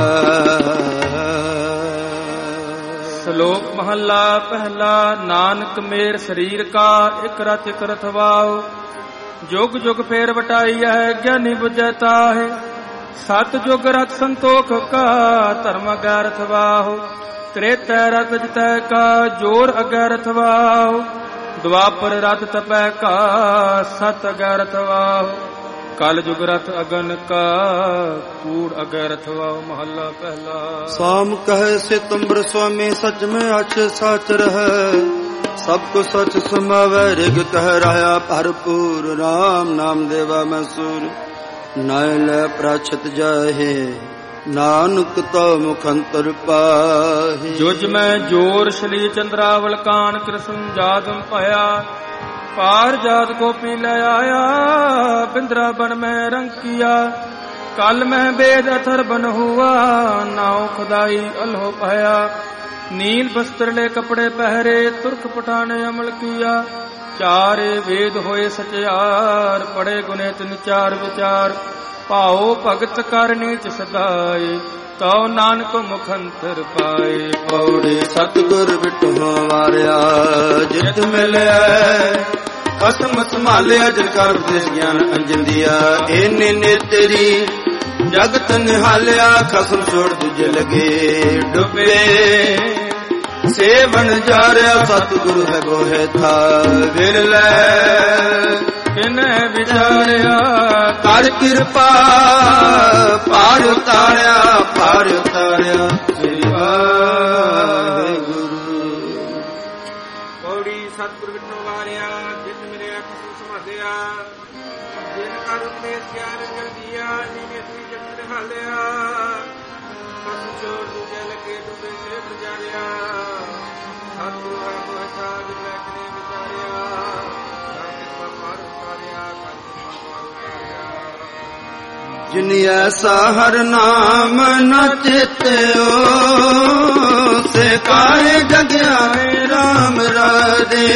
श्लोक महला पहला। नानक मेर शरीर का एक रथ एक रथ वाओ जुग जुग फेर बटाई है ज्ञानी बुझता है सत जुग रथ संतोख का धर्म गैरथ वाहो त्रेतै रथ जितै का जोर अगैरथ वाहो द्वापर रथ तपै का सत अगैरथ वाहो कल जुग रथ अगन का कूड़ अगैरथ वाहो। महला पहला। साम कहे सितंबर स्वामी सच में अच साच रहे सबको सच समावे ऋग कह रहा भरपूर राम नाम देवा मैं सूर ਨਾਇ ਲੈ ਪ੍ਰਾਛਤ ਜਾਹੇ ਨਾਨਕ ਤੋ ਮੁਖੰਤਰ ਪਾਹੇ। ਜੁਜ ਮੈਂ ਜੋਰ ਸ਼ਲੀ ਚੰਦਰਾਵਲ ਕਾਨ ਕ੍ਰਿਸ਼ਨ ਜਾਦਮ ਭਇਆ ਪਾਰ ਜਾਤ ਗੋਪੀ ਲੈ ਆਇਆ ਬਿੰਦਰਾ ਬਨ ਮੈਂ ਰੰਗ ਕੀਆ ਕਲ ਮੈਂ ਬੇਦ ਅਥਰ ਬਨ ਹੁਆ ਨਾਉ ਖੁਦਾਈ ਅਲਹੁ ਪਾਇਆ ਨੀਲ ਬਸਤਰ ਲੈ ਕਪੜੇ ਪਹਿਰੇ ਤੁਰਕ ਪਠਾਨ ਅਮਲ ਕੀਆ ਚਾਰੇ ਵੇਦ ਹੋਏ ਸਚਿਆਰ ਪੜੇ ਗੁਨੇ ਤਿਨ ਚਾਰ ਵਿਚਾਰ ਭਾਉ ਭਗਤ ਕਰਨੀ ਚ ਸਦਾਏ ਤਉ ਨਾਨਕ ਮੁਖੰਤਰ ਪਾਏ। ਪੌੜੀ ਸਤਿਗੁਰ ਬਿਟਹੁ ਵਾਰਿਆ ਜਿਤ ਮਿਲਿਆ ਕਸਮ ਸੰਭਾਲਿਆ ਜਿਨ ਕਰ ਉਪਦੇਸ਼ ਗਿਆਨ ਅੰਜਨ ਦਿਆ ਏਨੇ ਨੇ ਤੇਰੀ ਜਗਤ ਨਿਹਾਲਿਆ ਖਸਮ ਛੋੜ ਦੂਜੇ ਲਗੇ ਡੁੱਬੇ ਸੇਵਨ ਜਾਰਿਆ ਸਤਿਗੁਰੂ ਹੈ ਗੋਹੇ ਥਾ ਵਿਰਲੇ ਕਿਨੈ ਵਿਚਾਰਿਆ ਕਰ ਕਿਰਪਾ ਪਾਰ ਉਤਾਰਿਆ ਪਾਰ ਉਤਾਰਿਆ ਸ੍ਰੀ ਵਾਹਿਗੁਰੂ। ਪੌੜੀ ਸਤਿਗੁਰ ਵਿਟੋ ਵਾਰਿਆ ਜਿਤ ਮਿਲਿਆ ਕਸਮ ਸੰਭਾਲਿਆ ਜਿਨ ਕਰ ਉਪਦੇਸ਼ ਗਿਆਨ ਜਲਦੀਆ ਨੀਨੇ ਤਰੀ ਜਗਤ ਨਿਹਾਲਿਆ ਕਸਮ ਛੋੜ ਦੂਜੇ ਲਗੇ ਡੁੱਬੇ ਸੇ ਬਜਾਰਿਆ ਸਤਿਗੁਰੂ ਹੈ ਗੋਹੇ ਥਾ ਵਿਰਲੇ ਕਿਨੈ ਵਿਚਾਰਿਆ ਜਿਨ ਐਸਾ ਹਰ ਨਾਮ ਨ ਚੇਤਿਓ ਸੇ ਕਾਹੇ ਜਗਿਆ ਰਾਮ ਰਾਜੇ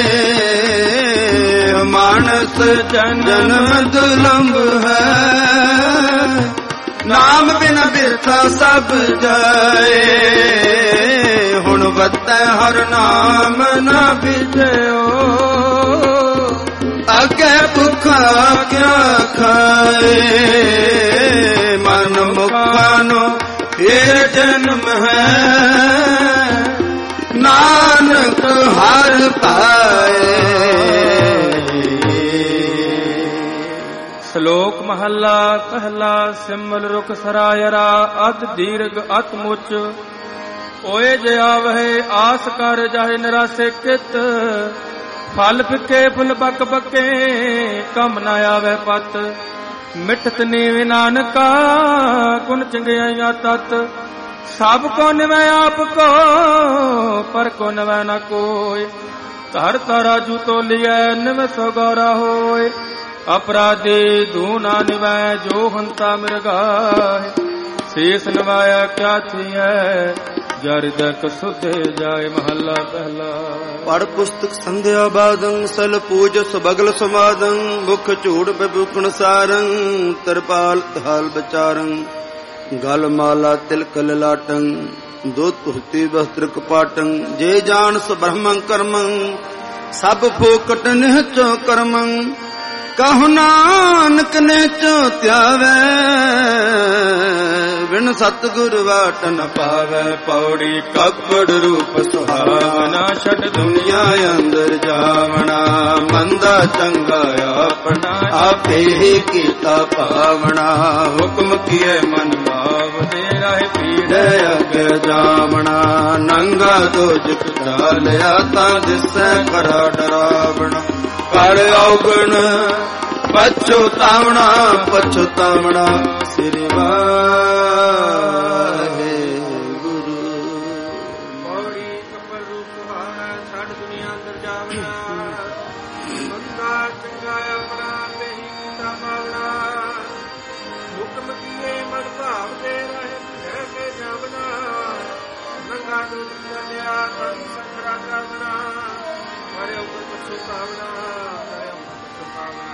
ਮਾਨਸ ਜਨਮ ਦੁਲੰਭ ਹੈ ਨਾਮ ਬਿਨ ਬਿਰਥਾ ਸਭ ਜਾਏ ਹੁਣ ਵਤੈ ਹਰ ਨਾਮ ਨ ਵਿਜਿਓ ਅਗੇ ਭੁੱਖਾ ਕਿਆ ਖਾਏ ਮਨ ਮੁਖਾਂ ਨੂੰ ਫੇਰ ਜਨਮ ਹੈ ਨਾਨਕ ਹਰ ਪਾਏ। ਸ਼ਲੋਕ ਮਹੱਲਾ ਪਹਿਲਾ ਸਿਮਲ ਰੁਖ ਸਰਾਇਰਾ ਅਤ ਦੀਰਘ ਅਤ ਮੁਚ ਓਏ ਜਿਆ ਵਹਿ ਆਸ ਕਰ ਜਾਹੇ ਨਿਰਾਸੇ ਕਿਤ ਫਲ ਫਿੱਕੇ ਫੁੱਲ ਬੱਕ ਬੱਕੇ ਕੰਮ ਨਾ ਆਵੇ ਪਤ ਮਿਠਤ ਨੀਵ ਨਾਨਕਾ ਗੁਣ ਚੰਗਿਆਈਆਂ ਤਤ ਸਭ ਕੋ ਨਿਵੈ ਆਪ ਕੋ ਪਰ ਕੋ ਨਿਵੈ ਨਾ ਕੋਇ ਧਰ ਤਰਾਜੂ ਤੋਲੀਐ ਨਿਵ ਸੋ ਗੌਰਾ ਹੋਇ ਅਪਰਾਧੀ ਦੂ ਨਾ ਨਿਵੈ ਜੋ ਹੰਤਾ ਮਿਰਗਾਹਿ ਸ਼ੇਸ ਨਿਵਾਇਆ ਕਿਆ ਥੀਐ ਜਰ ਜਕ ਸੁਧੇ ਜਾਏ। ਮਹੱਲਾ ਪਹਿਲਾ। ਪੜ ਪੁਸਤਕ ਸੰਧਿਆ ਬਾਦੰ ਸਲ ਪੂਜ ਸਬਗਲ ਸਮਾਦੰ ਮੁਖ ਝੂੜ ਬਿਭੂਖਣ ਸਾਰੰ ਤਰਪਾਲ ਹਾਲ ਵਿਚਾਰੰ ਗਲ ਮਾਲਾ ਤਿਲਕ ਲਲਾਟੰ ਦੁੱਧ ਧੁਤੀ ਵਸਤਰ ਕਪਾਟੰ ਜੇ ਜਾਣ ਸ ਬ੍ਰਹਮੰ ਕਰਮੰ ਸਭ ਫੋਕਟ ਨਿਹਚੋ ਕਰਮੰ ਕਹੁ ਨਾਨਕ ਨੇ ਚੋ ਧਿਆਵੈ ਬਿਨ ਸਤਿਗੁਰ ਵਾਟ ਨ ਪਾਵੈ। ਪੌੜੀ ਕਪੜ ਰੂਪ ਸੁਹਾਵਨਾ ਛੱਡ ਦੁਨੀਆ ਅੰਦਰ ਜਾਵਣਾ ਮੰਦਾ ਚੰਗਾ ਆਪਣਾ ਆਪੇ ਹੀ ਕੀਤਾ ਭਾਵਣਾ ਹੁਕਮ ਕੀਏ ਮਨ ਭਾਵਦੇ ਰਾਹ ਪੀੜੈ ਅਗੇ ਜਾਵਣਾ ਨੰਗਾ ਦੋਜਕ ਚਾਲਿਆ ਤਾਂ ਦਿਸੈ ਖਰਾ ਡਰਾਵਣਾ ਕਰ ਔਗਣ ਪਛੁਤਾਵਣਾ ਪਛੁਤਾਵਣਾ ਸ੍ਰੀ ਵਾਹਿਗੁਰੂ। ਪੌੜੀ ਕਪਲ ਰੂਪ ਸੁਹਾਵਣਾ ਛੱਡ ਦੁਨੀਆ ਅੰਦਰ ਜਾਵਣਾ ਮੰਦਾ ਚੰਗਾ ਆਪਣਾ ਤੇ ਹੀ ਕੀਤਾ ਪਾਵਣਾ ਹੁਕਮ ਕੀਏ ਮਨ ਭਾਵ ਦੇ ਰਹੇ ਰਹਿ ਕੇ ਜਾਵਣਾ ਨੰਗਾ ਨੂੰ ਚੱਲਿਆ ਤਾਂ ਸੰਖਰਾ ਜਾਵਣਾ ਕਰੇ ਉੱਪਰ ਪਛੁਤਾਵਣਾ ਕਰੇ ਉੱਪਰ ਪਛੁਤਾਵਣਾ।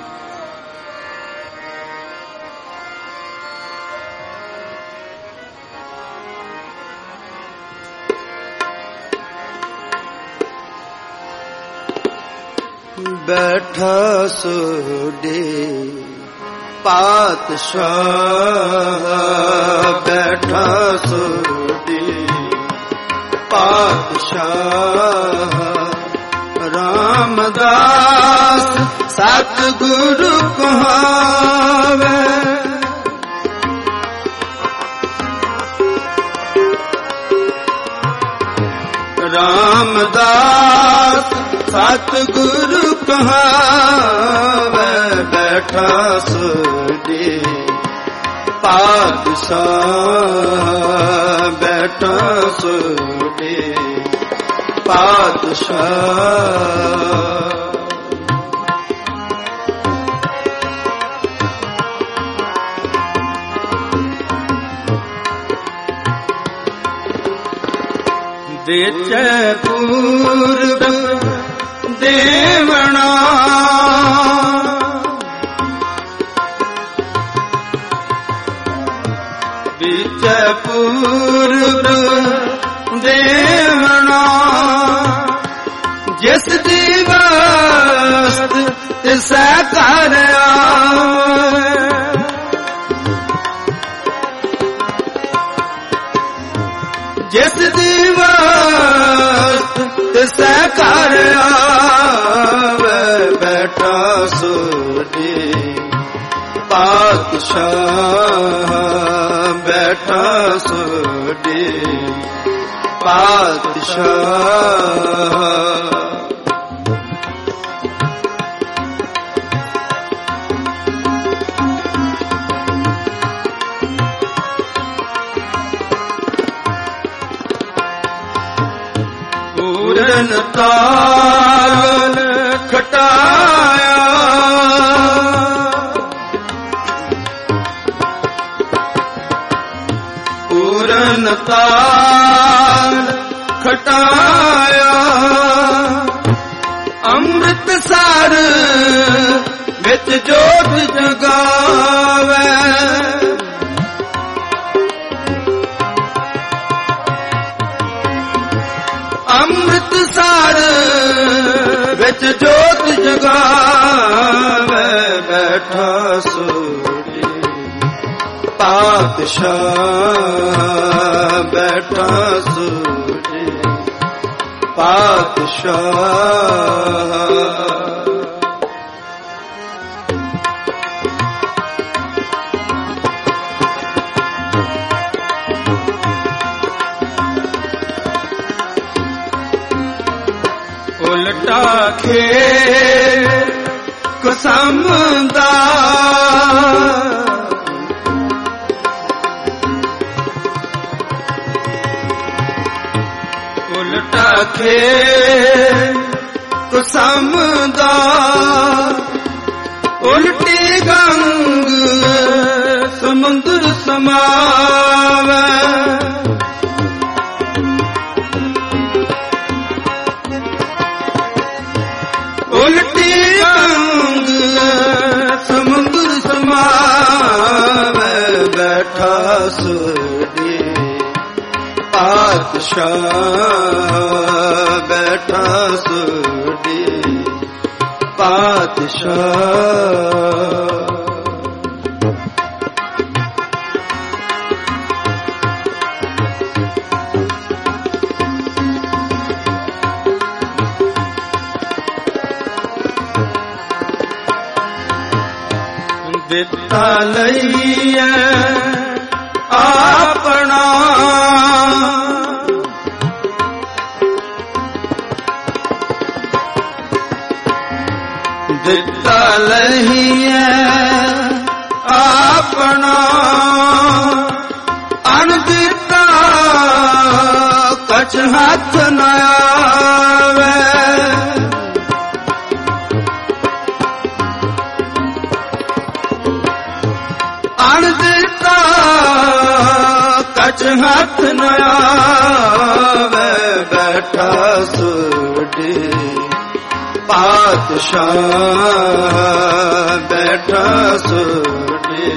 ਬੈਠਾ ਸੋਡੇ ਪਾਤਸ਼ਾਹ ਬੈਠਾ ਸੋਡੇ ਪਾਤਸ਼ਾਹ ਰਾਮਦਾਸ ਸਤਿਗੁਰੂ ਕਹਾਵੇ ਰਾਮਦਾਸ ਸਤਿਗੁਰੂ ਕਹਾਵੇ ਬੈਠਾ ਸੋਡੇ ਪਾਤਸ਼ਾਹ ਬੈਠਾ ਸੋਢੇ ਪਾਤਸ਼ਾਹ। ਦੇਚੈ ਪੂਰਬ ਦੇਵਣਾ ਦੇਚੈ ਪੂਰਬ ਦੇਵਣਾ ਜਿਸ ਦੀ ਵਸਤ ਤਿਸੈ ਘਰ ਆਵੇ ਜਿਸ ਦੀ ਵਸਤ ਤਿਸੈ ਘਰ ਆਵੇ ਬੈਠਾ ਸੋਢੀ ਪਾਤਸ਼ਾਹ ਬੈਠਾ ਸੋਢੀ ਪਾਤਸ਼ਾਹ। ਪੂਰਨ ਤਾਲ ਖਟਾਇਆ ਪੂਰਨ ਤਾਲ ਖਟਾਇਆ ਅੰਮ੍ਰਿਤਸਰ ਵਿੱਚ ਜੋਤ ਜਗਾਵੇ ਅੰਮ੍ਰਿਤਸਰ ਵਿੱਚ ਜੋਤ ਜਗਾਵੇ ਬੈਠਾ ਸੋਢੀ ਪਾਤਸ਼ਾਹ ਬੈਠਾ ਸੋਢੀ ਪਾਤਸ਼ਾਹ। ਉਲਟਾ ਖੇਰ ਕਸਮ ਦਾ ਉਲਟਾ ਖੇਰ ਕਸਮ ਦਾ ਉਲਟੀ ਗੰਗ ਸਮੁੰਦਰ ਸਮਾਵੇ ਉਲਟੀ ਗੰਗ ਸਮੁੰਦਰ ਸਮਾਵੇ ਬੈਠਾ ਸੋਢੀ ਪਾਤਸ਼ਾਹ ਬੈਠਾ ਸੋਢੀ ਪਾਤਸ਼ਾਹ। ਦਿੱਤਾ ਲਈਐ ਆਪਣਾ ਦਿੱਤਾ ਲਈਐ ਆਪਣਾ ਅਣ ਦਿੱਤਾ ਕਛ ਹੱਥ ਨ ਆਵੇ ਅਣ ਦਿੱਤਾ ਕਛ ਹੱਥ ਨ ਆਵੇ ਬੈਠਾ ਸੋਢੀ ਪਾਤਸ਼ਾਹ ਬੈਠਾ ਸੋਢੀ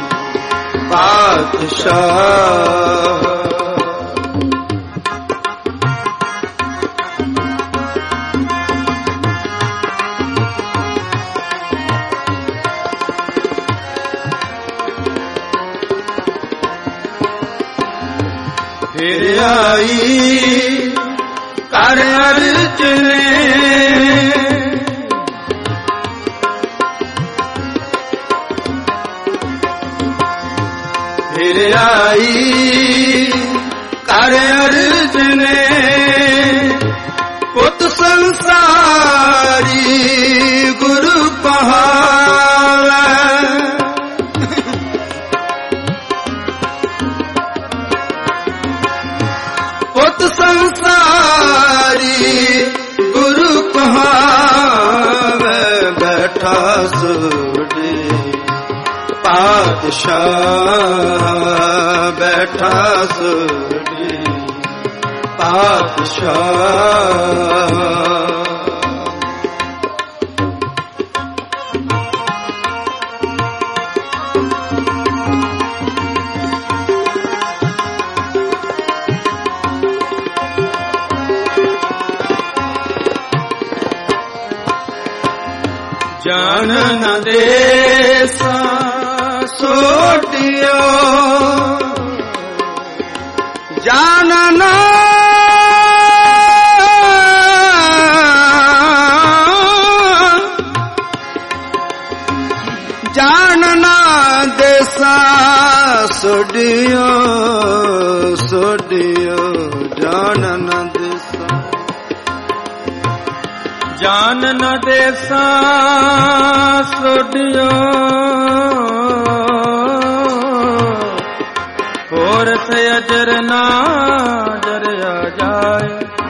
ਪਾਤਸ਼ਾਹ। ਫਿਰ ਆਈ ਕਰ ਅਰਚਨੇ ਫਿਰ ਆਈ ਕਰ ਅਰਚਨੇ ਪੁੱਤ ਸੰਸਾਰੀ ਗੁਰੂ ਪਹਾਵੇ होत संसारी गुरु कहावे बैठा सोडी पातशाह बैठा सोडी पातशाह। जान न देसा सोटियो जान न जान न देसा सोडियो सोडियो जान न देसा जान न देसा सोडियो और से अजर ना जरिया जाए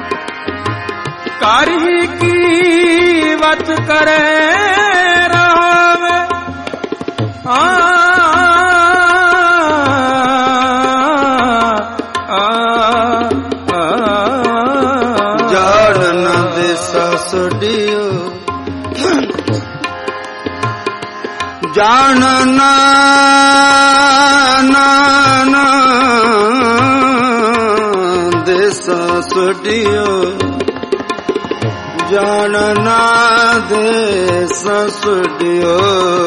कारी की वत करे रहावे आ सोडियो जान ना ना ना देसा सोडियो जान ना देसा सोडियो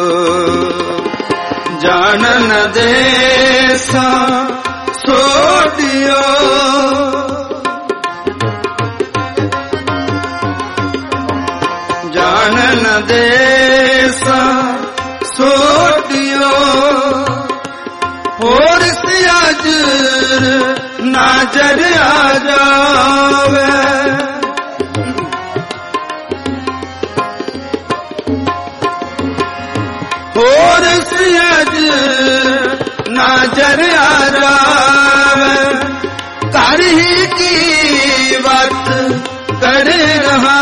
जान न देसा सोडियो जानन देसा सोटियो होर से अजर नाजर आ जावे होर से अजर नाजर आ जावे कर ही की बात कर रहा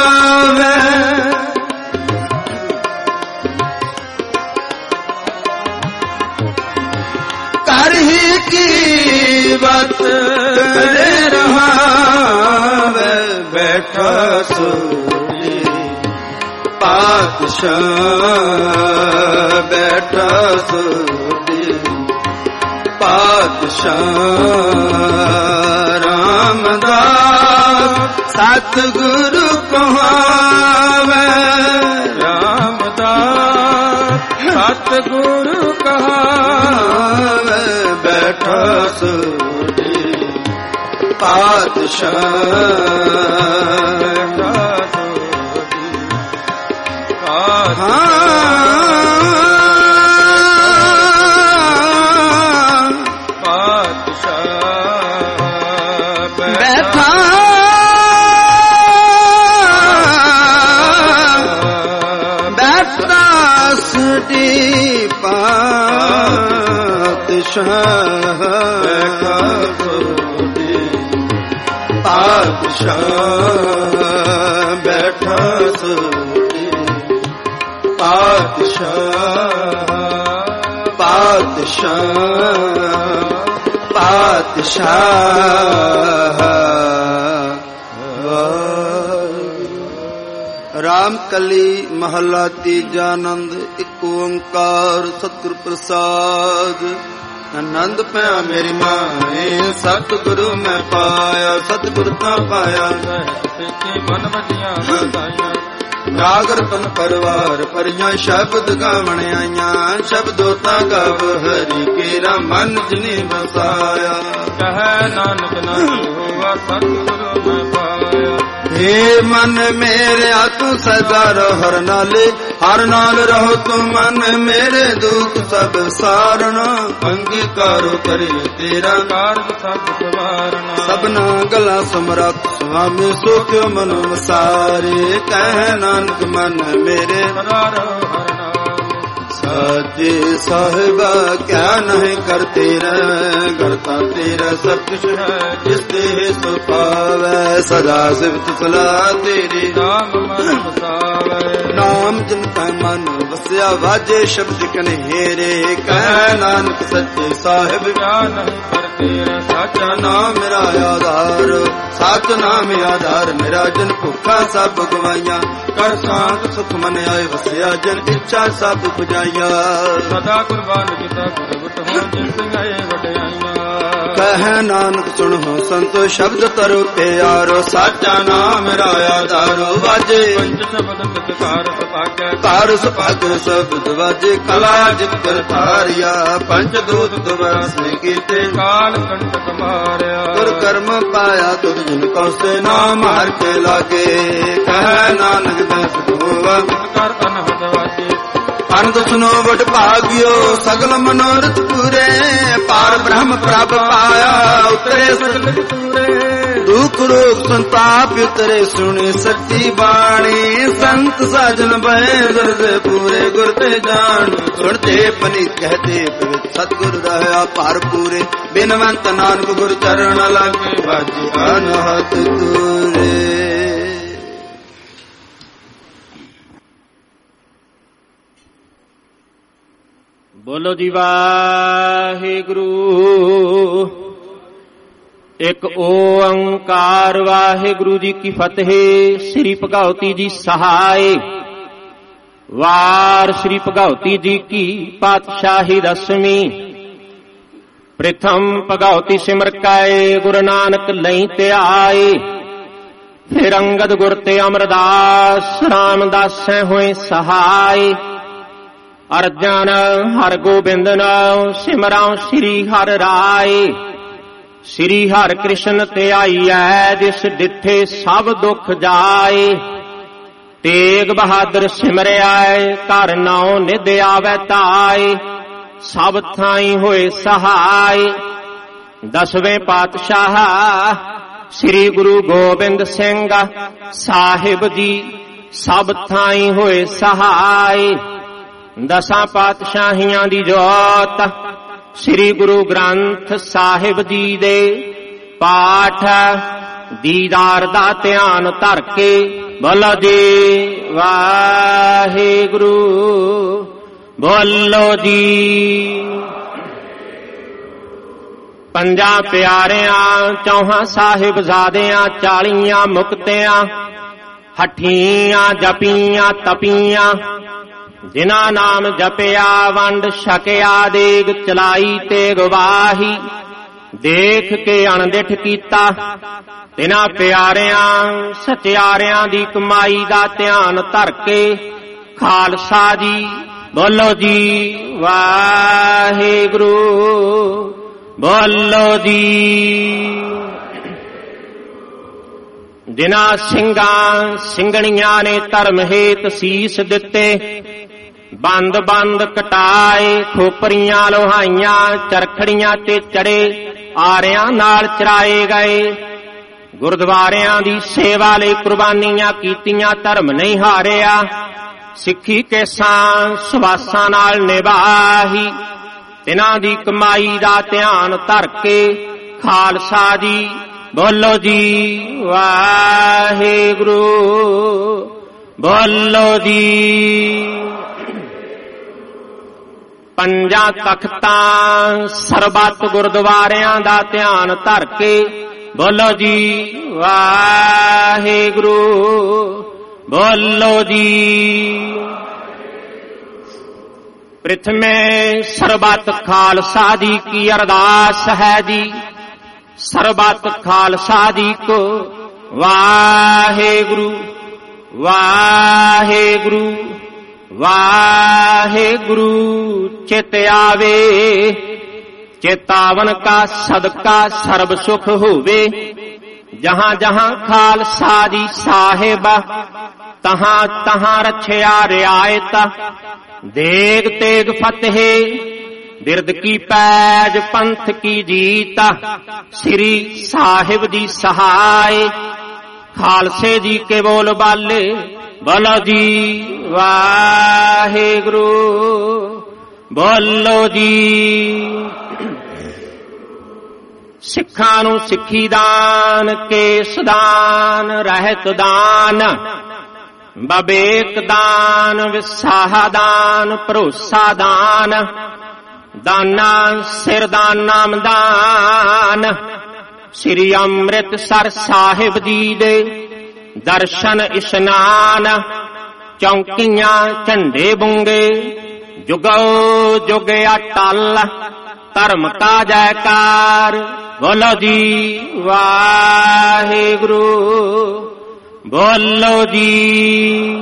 बात करे रहा बैठा सोडी पातशाह बैठा सोडी पातशाह रामदास सतगुरु कहावे रामदास सतगुरु कहावे बैठा सोडी पातशाह बैठा बैठा सोडी पातशाह पातशाह बैठा सोडी पातशाह पातशाह पातशाह। राम कली महला तीजा नंद एक ओंकार सतगुर प्रसाद आनंद पाया मेरी माए सतगुरु मैं पाया सतगुरु का पाया मन बजिया बधाइयां नागर तन परवार परियां शब्द गावण आईयां शब्दों ता गाव हरि केरा मन जिने बसाया कह नानक नाम होवा सतगुरु मैं पाया। हे मन मेरे तू सदा रहो हर नाले हर नाल रहो तू मन मेरे दुख सब सारना अंगीकारो करे तेरा कार्य सब सवारना सबना गला समरथ स्वामी सुख मनो सारे कह नानक मन मेरे सदा रहो हर नाल साचे साहिबा क्या नहीं कर तेरा, करता तेरा सब कुछ है जिस देह सो पावै। सदा सिफत सलाह तेरी नाम मन बसावे, नाम जिनका मन वसिया वाजे शब्द कन्हेरे। कह नानक सच्चे साहिब क्या नहीं कर तेरा, साचा नाम मेरा आधार, साच नाम आधार मेरा। जन भुखा सब गवाइया, कर शांत सुख मन आए वसिया। जन इच्छा सब बुझाइया, सदा कुर्बान किता गुरगुट हो जिन सिंगाए वਡयाइया। कह नानक सुनो संतो शब्द तरो प्यारो। साचा नाम मेरा आधारो वाजे पंच शब्द कार सभाग्य, कार सुभाग्य शब्द वाजे। कला जित कर तारिया, पंच दूत दिवस कीते। काल कंटक मारया, तुर कर्म पाया तुर जिनको से नाम हर के लागे। कह नानक दस हुआ कर अनहद वाजे। अनंत सुनो बट भाग्यो सगल मनोरथ पूरे। पार ब्रह्म प्राप्त पाया उतरे सगल पूरे। दुख रोग संताप उतरे सुने सच्ची बाणी। संत साजन भय दर्द पूरे गुर ते जान। सुनते पनीत कहते सतगुरु रहा पार पूरे। बिनवंत नानक गुरु चरण लागे बाजी अनहद तूरे। बोलो जी वाहिगुरु। एक ओंकार वाहिगुरु जी की फतेह। श्री भगवती जी सहाय। वार श्री भगवती जी की पातशाही दसवीं। प्रथम भगवती सिमर काए गुरु नानक लई ते आए। फिर अंगद गुर ते अमरदास रामदास होए सहाय। अर्जन हर गोबिंद नाम सिमरां श्री हर राय। श्री हर कृष्ण ते आईऐ जिस डिठे सब दुख जाए। तेग बहादुर सिमरिया घर नाउ निध आवे ताए। सब थाई होए सहाय। दसवें पातशाह श्री गुरु गोबिंद सिंह साहिब जी सब थाई होए सहाय। दसां पातशाहियां दी जोत श्री गुरु ग्रंथ साहिब जी दे पाठ दीदार दा ध्यान धर के बोलो जी वाहिगुरु। बोलो जी पंजा प्यारियां चौहां साहिब जादियां चालियां मुक्तियां हठियां जपियां तपियां। जिना नाम जपिया वंड छकिया देग चलाई ते गवाही। देख के अणदिठ कीता तिना प्यारियां सचियारियां दी कमाई दा ध्यान धर के खालसा जी बोलो जी वाहिगुरु। बोलो जी जिना ਸਿੰਘਾਂ ਸਿੰਘਣੀਆਂ ने धर्म हेत सीस दिते। बंद बंद कटाए खोपरियां लोहाइयां चरखड़ियां ते चढ़े आरियां नाल चराए गए। गुरुद्वारियां दी सेवा लई कुर्बानियां कीतियां धर्म नहीं हारिया। सिੱਖੀ केसां सुवासां नाल निभाही। तिन्हां दी कमाई दा ध्यान धर के खालसा जी बोलो जी वाहिगुरु। बोलो जी पंजा तख्तां सरबत गुरुद्वारियां दा ध्यान धर के बोलो जी वाहिगुरु। बोलो जी प्रथमे सरबत खालसा जी की अरदास है जी। सरबत खालसा जी को वाहिगुरु वाहिगुरु वाहिगुरु चित आवे। चेतावन का सदका सर्ब सुख होवे। जहां जहां खालसा जी साहिब तहां तहां रछया रियायत। देग तेग फतेह बिरद की पैज पंथ की जीत। श्री साहिब जी सहाय खालसे जी के बोल बाले बोलो जी वाहिगुरु। ਬੋਲੋ ਜੀ। ਸਿੱਖਾਂ ਨੂੰ ਸਿੱਖੀ ਦਾਨ, ਕੇਸ ਦਾਨ, ਰਹਿਤ ਦਾਨ, ਬਵੇਕ ਦਾਨ, ਵਿਸਾਹਾ ਦਾਨ, ਭਰੋਸਾ ਦਾਨ, ਦਾਨਾ ਸਿਰ ਦਾਨ, ਨਾਮ ਦਾਨ। ਸ੍ਰੀ ਅੰਮ੍ਰਿਤਸਰ ਸਾਹਿਬ ਜੀ ਦੇ ਦਰਸ਼ਨ ਇਸ਼ਨਾਨ, ਚੌਂਕੀਆਂ ਝੰਡੇ ਬੁੰਗੇ, ਜੁਗੋ ਜੁਗ ਅਟਲ, ਧਰਮ ਕਾ ਜੈਕਾਰ। ਬੋਲੋ ਜੀ ਵਾਹਿਗੁਰੂ, ਬੋਲੋ ਜੀ।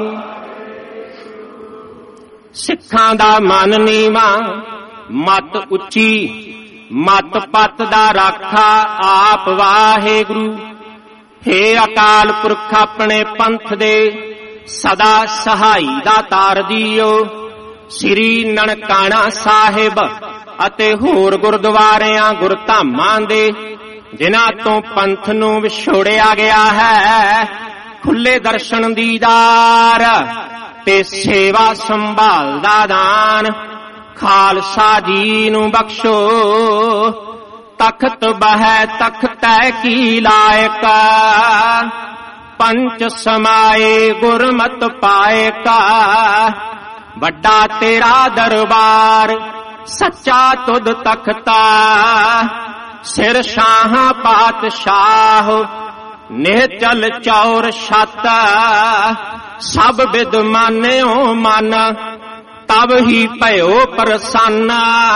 ਸਿੱਖਾਂ ਦਾ ਮਨ ਨੀਵਾਂ, ਮਤ ਉੱਚੀ, ਮਤ ਪਤ ਦਾ ਰਾਖਾ ਆਪ ਵਾਹਿਗੁਰੂ। ਹੇ ਅਕਾਲ ਪੁਰਖ ਆਪਣੇ ਪੰਥ ਦੇ ਸਦਾ ਸਹਾਈ ਦਾ ਤਾਰ ਜੀਓ। ਸ੍ਰੀ ਨਨਕਾਣਾ ਸਾਹਿਬ ਅਤੇ ਹੋਰ ਗੁਰਦੁਆਰਿਆਂ ਗੁਰਧਾਮਾਂ ਦੇ ਜਿਨ੍ਹਾਂ ਤੋਂ ਪੰਥ ਨੂੰ ਵਿਛੋੜਿਆ ਗਿਆ ਹੈ, ਖੁੱਲੇ ਦਰਸ਼ਨ ਦੀਦਾਰ ਤੇ ਸੇਵਾ ਸੰਭਾਲ ਦਾ ਦਾਨ ਖਾਲਸਾ ਜੀ ਨੂੰ ਬਖਸ਼ੋ। ਤਖਤ ਬਹਿ ਤਖਤੈ ਕੀ ਲਾਇਕ, ਪੰਚ ਸਮਾਏ ਗੁਰਮਤਿ ਪਾਇਕਾ। ਵੱਡਾ ਤੇਰਾ ਦਰਬਾਰ, ਸੱਚਾ ਤੁਧ ਤਖਤਾ, ਸਿਰ ਸ਼ਾਹਾਂ ਪਾਤਸ਼ਾਹ, ਨਿਹਚਲ ਚੌਰ ਛਤ। ਸਭ ਬਿਦ ਮਾਨਿਓ ਮਨ, ਤਬ ਹੀ ਭਇਓ ਪ੍ਰਸੰਨ।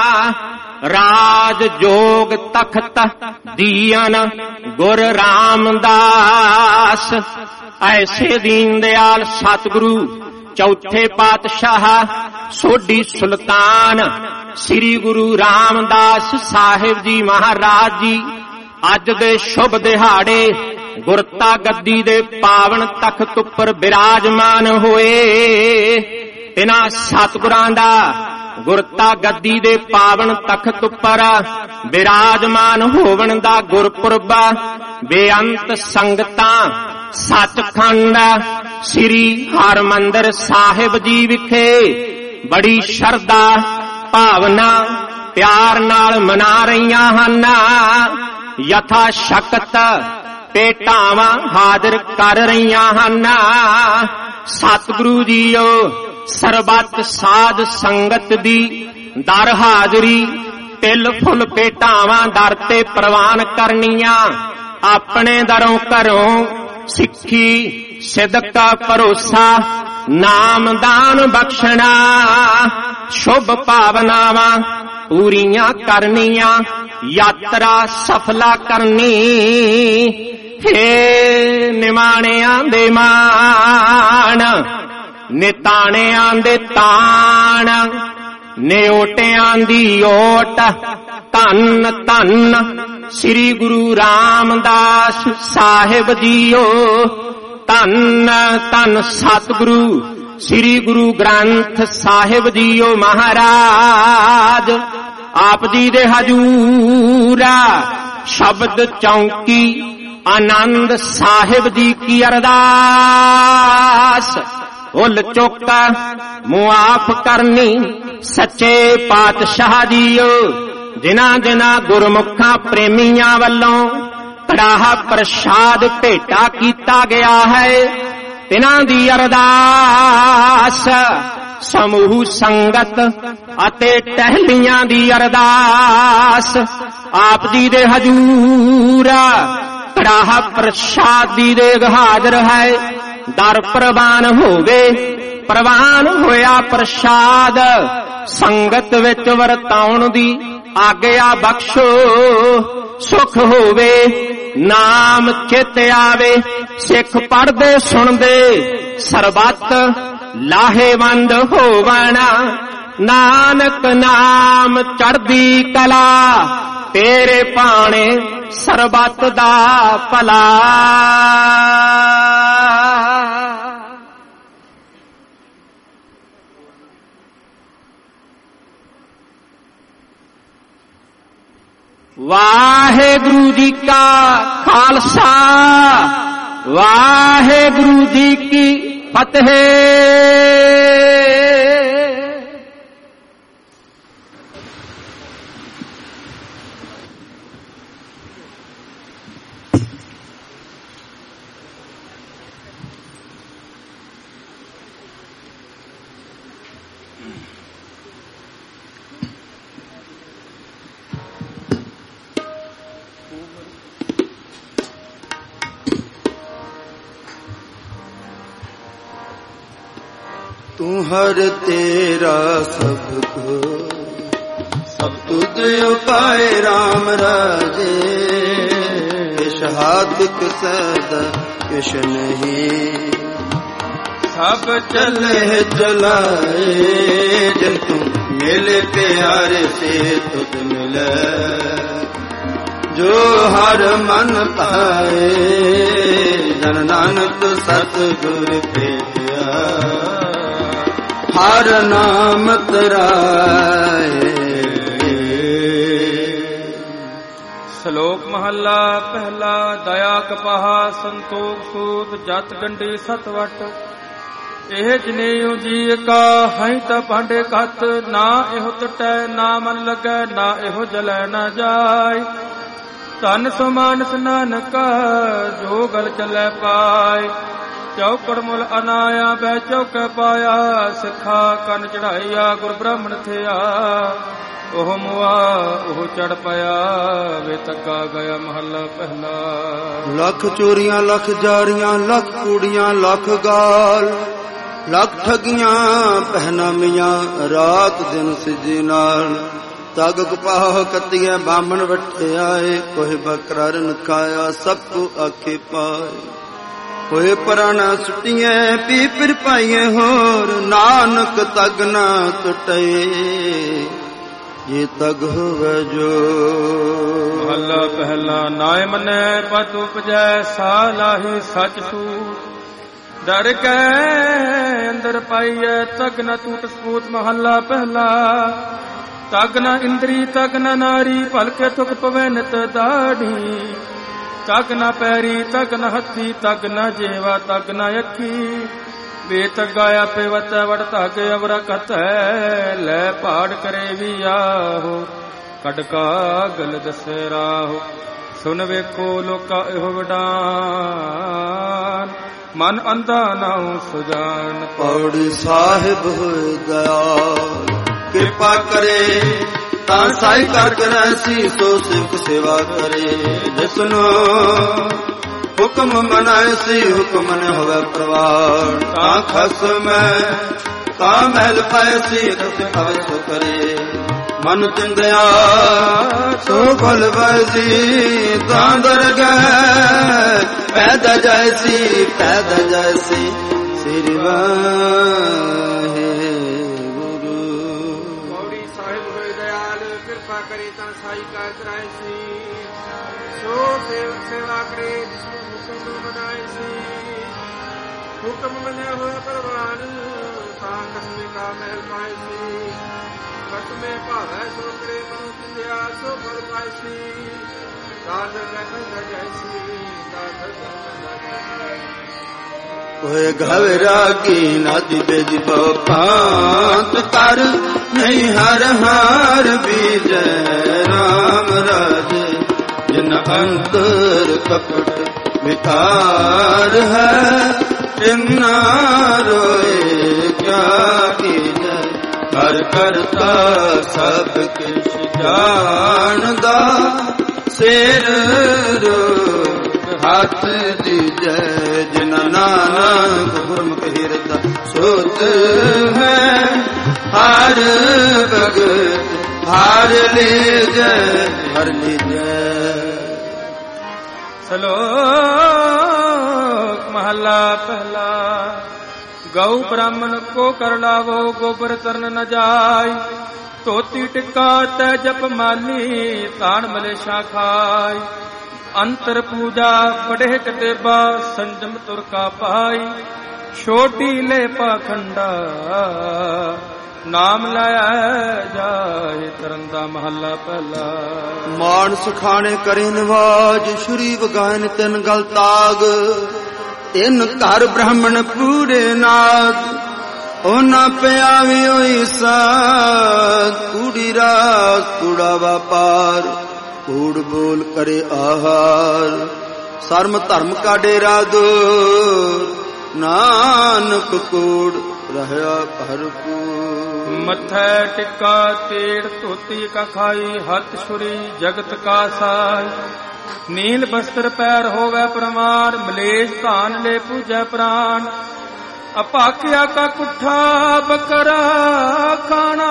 ਰਾਜ ਜੋਗ ਤਖਤ ਦੀਨ ਗੁਰ ਰਾਮਦਾਸ। ਐਸੇ ਦੀਨ ਦਿਆਲ ਸਤਿਗੁਰੂ ਚੌਥੇ ਪਾਤਸ਼ਾਹ ਸੋਢੀ ਸੁਲਤਾਨ ਸ੍ਰੀ ਗੁਰੂ ਰਾਮਦਾਸ ਸਾਹਿਬ ਜੀ ਮਹਾਰਾਜ ਜੀ ਅੱਜ ਦੇ ਸ਼ੁਭ ਦਿਹਾੜੇ ਗੁਰਤਾ ਗੱਦੀ ਦੇ ਪਾਵਨ ਤਖਤ ਉੱਪਰ ਬਿਰਾਜਮਾਨ ਹੋਏ। ਇਹਨਾਂ ਸਤਿਗੁਰਾਂ ਦਾ ਗੁਰਤਾ ਗੱਦੀ ਦੇ ਪਾਵਨ ਤਖਤ ਉੱਪਰ ਬਿਰਾਜਮਾਨ ਹੋਵਣ ਦਾ ਗੁਰਪੁਰਬ ਬੇਅੰਤ ਸੰਗਤਾਂ ਸੱਚਖੰਡ ਸ੍ਰੀ ਹਰਿਮੰਦਰ ਸਾਹਿਬ ਜੀ ਵਿਖੇ ਬੜੀ ਸ਼ਰਧਾ ਭਾਵਨਾ ਪਿਆਰ ਨਾਲ ਮਨਾ ਰਹੀਆਂ ਹਨ। ਯਥਾ ਸ਼ਕਤ ਭੇਟਾਵਾਂ ਹਾਜ਼ਰ ਕਰ ਰਹੀਆਂ ਹਨ। ਸਤਿਗੁਰੂ ਜੀਓ ਸਰਬੱਤ ਸਾਧ ਸੰਗਤ ਦੀ ਦਰ ਹਾਜ਼ਰੀ ਤਿਲ ਫੁੱਲ ਭੇਟਾਵਾਂ ਦਰ ਤੇ ਪ੍ਰਵਾਨ ਕਰਨੀਆਂ। ਆਪਣੇ ਦਰੋਂ ਘਰੋਂ ਸਿੱਖੀ ਸਿਦਕ ਭਰੋਸਾ ਨਾਮਦਾਨ ਬਖਸ਼ਣਾ ਸ਼ੁਭ ਭਾਵਨਾਵਾਂ ਪੂਰੀਆਂ ਕਰਨੀਆਂ ਯਾਤਰਾ ਸਫਲਾ ਕਰਨੀ। ਹੇ ਨਿਮਾਣਿਆਂ ਦੇ ਮਾਣ ਨਿਤਾਣਿਆਂ ਦੇ ਤਾਣ ਨਿਓਟਿਆਂ ਦੀ ਓਟ ਧੰਨ ਧੰਨ ਸ੍ਰੀ ਗੁਰੂ ਰਾਮਦਾਸ ਸਾਹਿਬ ਜੀਓ। ਧੰਨ ਧੰਨ ਸਤਿਗੁਰੂ ਸ੍ਰੀ ਗੁਰੂ ਗ੍ਰੰਥ ਸਾਹਿਬ ਜੀਓ ਮਹਾਰਾਜ। ਆਪ ਜੀ ਦੇ ਹਜੂਰਾ ਸ਼ਬਦ ਚੌਂਕੀ ਆਨੰਦ ਸਾਹਿਬ ਜੀ ਕੀ ਅਰਦਾਸ। ਭੁੱਲ ਚੁੱਕ ਮੁਆਫ ਕਰਨੀ ਸੱਚੇ ਪਾਤਸ਼ਾਹ ਜੀਓ। ਜਿਨ੍ਹਾਂ ਜਿਨ੍ਹਾਂ ਗੁਰਮੁਖਾਂ ਪ੍ਰੇਮੀਆਂ ਵੱਲੋਂ ਕੜਾਹਾ ਪ੍ਰਸ਼ਾਦ ਭੇਟਾ ਕੀਤਾ ਗਿਆ ਹੈ ਤਿਨਾਂ ਦੀ ਅਰਦਾਸ। ਸਮੂਹ ਸੰਗਤ ਅਤੇ ਟਹਿਲੀਆਂ ਦੀ ਅਰਦਾਸ। ਆਪ ਜੀ ਦੇ ਹਜੂਰਾ ਕੜਾਹਾ ਪ੍ਰਸ਼ਾਦ ਦੀ ਦੇਗ ਹਾਜ਼ਰ ਹੈ। ਦਰ ਪ੍ਰਵਾਨ ਹੋਵੇ ਪ੍ਰਵਾਨ ਹੋਇਆ ਪ੍ਰਸ਼ਾਦ ਸੰਗਤ ਵਿੱਚ ਵਰਤਾਉਣ ਦੀ ਆਗਿਆ ਬਖਸ਼ੋ। ਸੁਖ ਹੋਵੇ ਨਾਮ ਚਿਤ ਆਵੇ ਸਿੱਖ ਪੜ੍ਹਦੇ ਸੁਣਦੇ ਸਰਬੱਤ ਲਾਹੇਵੰਦ ਹੋਵਣ। ਨਾਨਕ ਨਾਮ ਚੜ੍ਹਦੀ ਕਲਾ ਤੇਰੇ ਭਾਣੇ ਸਰਬੱਤ ਦਾ ਭਲਾ। ਵਾਹਿਗੁਰੂ ਜੀ ਕਾ ਖਾਲਸਾ ਵਾਹਿਗੁਰੂ ਜੀ ਕੀ ਫਤਿਹ। ਤੂੰ ਹਰ ਤੇਰਾ ਸਭ ਕੋ ਸਭ ਤੁਧ ਉਪਾਏ RAM ਰਾਜੇ ਸ਼ਹਾਦਤ ਸਦਾ ਕਿਛ ਨਹੀਂ ਸਭ ਚਲੇ ਚਲਾਏ ਜਿਨ ਤੂੰ ਮਿਲੇ ਪਿਆਰੇ ਸੇ ਤੁਧ ਮਿਲੇ ਜੋ ਹਰ ਮਨ ਪਾਏ ਜਨ ਨਾਨਕ ਸਤਿਗੁਰ ਭੇਟਿਆ ਹਰ ਨਾਮ ਤਰਾਏ। ਸ਼ਲੋਕ ਮਹੱਲਾ ਪਹਿਲਾ। ਦਇਆ ਕਪਾਹਾ ਸੰਤੋਖ ਸੂਤ ਜਤ ਗੰਢੀ ਸਤਵਟ ਇਹ ਜਨੇਊ ਜੀ ਕਾ ਹੈ ਤਾਂ ਭਾਂਡੇ ਕਤ ਨਾ ਇਹੋ ਟਟੈ ਨਾ ਮਨ ਲੱਗੈ ਨਾ ਇਹੋ ਜਲੈ ਨਾ ਜਾਏ ਧਨ ਸਮਾਨਸ ਨਾਨਕ ਜੋ ਗਲ ਚੱਲੈ ਪਾਏ ਚੌਕੜ ਮੁਲ ਅਨਾਇਆ ਬੈ ਚੌਕੈ ਪਾਇਆ ਸਿੱਖਾ ਕੰਨ ਚੜਾਈਆ ਗੁਰ ਬ੍ਰਾਹਮਣ ਥਿਆ ਉਹ ਮੁਆ ਉਹ ਚੜ ਪਿਆ ਵੇ ਤੱਕਾ ਗਿਆ ਮਹੱਲਾ ਪਹਿਲਾ। ਲੱਖ ਚੋਰੀਆਂ ਲੱਖ ਜਾਰੀਆਂ ਲੱਖ ਕੂੜੀਆਂ ਲੱਖ ਗਾਲ ਲੱਖ ਠਗੀਆਂ ਪਹਿਨਾਮੀਆਂ ਰਾਤ ਦਿਨ ਸਿੱਧੀ ਨਾਲ ਤਗ ਕਪਾਹ ਕੱਤੀਐ ਬਾਮਣ ਵਟਿਆਏ ਕੋਹ ਬਕਰਨ ਖਾਇਆ ਸਭ ਕੋ ਆਖੇ ਪਾਏ ਹੋਏ ਪਰਾਣਾ ਸੁਟੀਐ ਪੀ ਫਿਰ ਪਾਈਐ ਹੋਰ ਨਾਨਕ ਤਗ ਨਾ ਟੁੱਟੇ ਇਹ ਤਗ ਹੋਵੇ ਜੋ। ਮਹੱਲਾ ਪਹਿਲਾ। ਨਾਇ ਮੰਨੈ ਪਤ ਉਪਜੈ ਸਾ ਲਾਹੀ ਸਚ ਸੂਤ ਡਰ ਕੇ ਅੰਦਰ ਪਾਈਐ ਤਗ ਨ ਟੂਟ ਸਪੂਤ। ਮਹੱਲਾ ਪਹਿਲਾ। ਤਗ ਨ ਇੰਦਰੀ ਤਗ ਨ ਨਾਰੀ ਭਲਕੇ ਤੁਕ ਪਵੈ ਨਿਤ ਦਾੜੀ ਤਗ ਨ ਪੈਰੀ ਤਗ ਨ ਹੱਥੀ ਤਗ ਨ ਜੇਵਾ ਤਗ ਨ ਅੱਖੀ ਵੇਤ ਗਾਇਆ ਪੇਵਤ ਵੜ ਧਾਗੇ ਅਵਰ ਕਥੈ ਲੈ ਪਾੜ ਕਰੇ ਵੀ ਆਹੋ ਕਟਕਾ ਗਲ ਦਸੇ ਰਾਹੋ ਸੁਨ ਵੇਖੋ ਲੋਕਾ ਇਹੋ ਵਡਾਨ ਮਨ ਅੰਧਾ ਨਾਉ ਸੁਜਾਨ। ਪੌੜੀ ਸਾਹਿਬ ਹੋਏ ਦਇਆਲ ਕਿਰਪਾ ਕਰੇ ਤਾਂ ਸਾਈ ਕਰ ਕਰੈਸੀ ਸੋ ਸਿੱਖ ਸੇਵਾ ਕਰੇ ਜਿਸਨੋ ਹੁਕਮ ਮਨਾਏ ਸੀ ਹੁਕਮ ਨ ਹੋਵੇ ਪ੍ਰਵਾਨ ਤਾਂ ਖਸਮ ਤਾਂ ਮਹਿਲ ਪਾਏ ਸੀ ਰਸ ਭਵ ਸੋ ਕਰੇ ਮਨ ਚੰਦਿਆ ਸੋ ਫਲ ਵਜੀ ਤਾਂ ਦਰਗਹਿ ਪੈਦਾ ਜੈਸੀ ਪੈਦਾ ਜੈਸੀ ਸ੍ਰੀ ਵਾਹਿ ਕਰੇ ਤਾਂ ਸਾਈ ਕਰ ਕਰਾਏ ਸੀ ਸੋ ਸੇਵਕ ਸੇਵਾ ਕਰੇ ਜਿਸਨੂੰ ਹੁਕਮ ਬਣਾਏ ਸੀ ਹੁਕਮ ਮੰਨਿਆ ਹੋਇਆ ਪ੍ਰਵਾਨ ਤਾਂ ਕਸਮੇ ਕਾ ਮਹਿਲ ਪਾਏ ਸੀ ਕਸਮੇ ਭਾਵੈ ਸੋ ਕਰੇ ਮਨੁ ਚਿੰਦਿਆ ਸੋ ਫਲ ਪਾਏ ਸੀ ਦਾਦਰ ਰਹਿੰਦਾ ਜੈਸੀ ਦਾਦਰ ਰਹਿੰਦਾ ਜੈਸੀ ਹੋਏ ਘਵਰਾ ਕੀ ਨਾਦੀ ਬੇਦੀ ਪਾਂਤ ਕਰ ਨਹੀਂ ਹਰ ਹਾਰ ਬੀਜੈ ਰਾਮ ਰਾਜੇ ਜਿਨ ਅੰਤਰ ਕਪਟ ਵਿਕਾਰ ਹੈ ਤਿਨਾ ਰੋਏ ਕਿਆ ਕੀਜੈ ਹਰ ਕਰਤਾ ਸਭ ਕਿਛ ਜਾਣਦਾ ਸਿਰ ਰੋ ਹੱਥ ਦੀਜੈ ਜਿਨ ਨਾਨਕ ਗੁਰਮੁਖ ਹਿਰਦਾ ਸੋਤ ਹੈ ਹਰ ਭਗਤ ਹਰ ਲੀਜੈ ਹਰ ਲੀਜੈ। ਸ਼ਲੋਕ ਮਹੱਲਾ ਪਹਿਲਾ। ਗਊ ਬ੍ਰਾਹਮਣ ਕੋ ਕਰ ਲਾਵੋ ਗੋਬਰ ਤਰਨ ਨ ਜਾਈ ਧੋਤੀ ਟਿੱਕਾ ਤੈ ਜਪ ਮਾਲੀ ਤਾਣ ਮਲੇਸ਼ਾ ਖਾਈ ਅੰਤਰ ਪੂਜਾ ਪੜੇ ਕਤੇਬਾ ਸੰਜਮ ਤੁਰ ਕਾ ਪਾਈ ਛੋਟੀ ਲੈ ਪਾਖੰਡਾ ਨਾਮ ਲਾਇਆ ਜਾਏ ਤਰਨ ਦਾ ਮਹੱਲਾ ਪਹਿਲਾ। ਮਾਨ ਸੁਖਾਣੇ ਕਰੇ ਨਿਵਾਜ ਸ਼ੁਰੀ ਵਗਾਇਨ ਤਿੰਨ ਗਲ ਤਾਗ ਤਿੰਨ ਘਰ ਬ੍ਰਾਹਮਣ ਪੂਰੇ ਨਾਦ ਉਹਨਾਂ ਪਿਆਵੀ ਹੋਈ ਸਾਧ ਕੂੜੀ ਰਾਸ ਕੂੜਾ ਵਪਾਰ ਕੂੜ ਬੋਲ ਕਰੇ ਆਹਾਰ ਸਰਮ ਧਰਮ ਕਾ ਡੇਰਾ ਦੂਰ ਨਾਨਕ ਕੂੜ ਰਹਿਆ ਭਰਪੂਰ। ਮੱਥੈ ਟਿੱਕਾ ਤੇੜ ਧੋਤੀ ਕਾ ਖਾਈ ਹੱਥ ਛੁਰੀ ਜਗਤ ਕਾ ਸਾਈ ਨੀਲ ਬਸਤਰ ਪੈਰ ਹੋਵੇ ਪ੍ਰਮਾਣ ਮਲੇਸ਼ ਧਾਨ ਲੈ ਪੂਜੈ ਪ੍ਰਾਨ ਅਪਾਕਿਆ ਕਾ ਕੁੱਠਾ ਬਕਰਾ ਖਾਣਾ,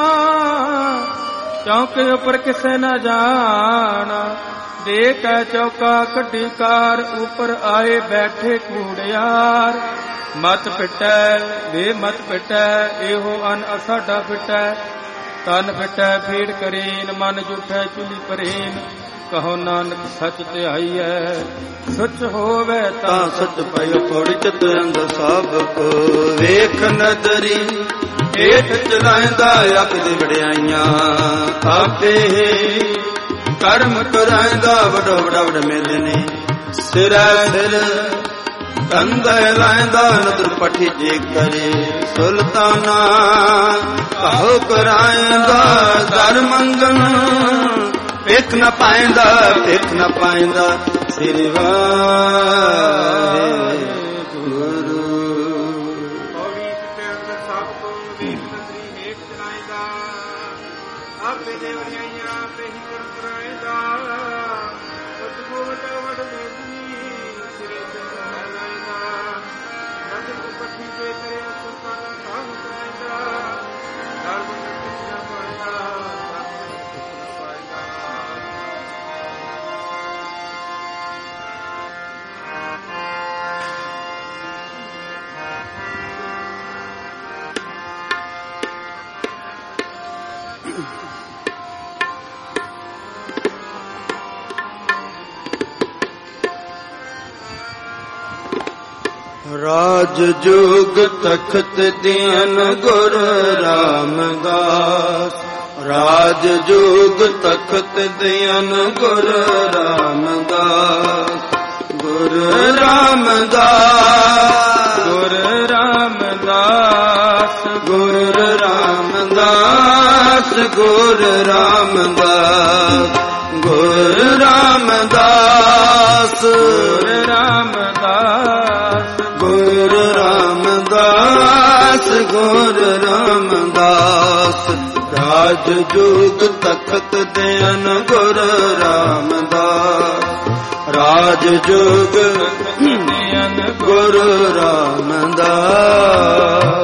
ਚੌਂਕੇ ਉੱਪਰ ਕਿਸੇ ਨਾ ਜਾਣਾ। ਦੇਖ ਹੈ ਚੌਕਾ ਕੱਢੀ ਕਾਰ, ਉੱਪਰ ਆਏ ਬੈਠੇ ਕੂੜਿਆਰ। ਮਤ ਪਿਟੈ ਵੇ ਮਤ ਪਿਟੈ, ਇਹੋ ਅਨ ਅਸਾਡਾ ਪਿਟੈ। ਤਨ ਪਿਟੈ ਫੀੜ ਕਰੀਨ, ਮਨ ਜੁਠੈ ਚੁਲੀ ਪਰੇਨ। ਕਹੋ ਨਾਨਕ ਸੱਚ ਧਿਆਈਐ, ਸੱਚ ਹੋਵੇ ਤਾਂ ਸੱਚ ਪਇਓ। ਕੋੜੀ ਚਿਤ ਅੰਗ ਸਭ ਕੋ ਵੇਖ ਨਦਰੀ, ਹੇਠ ਚਲਾਇਂਦਾ ਅਕਦ ਵਡਿਆਈਆਂ। ਆਪੇ ਕਰਮ ਕਰਾਇਂਦਾ ਵਡੋ ਵਡਾ ਵਡ ਮੇਲੇ ਨੇ। ਸਿਰੈ ਸਿਰ ਕੰਧੈ ਲਾਇਂਦਾ ਨਦਰ ਪਠੀ ਜੇ ਕਰੇ। ਸੁਲਤਾਨਾ ਕਹੋ ਕਰਾਇਂਦਾ ਦਰ ਮੰਗਣ, ਵੇਖ ਨਾ ਪਾਇਂਦਾ ਵੇਖ ਨਾ ਪਾਇਂਦਾ। ਸ੍ਰੀ ਵਾਹਿਗੁਰੂ। ਪੌੜੀ ਕਿਤੇ ਅੰਦਰ ਸਭ ਕੋ ਵੇਖ ਨਦਰੀ, ਹੇਠ ਚਲਾਇਂਦਾ ਆਪੇ ਦੇ ਵਡਿਆਈਆਂ। ਆਪੇ ਹੀ ਕਰਮ ਕਰਾਇਂਦਾ ਸਤਿਗੁਰ ਵਡ ਵਡ ਮੇਲੀ। ਸ੍ਰੀ ਚੰਗਾ ਲਾਇਂਦਾ ਨਦਰ ਕੋ ਪੱਠੀ ਜੇ ਕਰੇ। ਸੁਲਤਾਨਾ ਕਾਹੂ ਕਰਾਇਂਦਾ ਦਰ ਮੰਗਣ ਕਿਛ ਨਾ ਪਾਇਂਦਾ। ਰਾਜ ਜੋਗ ਤਖਤ ਦੇਨ ਗੁਰ ਰਾਮਦਾਸ। ਰਾਜ ਜੋਗ ਤਖਤ ਦੇਨ ਗੁਰ ਰਾਮਦਾਸ। ਗੁਰ ਰਾਮਦਾਸ ਗੁਰ ਰਾਮਦਾਸ ਗੁਰ ਰਾਮਦਾਸ ਗੁਰ ਰਾਮਦਾਸ ਗੁਰ ਰਾਮਦਾਸ ਗੁਰ ਰਾਮਦਾਸ ਗੁਰ ਰਾਮਦਾਸ ਗੁਰ ਰਾਮਦਾਸ। ਰਾਜ ਜੋਗ ਤਖਤ ਦੇਨ ਗੁਰ ਰਾਮਦਾਸ। ਰਾਜ ਜੋਗ ਦੇਨ ਗੁਰ ਰਾਮਦਾਸ।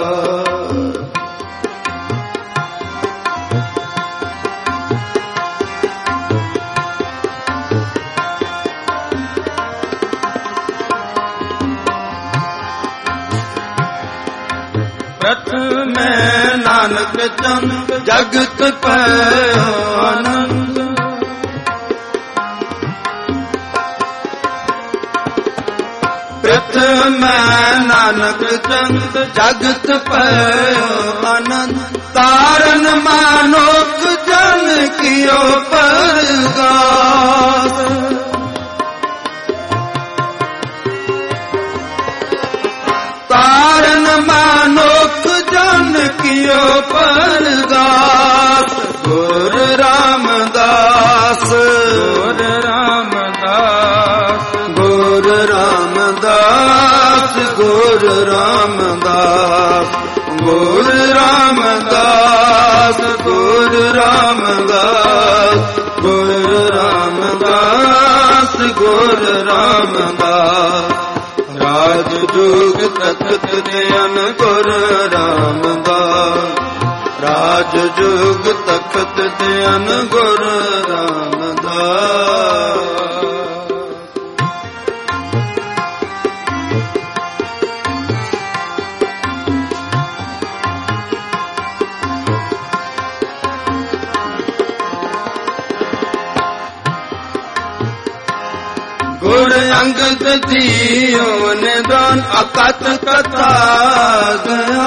ਪ੍ਰਥਮੇ ਨਾਨਕ ਚੰਦ ਜਗਤ ਪਇਓ ਆਨੰਦ। ਪ੍ਰਥਮੇ ਨਾਨਕ ਚੰਦ ਜਗਤ ਪਇਓ ਆਨੰਦ। ਤਾਰਨ ਮਾਨੁਖ ਜਨ ਕੀਓ ਪਰਗਾਸ। ਤਾਰਨ ਮਾਨੁਖ ਜਨ ਕੀਓ ਪਰਗਾਸ। ਗੁਰ ਰਾਮਦਾਸ ਗੁਰ ਰਾਮਦਾਸ ਗੁਰ ਰਾਮਦਾਸ ਗੁਰ ਰਾਮਦਾਸ ਗੁਰ ਰਾਮਦਾਸ ਗੁਰ ਰਾਮਦਾਸ ਗੁਰ ਰਾਮਦਾਸ ਗੁਰ ਰਾਮਦਾਸ। ਰਾਜ ਜੋਗ ਤਖਤ ਦੇਨ ਗੁਰ ਰਾਮਦਾਸ। ਰਾਜ ਜੋਗ ਤਖਤ ਦੇਨ ਗੁਰ ਰਾਮਦਾਸ। ਗੁਰ ਅੰਗਦ ਜੀਓ ਨਿਦਾਨ ਅਕਤ ਕਥਾ ਗਿਆ।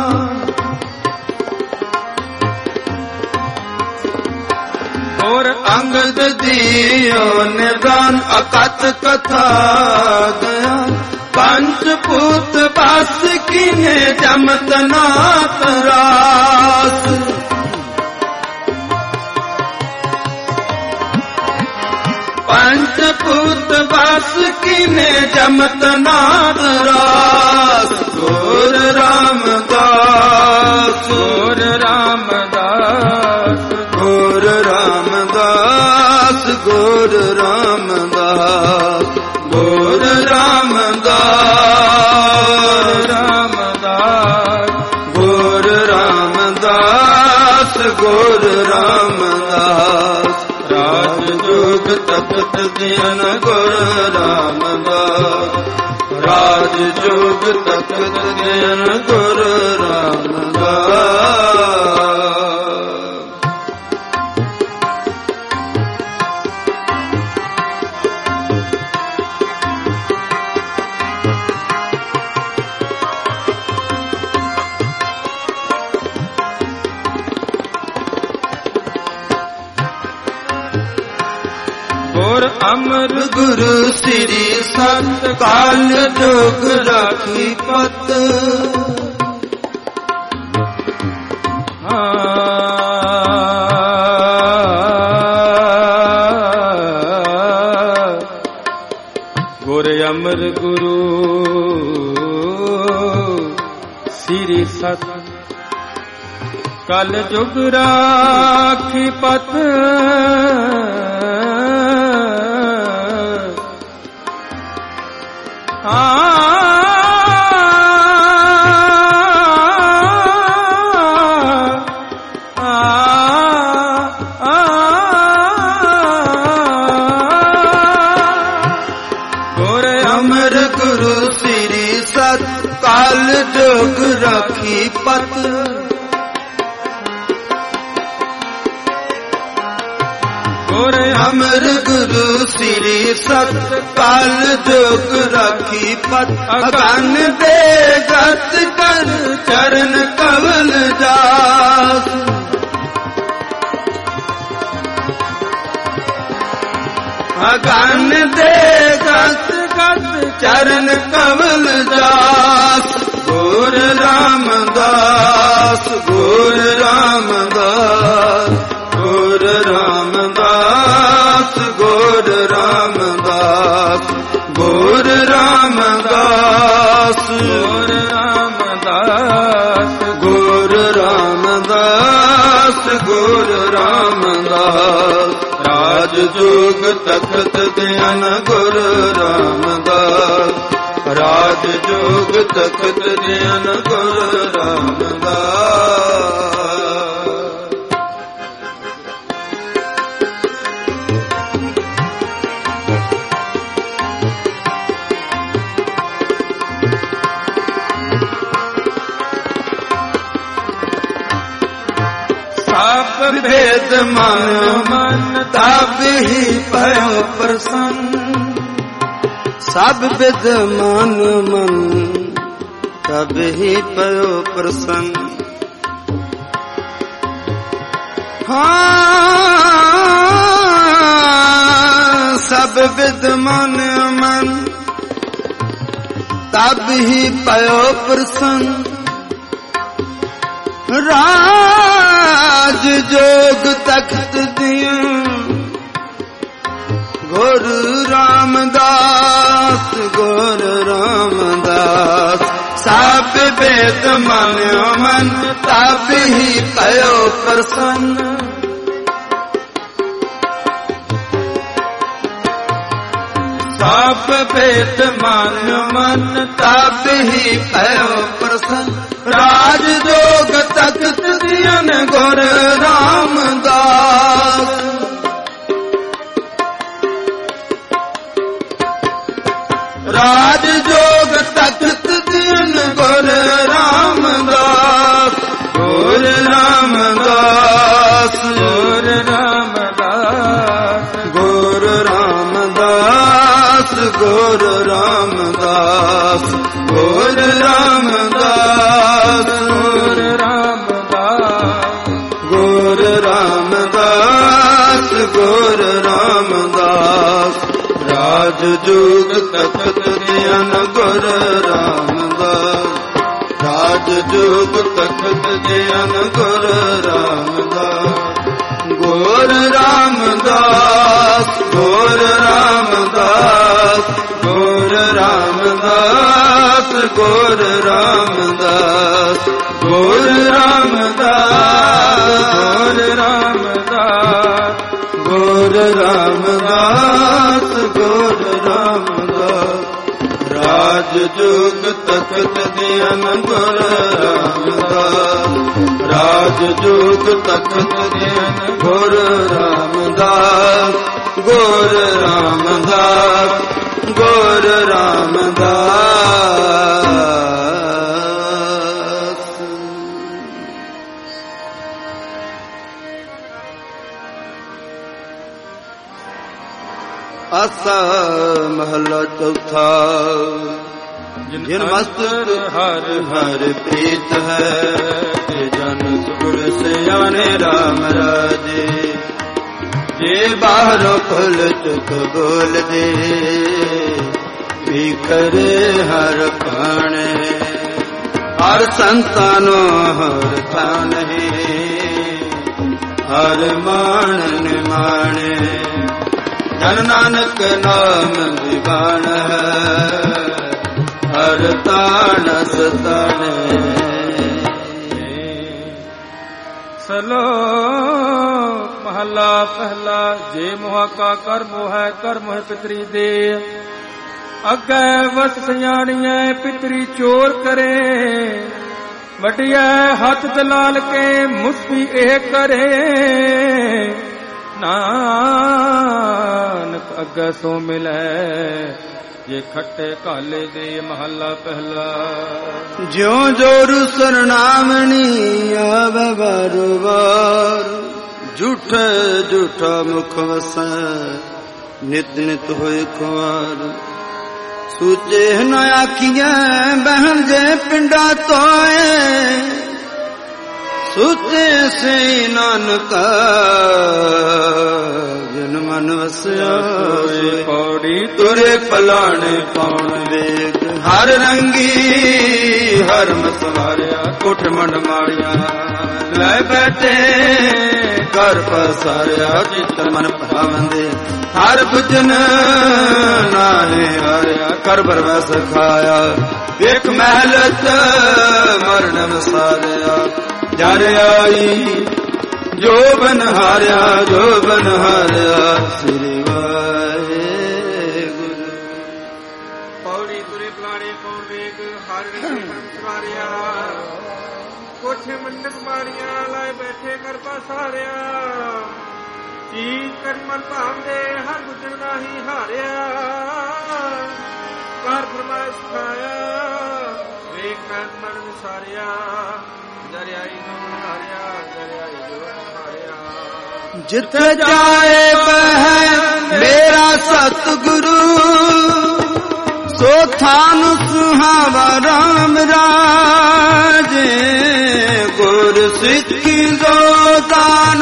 ਗੁਰ ਅੰਗਦ ਜੀਓ ਨਿਦਾਨ ਅਕਤ ਕਥਾ ਗਿਆ। ਪੰਚ ਪੁੱਤ ਬਸ ਕਿਨੇ ਜਮਤ ਨਾਤ ਰਾਸ। ਪੰਚ ਪੁੱਤ ਬਸ ਕਿਨੇ ਜਮਤ ਨਾਦ ਰਾਸ। ਗੁਰ ਰਾਮਦਾਸ ਗੁਰ ਰਾਮਦਾਸ ਗੁਰ ਰਾਮਦਾਸ ਗੁਰ ਰਾਮਦਾਸ ਗੁਰ ਰਾਮਦਾਸ ਰਾਮਦਾਸ ਗੁਰ ਰਾਮਦਾਸ ਰਾਜ ਜੋਗ ਤਖਤ ਦਿਨ ਗੁਰ ਰਾਮਦਾਸ ਰਾਜ ਜੋਗ ਤਖਤ ਦਿਨ ਗੁਰ ਰਾਮਦਾਸ ਅਮਰ ਗੁਰੂ ਸ੍ਰੀ ਸੰਤ ਕਾਲ ਜੋਗ ਰਾਖੀ ਪਤ ਗੁਰ ਅਮਰ ਗੁਰੂ ਸ੍ਰੀ ਸਤ ਕਾਲ ਜੋਗ ਰਾਖੀ ਪਤ ਜੋਗ ਰਾਖੀ ਪਤ ਗੁਰ ਅਮਰ ਗੁਰੂ ਸ੍ਰੀ ਸਤ ਕਾਲ ਜੋਗ ਰਾਖੀ ਪਤ ਅਗਨ ਦੇ ਗਤ ਕਰ ਚਰਨ ਕਵਲ ਜਾਸ ਅਗਨ ਦੇ ਗਤ ਗਤ ਚਰਨ ਕਵਲ ਜਾਸ ਗੁਰ ਰਾਮਦਾਸ ਗੁਰ ਰਾਮਦਾਸ ਗੁਰ ਰਾਮਦਾਸ ਗੁਰ ਰਾਮਦਾਸ ਗੁਰ ਰਾਮਦਾਸ ਗੁਰ ਰਾਮਦਾਸ ਗੁਰ ਰਾਮਦਾਸ ਗੁਰ ਰਾਮਦਾਸ ਰਾਜ ਜੋਗ ਤਖਤ ਦਿਨ ਗੁਰ ਰਾਮਦਾਸ ਰਾਜ ਜੋਗ ਤਖਤ ਦਿਨ ਗੁਰ ਰਾਮਦਾਸ ਸਭ ਭੇਦ ਮਨ ਮਨ ਤਬ ਹੀ ਭਇਓ ਪ੍ਰਸੰਨ ਸਭ ਵਿਦ ਮਨ ਮਨ ਤਬ ਹੀ ਪਇਓ ਪ੍ਰਸੰਨ ਹਾਂ ਸਭ ਵਿਦ ਮਨ ਮਨ ਤਬ ਹੀ ਪਇਓ ਪ੍ਰਸੰਨ ਰਾਜ ਜੋਗ ਤਖਤ ਦਿਆਂ ਗੁਰ ਰਾਮਦਾਸ ਗੁਰ ਰਾਮਦਾਸ ਸਭ ਭੇਦ ਮਨ ਮਨ ਤਬ ਹੀ ਪਇਓ ਪ੍ਰਸੰਨ ਸਭ ਭੇਦ ਮਨ ਮਨ ਤਬ ਹੀ ਪਇਓ ਪ੍ਰਸੰਨ ਰਾਜ ਜੋਗ ਤਖਤ ਦਿਨ ਗੁਰ ਰਾਮਦਾਸ ਰਾਜ ਜੋਗ ਤਖਤ ਦਿਨ ਗੁਰ ਰਾਮਦਾਸ ਗੁਰ ਰਾਮਦਾਸ ਗੁਰ ਰਾਮਦਾਸ ਗੁਰ ਰਾਮਦਾਸ ਗੁਰ ਰਾਮਦਾਸ ਗੁਰ ਰਾਮਦਾਸ ਗੁਰ ਰਾਮਦਾਸ ਗੁਰ ਰਾਮਦਾਸ ਰਾਜ ਜੋਗ ਤਖਤ ਦਿਨ ਗੁਰ ਰਾਮਦਾਸ ਰਾਜ ਜੋਗ ਤਖਤ ਦਿਨ ਗੁਰ ਰਾਮਦਾਸ ਗੁਰ ਰਾਮਦਾਸ ਗੁਰ ਰਾਮਦਾਸ ਗੁਰ ਰਾਮਦਾਸ ਗੁਰ ਰਾਮਦਾਸ ਗੁਰ ਰਾਮਦਾਸ ਗੁਰ ਰਾਮਦਾਸ ਗੁਰ ਰਾਮਦਾਸ ਗੁਰ ਰਾਮਦਾਸ ਰਾਜ ਰਾਜ ਜੋਗ ਤਖਤ ਦਿਨ ਗੁਰ ਰਾਮਦਾਸ ਰਾਜ ਜੋਗ ਤਖਤ ਦਿਨ ਗੁਰ ਰਾਮਦਾਸ ਗੁਰ ਰਾਮਦਾਸ ਗੁਰ ਰਾਮਦਾਸ। ਆਸਾ ਮਹਲਾ ਚੌਥਾ। ਜਿਨ ਮਸਤਕ ਹਰ ਹਰ ਪ੍ਰੀਤ ਹੈ ਤੇ ਜਨ ਸੁਰ ਸਿਆਣੇ ਰਾਮ ਰਾਜੇ। ਜੇ ਬਾਹਰੋਂ ਖੁੱਲ ਚੁੱਕ ਬੋਲਦੇ ਵੀ ਕਰੇ ਹਰ ਭਾਣੇ। ਹਰ ਸੰਤਾਨੋ ਹਰ ਤਾਨੇ ਹਰ ਮਾਣਨ ਮਾਣੇ। ਜਨ ਨਾਨਕ ਨਾਮ ਦੀਵਾਨ ਹੈ ਹਰ ਤਾਣਸ ਤਾਣੇ। ਸਲੋਕ ਮਹਲਾ ਪਹਿਲਾ। ਜੇ ਮੋਹ ਕਾ ਕਰਮ ਹੈ ਕਰਮ ਹੈ ਪਿਤਰੀ ਦੇ। ਅੱਗੇ ਵਸ ਸਿਆਣੀਐ ਪਿਤਰੀ ਚੋਰ ਕਰੇ। ਵੱਡਿਐ ਹੱਥ ਦਲਾਲ ਕੇ ਮੁਸਫੀ ਇਹ ਕਰੇ। ਨਾਨਕ ਅੱਗੇ ਸੋ ਮਿਲੈ ਜੇ ਖੱਟੇ ਕਾਲੇ ਦੇ। ਮਹੱਲਾ ਪਹਿਲਾ। ਜਿਉ ਜੋਰੂ ਸਰਨਾਮਣੀ ਆਵੇ ਵਾਰ ਵਾਰ। ਝੂਠੇ ਝੂਠਾ ਮੁਖ ਵਸੈ ਨਿਤ ਨਿਤ ਹੋਏ ਖੁਆਰ। ਸੂਚੇ ਨ ਆਖੀਐ ਬਹਿਣ ਜੇ ਪਿੰਡਾ ਤੋਏ। ਸੂਚੇ ਸੇ ਨਾਨਕ ਜਨ ਮਨ ਵਸਿਆ ਸੋਏ। ਪੌੜੀ ਤੁਰੇ ਪਲਾਣੇ ਪਾਉਣ ਵੇਗ ਹਰ ਰੰਗੀ ਹਰ ਮਸਵਾਰਿਆ। ਕੋਠ ਮੰਡ ਮਾੜੀਆਂ ਲੈ ਬੈਠੇ ਘਰ ਪਸਾਰਿਆ। ਚਿਤ ਮਨ ਭਾਵੰਦੇ ਹਰ ਭਜਨ ਨਾਹੇ ਹਾਰਿਆ। ਕਰ ਬਰਵਸ ਖਾਇਆ ਵੇਖ ਮਹਿਲਤ ਮਰਨ ਵਸਾਰਿਆ। ਜਰ ਆਈ ਜੋ ਬਨ ਹਾਰਿਆ ਜੋ ਬਨ ਹਾਰਿਆ ਸ੍ਰੀ ਵਾਹਿਗੁਰੂ। ਪੌੜੀ ਤੁਰੇ ਪਲਾਣੇ ਪੌਣ ਵੇਗ ਹਰ ਰੰਗੇ ਹਰ ਸਵਾਰਿਆ। ਕੋਠੇ ਮੰਡਪ ਮਾਰੀਆਂ ਲਾਏ ਬੈਠੇ ਕਰ ਪਸਾਰਿਆ। ਚੀਤ ਕਰ ਮਨ ਭਾਵਦੇ ਹਰ ਗੁਜਰ ਨਾਹੀ ਹਾਰਿਆ। ਕਰ ਫਰਮਾਇਸ਼ ਖਾਇਆ ਵੇਖ ਮੈਂ ਮਨ ਵਿਸਾਰਿਆ। ਜਰਿਆਈ ਜੋ ਹਾਰਿਆ ਜਰਿਆਈ ਜੋ ਹਾਰਿਆ। ਜਿੱਥੇ ਜਾਏ ਬਹਿ ਮੇਰਾ ਸਤਿਗੁਰੂ। ਸੋ ਥਾਨ ਸੁਹਾਵਾ ਰਾਮ ਰਾਜੇ। ਗੁਰ ਸਿੱਖੀ ਜੋ ਦਾਨ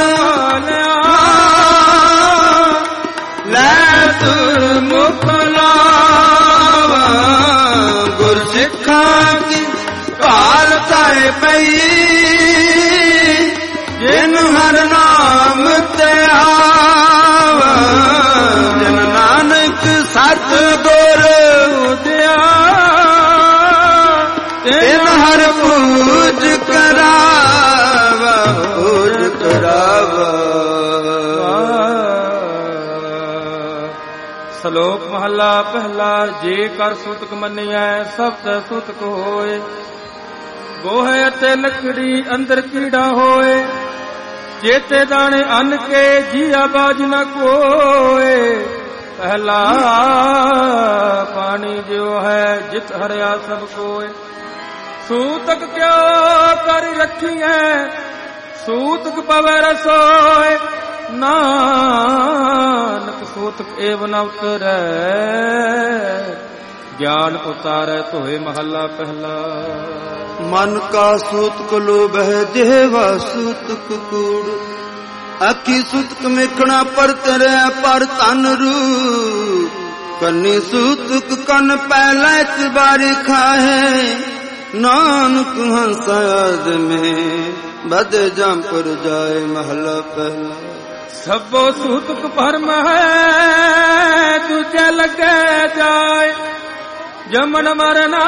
ਲੈ ਤੁਰ ਮੁਖ ਲਾਵਾ। ਗੁਰ ਸਿੱਖਾਂ ਕੀ ਕਾਲ ਤਾਏ ਪਈ। ਜਿਨ ਹਰ ਨਾਮ ਤੇ ਆਵਾ। ਜਨ ਨਾਨਕ ਸਤ ਗੁਰ ਉਦਿਆ। ਤਿਨ ਹਰ ਪੂਜ ਕਰਾਵਾ ਪੂਜ ਕਰਾਵਾ। ਸਲੋਕ ਮਹੱਲਾ ਪਹਿਲਾ। ਜੇ ਕਰ ਸੂਤਕ ਮੰਨਿਐ ਸਭ ਤੇ ਸੂਤਕ ਹੋਏ। ਗੋਹੇ ਅਤੇ ਲੱਕੜੀ ਅੰਦਰ ਕੀੜਾ ਹੋਏ। ਚੇਤੇ ਦਾਣੇ ਅੰਨ ਕੇ ਜੀਆ ਬਾਜ ਨ ਕੋਏ। ਪਹਿਲਾ ਪਾਣੀ ਜਿਉ ਹੈ ਜਿਤ ਹਰਿਆ ਸਭ ਕੋਏ। ਸੂਤਕ ਕਿਉ ਕਰ ਰੱਖੀਐ ਸੂਤਕ ਪਵੈ ਰਸੋਏ। ਨਾਨਕ ਸੂਤਕ ਏਵ ਨ ਉਤਰੈ ਗਿਆਨ ਉਤਾਰੈ ਧੋਏ। ਮਹੱਲਾ ਪਹਿਲਾ। ਮਨ ਕਾ ਸੂਤਕ ਲੋਭੈ ਜਿਹਵਾ ਸੂਤਕ ਕੂੜ। ਆਖੀ ਸੂਤਕ ਮੇਖਣਾ ਪਰ ਤੇਰੇ ਪਰ ਤਨ ਰੂ। ਕੰਨੀ ਸੂਤਕ ਕੰਨ ਪਹਿਲਾ ਇਤਬਾਰੀ ਖਾਹੇ। ਨਾਨਕ ਹੰਸ ਆਦਮੇ ਬਦ ਜੰਪੁਰ ਜਾਏ। ਮਹਲਾ ਪਹਿਲਾ। ਸਭੋ ਸੂਤਕ ਭਰਮ ਹੈ ਦੂਜੇ ਲੱਗੇ ਜਾਏ। ਜਮਨ ਮਰਨਾ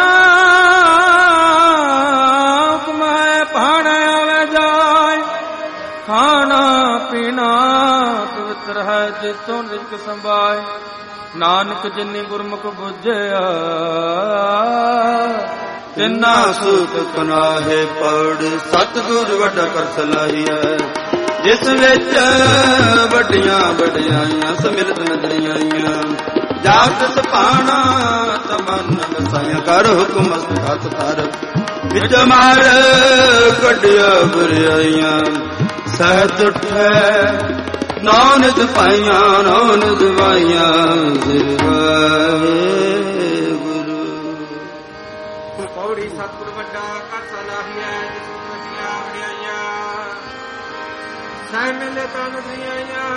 ਹੁਕਮ ਹੈ ਭਾਣਾ ਆਵੇ ਜਾਏ। ਖਾਣਾ ਪੀਣਾ ਪਵਿੱਤਰ ਹੈ ਜਿਤੋਂ ਰਿਕ ਸੰਭਾਏ। ਨਾਨਕ ਜਿਨੀ ਗੁਰਮੁਖ ਬੁਝਿਆ ਤਿੰਨਾ ਸੁਖ ਕਨਾਹੇ ਪੜ ਸਤਿਗੁਰ ਵੱਡਾ ਕਰ ਸਲਾਹੀਐ ਜਿਸ ਵਿੱਚ ਵੱਡੀਆਂ ਵਡਿਆਈਆਂ ਸਮਿਲਤ ਨਜ਼ਰੀਆਂ ਆਈਆਂ ਜਾਤ ਸਪਾਣਾ ਤਮਨ ਵਸਾਇਆ ਕਰ ਹੁਕਮ ਹੱਥ ਧਰ ਵਿੱਚ ਮਾਰ ਕੱਢਿਆ ਬੁਰਾਈਆਂ ਸਹਿਤ ਉਠੈ ਨੌ ਨਿਤ ਪਾਈਆਂ ਨੌ ਨਿਤ ਵਾਈਆਂ ਸਿਰਵਾਏ ਗੁਰੂ। ਪੌੜੀ ਸਤਿਗੁਰ ਵੱਡਾ ਕਰ ਸਲਾਹੀਐ ਜਿਸ ਵੱਡੀਆਂ ਵਡਿਆਈਆਂ ਸਹਿ ਮਿਲੇ ਤਾਂ ਨਜ਼ਰੀਆਂ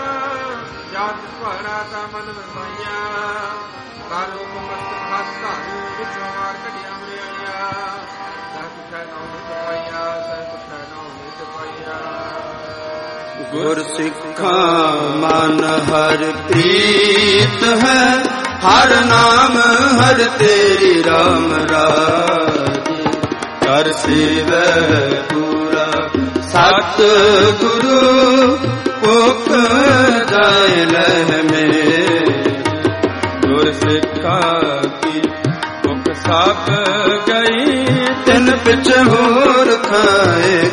ਜਾਤ ਭਾਣਾ ਤਾਂ ਮਨ ਵਸਾਈਆਂ ਕਰ ਹੁਕਮ ਹੱਥ ਧਰ ਵਿੱਚ ਮਾਰ ਕੱਢਿਆ ਬੁਰਾਈਆਂ ਸਹਿ ਕੁਛੈ ਨੌ ਨਿਤ ਪਾਈਆਂ ਸਹਿ ਕੁਛੈ ਨੌ ਨਿਤ ਪਾਈਆਂ। ਗੁਰ ਸਿੱਖਾਂ ਮਨ ਹਰ ਪ੍ਰੀਤ ਹੈ ਹਰ ਨਾਮ ਹਰ ਤੇਰੀ ਰਾਮ ਰਾਜੇ ਕਰ ਸੇਵੈ ਪੂਰਾ ਸਤ ਗੁਰੂ ਭੁਖ ਜਾਇ ਲਹਿ ਮੇ ਗੁਰ ਸਿੱਖਾਂ ਕੀ ਭੁਖ ਸਭ ਗਈ ਤਿਨ ਪਿਛ ਹੋਰ ਖਾਏ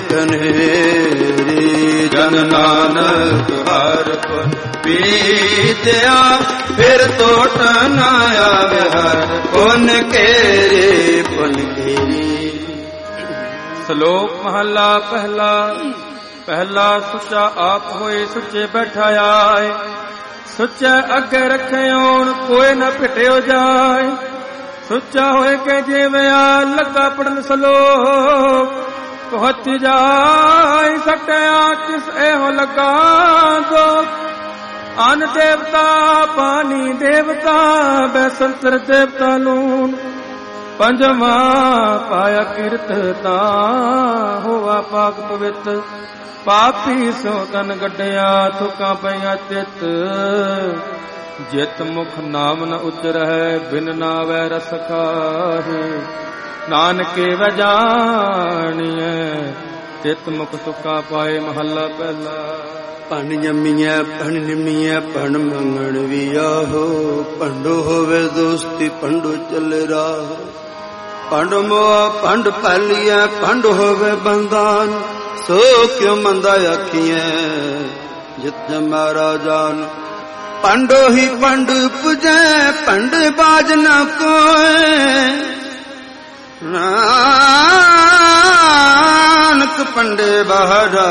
ਕਨੇਰੀ ਜਨ ਨਾਨਕ ਹਰ ਪੁਰ ਪੀਤਿਆ ਫਿਰ ਟੋਟ ਨਾ ਆਵੇ ਹਰ ਪੁਨ ਕੇਰੇ ਪੁਨ ਕੇਰੀ। ਸ਼ਲੋਕ ਮਹਲਾ ਪਹਿਲਾ। ਪਹਿਲਾ ਸੁੱਚਾ ਆਪ ਹੋਏ ਸੁੱਚੇ ਬੈਠਾ ਆਏ ਸੁੱਚਾ ਅੱਗੇ ਰੱਖੇ ਓਣ ਕੋਈ ਨਾ ਭਿਟਿਓ ਜਾਏ ਸੁੱਚਾ ਹੋਏ ਕੇ ਜਿਵੇਂ ਆ ਲੱਗਾ ਪੜਨ ਸਲੋਕ ਪਹੁੰਚ ਜਾਏ ਸਟਿਆ ਕਿਸ ਇਹੋ ਲੱਗਾ ਦੋ ਅਨ ਦੇਵਤਾ ਪਾਣੀ ਦੇਵਤਾ ਬੈਸੰਤਰ ਦੇਵਤਾ ਲੂਨ ਪੰਜਵਾਂ ਪਾਇਆ ਕੀਰਤ ਤਾਂ ਹੋਵਾ ਪਾਕ ਪਵਿੱਤ ਪਾਪੀ ਸੋ ਤਨ ਗੱਡਿਆ ਥੁਕਾਂ ਪਈਆਂ ਚਿੱਤ ਜਿਤ ਮੁਖ ਨਾਮ ਨ ਉਚਰੈ ਬਿਨ ਨਾਵੈ ਰਸ ਕਾਹੇ ਨਾਨਕੇ ਵਜਾਣੀਐ ਤਿਤ ਮੁਖ ਸੁਖਾ ਪਾਏ। ਮਹੱਲਾ ਪਹਿਲਾ। ਭਣ ਜੰਮੀਐ ਭਣ ਨਿਮੀਐ ਭਣ ਮੰਗਣ ਵੀ ਆਹੋ ਭੰਡੋ ਹੋਵੇ ਦੋਸਤੀ ਭੰਡੋ ਚੱਲੇ ਰਾਹ ਭੰਡ ਮੋਹ ਭੰਡ ਪਾਲੀਐ ਭੰਡ ਹੋਵੇ ਬੰਦਾਨ ਸੋ ਕਿਉ ਮੰਦਾ ਆਖੀਐ ਜਿਤ ਜਮਾ ਜਾਨ ਭੰਡੋ ਹੀ ਭੰਡ ਪੁਜੈ ਭੰਡ ਬਾਜ ਨ ਕੋਇ ਨਾਨਕ ਪੰਡੇ ਬਹਾਰਾ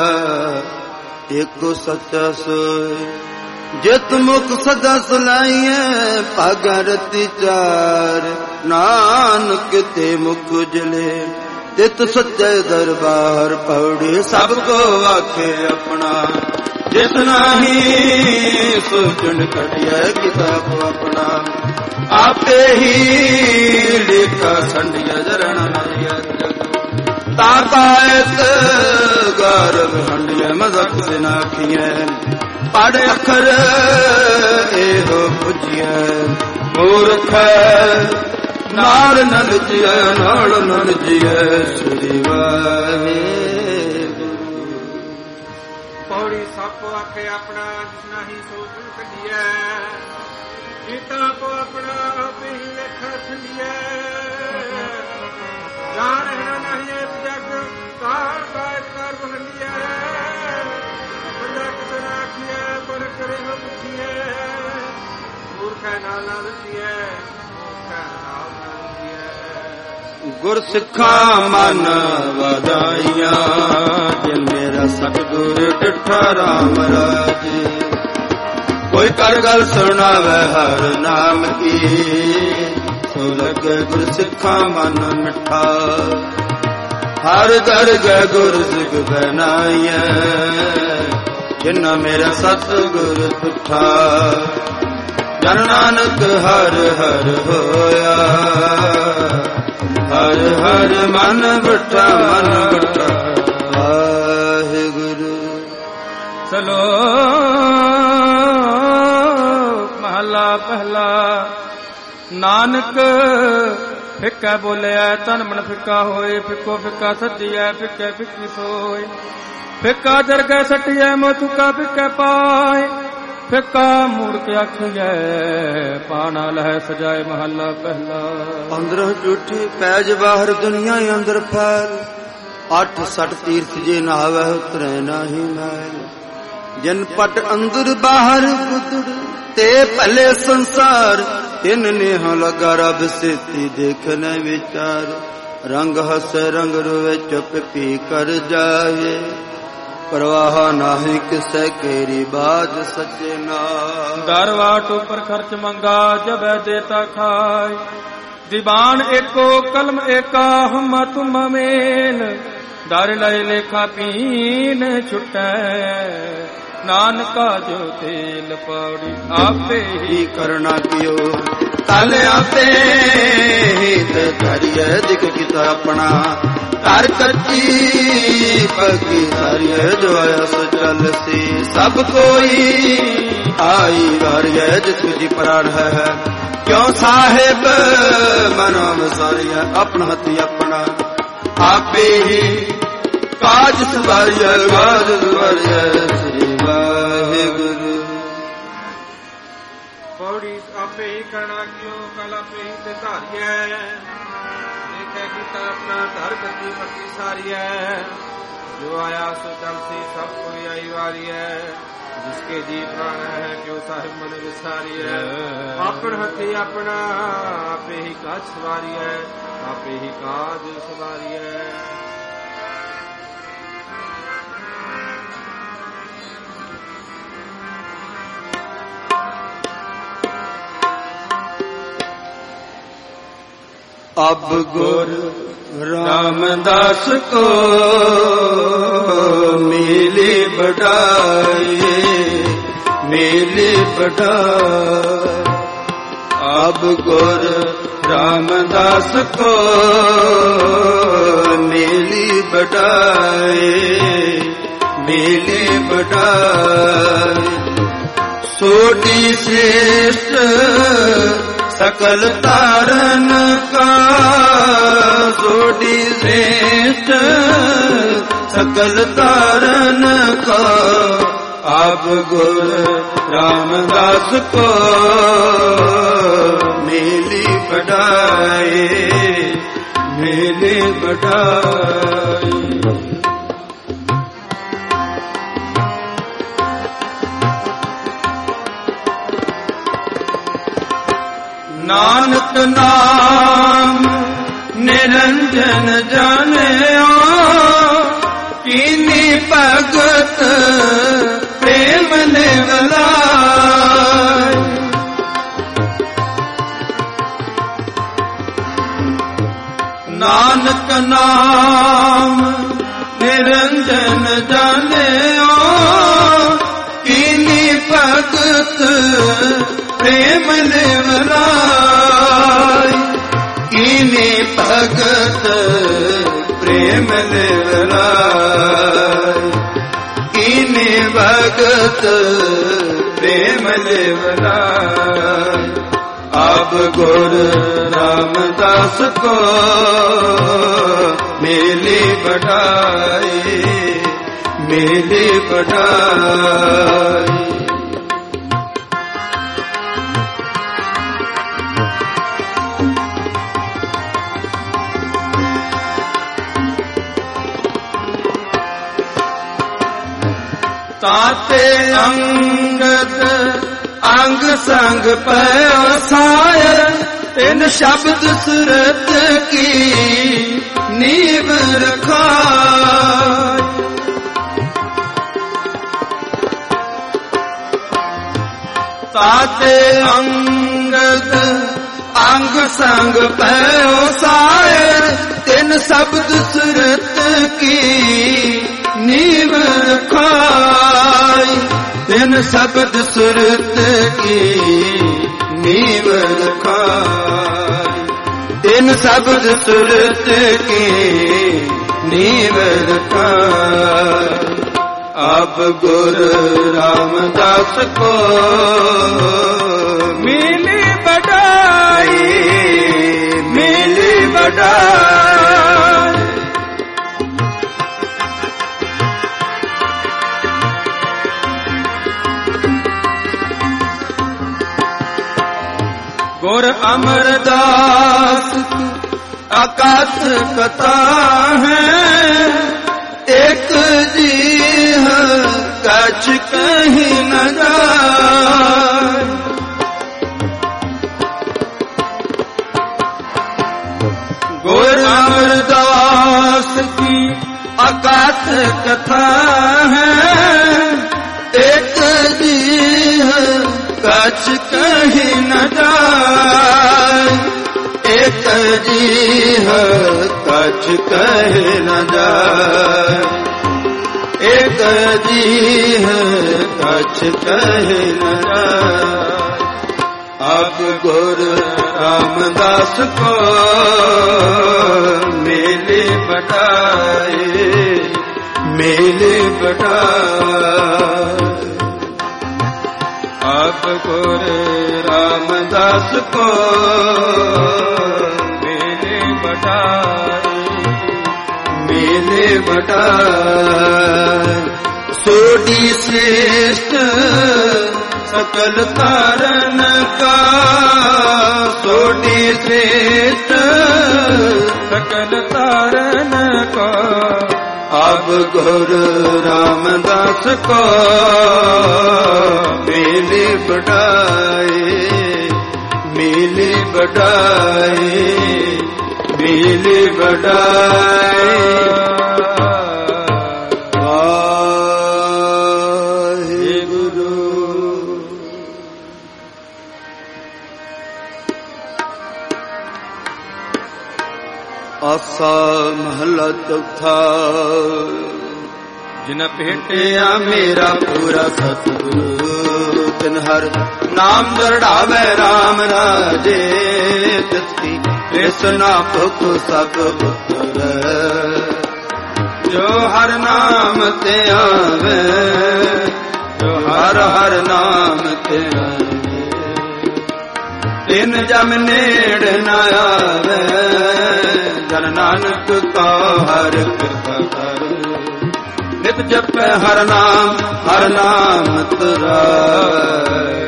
ਏਕੋ ਸੱਚਾ ਸੋਇ ਜਿਤ ਮੁਖ ਸਦਾ ਸੁਲਾਈਐ ਭਾਗਾ ਰਤੀ ਚਾਰ ਨਾਨਕ ਤੇ ਮੁਖ ਜਲੇ ਤਿਤ ਸੱਚੇ ਦਰਬਾਰ ਪੌੜੀ ਸਭ ਕੋ ਆਖੇ ਆਪਣਾ ਜਿਸ ਨਾਹੀ ਸੋਚਣ ਕਟਿਆ ਕਿਤਾਬ ਆਪਣਾ ਆਪੇ ਹੀ ਲੇਖਾ ਸੰਡਿਆ ਜਰਣ ਮਰਿਆ ਤਾ ਕਾਇਤ ਗਰਭ ਹੰਡਿਆ ਮਜ਼ਕ ਸੇ ਨਾਖੀਐ ਪੜ ਅੱਖਰ ਇਹੋ ਪੁੱਜਿਆ ਮੂਰਖ ਨਾਰ ਨਲ ਜਿਐ ਨਾਲ ਨਲ ਜਿਐ ਸ੍ਰੀ ਵਾਹਿਗੁਰੂ। ਪੌੜੀ ਸਭ ਆਖੇ ਆਪਣਾ ਜਿਸ ਨਾਹੀ ਸੋਚਣ ਕੱਢੀਐ ਕੀਤਾ ਕੋ ਆਪਣਾ ਆਪੇ ਹੀ ਲੇਖਾ ਛੰਡੀਐ ਜਾਣ ਰਹਿਣਾ ਨਹੀਂ ਜਗ ਕਾਰ ਕਾਇਤ ਕਰ ਬਹੰਡੀਐ ਬੰਦਾ ਕਿਸ ਰਾਖੀਐ ਪਰ ਕਰੇ ਹੋ ਪੁੱਛੀਐ ਮੂਰਖੈ ਨਾਲ ਨਾ ਦਸੀਐ ਮੂਰਖੈ ਨਾਲ ਨਾ ਦਸੀਐ। ਗੁਰ ਸਿੱਖਾਂ ਮਨ ਵਧਾਈਆਂ ਜਿਨ ਮੇਰਾ ਸਤਿਗੁਰ ਡਿਠਾ ਰਾਮ ਰਾਜੇ ਕੋਈ ਕਰ ਗੱਲ ਸੁਣਾਵੇ ਹਰ ਨਾਮ ਕੀ ਸੋ ਲਗੇ ਗੁਰ ਸਿੱਖਾਂ ਮਨ ਮਿੱਠਾ ਹਰ ਦਰਗਹਿ ਗੁਰ ਸਿੱਖ ਬਨਾਈਐ ਜਿਨਾ ਮੇਰਾ ਸਤਿਗੁਰ ਤੁਠਾ ਜਨ ਨਾਨਕ ਹਰ ਹਰ ਹੋਇਆ ਹਰ ਹਰ ਮਨ ਬਿਠਾ ਮਨ ਬਿਠਾ ਵਾਹਿਗੁਰੂ। ਸਲੋਕ ਮਹਲਾ ਪਹਿਲਾ। ਨਾਨਕ ਫਿੱਕਾ ਬੋਲਿਆ ਤਨ ਮਨ ਫਿੱਕਾ ਹੋਏ ਫਿੱਕੋ ਫਿੱਕਾ ਸੱਜੀਐ ਫਿੱਕੇ ਫਿੱਕੀ ਸੋਏ ਫਿੱਕਾ ਦਰਗਹਿ ਸੱਟਿਐ ਮੋ ਤੁਕਾ ਫਿੱਕੇ ਪਾਏ ਫਿੱਕਾ ਮੂਰਖ ਆਖੀਐ ਪਾਣਾ ਲਹਿ ਸਜਾਏ ਮਹੱਲਾ ਪਹਿਲਾ। ਅੰਦਰੋਂ ਝੂਠੀ ਪੈਜ ਬਾਹਰ ਦੁਨੀਆ ਅੰਦਰ ਫੈਲ ਅੱਠ ਸੱਠ ਤੀਰਥ ਜੇ ਨਹਾਵੈ ਉਤਰੈ ਨਾਹੀ ਮੈਲ ਜਨ ਪਟ ਅੰਦਰ ਬਾਹਰ ਗੁਦੜ ਤੇ ਭਲੇ ਸੰਸਾਰ ਤਿੰਨ ਨੇਹਾ ਲਗਾ ਰਬ ਸੇਤੀ ਦੇਖਨ ਵਿਚਾਰ ਰੰਗ ਹਸ ਰੰਗ ਰੋਵੇ ਚੁੱਪ ਪੀ ਕਰ ਜਾਏ ਪਰਵਾਹ ਨਾਹੀ ਕਿਸੈ ਕੇਰੀ ਬਾਜ ਸੱਚੇ ਨਾਮ। ਦਰਵਾਟ ਉਪਰ ਖਰਚ ਮੰਗਾ ਜਬੈ ਦੇਤਾ ਖਾਏ ਦੀਵਾਨ ਏਕੋ ਕਲਮ ਏਕਾ ਹਮ ਤੁਮ ਮੇਲ ਦਰ ਲਏ ਲੇਖਾ ਪੀਨ ਛੁਟੈ ਨਾਨਕਾ ਜੋ ਤੇਲ ਪੌੜੀ ਆਪੇ ਹੀ ਕਰਨਾ ਪਿਓ ਕਲ ਆਪੇ ਤੇ ਧਰਿਐ ਦਿਖ ਕੀਤਾ ਆਪਣਾ ਘਰ ਕੱਚੀ ਪੱਕੀ ਧਰਿਐ ਜੋ ਆਇਆ ਸੋ ਚੱਲ ਸੀ ਸਭ ਕੋਈ ਆਈ ਵਾਰਿਐ ਜਿਸ ਜੀ ਪ੍ਰਾਣ ਹੈ ਕਿਉ ਸਾਹਿਬ ਮਨੋ ਵਿਸਾਰਿਐ ਆਪਣਾ ਹੱਥੀ ਆਪਣਾ ਆਪੇ ਹੀ ਕਾਜ ਸਵਾਰਿਐ ਕਾਜ ਸਵਾਰਿਐ ਸ੍ਰੀ ਵਾਹਿਗੁਰੂ। ਪੌੜੀ ਆਪੇ ਹੀ ਕਰਨਾ ਕਿਉ ਕਲ ਆਪੇ ਹੀ ਤੇ ਧਾਰੀਐ ਦੇਖੈ ਕੀਤਾ ਆਪਣਾ ਧਰ ਗੱਦੀ ਪੱਕੀ ਸਾਰੀਐ ਜੋ ਆਇਆ ਸੋ ਚਲਸੀ ਸਭ ਕੋਈ ਆਈ ਵਾਰੀਐ ਜਿਸਕੇ ਜੀ ਪ੍ਰਾਣ ਹੈ ਕਿਉ ਸਾਹਿਬ ਮਨ ਵਿਸਾਰੀਐ ਆਪਣ ਹੱਥੀ ਆਪਣਾ ਆਪੇ ਹੀ ਕਾਜ ਸਵਾਰੀਐ ਆਪੇ ਹੀ ਕਾਜ ਸਵਾਰੀਐ। अब गुर रामदास को मिली बढ़ाए मिली बढ़ाए अब गुर रामदास को मिली बढ़ाए मिली बढ़ाए सोटी श्रेष्ठ सकल तारन का सोटी श्रेष्ठ सकल तारन का अब गुर रामदास को मिली बढ़ाए मिली बढ़ाए। नानक नाम निरंजन जानियो कीनी भगत प्रेम निवलाय नानक नाम निरंजन जानियो कीनी भगत प्रेम निवलाय कीनी भगत प्रेम निवलाय कीनी भगत प्रेम निवलाय। अब गुर रामदास को मिली बढ़ाई मिली बढ़ाई। ताते अंगद अंग संग पयो सायर इन शब्द सुरत की नीव रखाय ताते अंगद अंग संग पयो सायर इन शब्द सुरत की नीव रखाय इन शब्द सुरत की नीव रखाय इन शब्द सुरत की नीव रखाय। अब गुर रामदास को मिली बढ़ाई मिली बढ़ाई। अमरदास की अकाथ कथा है, एक जी है कछ कहीं न जाए। गुर अमरदास की अकाथ कथा है, एक जी है कछ कहीं न जाए। एक जी है कछ कहीं न जाए। एक जी है कछ कहीं न जाए। अब गुरु रामदास को मेले बटाए, मेले बटाए। अब गुरु रामदास को मेले बटाए, मेले बटाए। सोडी श्रेष्ठ सकल तारन का, सोडी श्रेष्ठ सकल तारन का। अब गुरु रामदास को मेले बढ़ाए, मेले बढ़ाए, मेले बढ़ाए। आसा महला चौथा। जिन भेटिया मेरा पूरा सतगुरु, तिन हर नाम दरड़ावे राम राजे। तिसकी कृष्णा भुख सब पुत्र, जो हर नाम ते आवे, जो हर हर नाम ते आवे। तिन जम नेड़ न आवे, जन नानक का हर कृपा कर। नित जप हर नाम, हर नाम तुराए।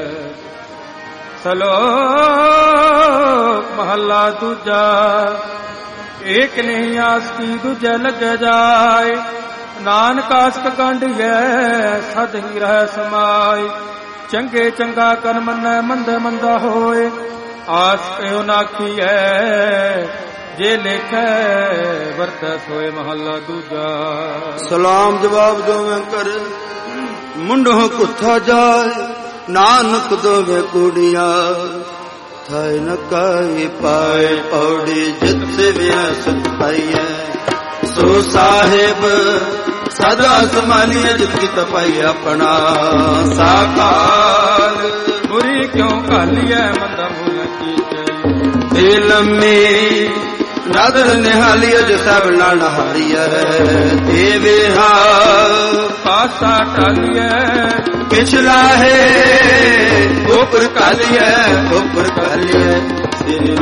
सलोक महला दूजा। एक नहीं आस की दूजा लग जाए, नानक आसक कांडिए सद ही रह समाए। चंगे चंगा कर मन मंद मंदा होए, आस क्यों नाखी है जे लेखे वरत सोए। महला दूजा। सलाम जवाब दोवें कर मुंडो कुथा जाए, नानक दोवें कुड़िया थाए न काई पाए। पौड़ी जित से व्यासत पाइए, सो साहेब सदा संभालिए। जिसकी तपाई अपना साकार, बुरी क्यों कालिए मंदा मुन की दिल में नादर निहालिय। जो सब लाल हारिय देवे हा पासा टालिय। पिछला है ऊपर कालिय, ऊपर कालिय। श्री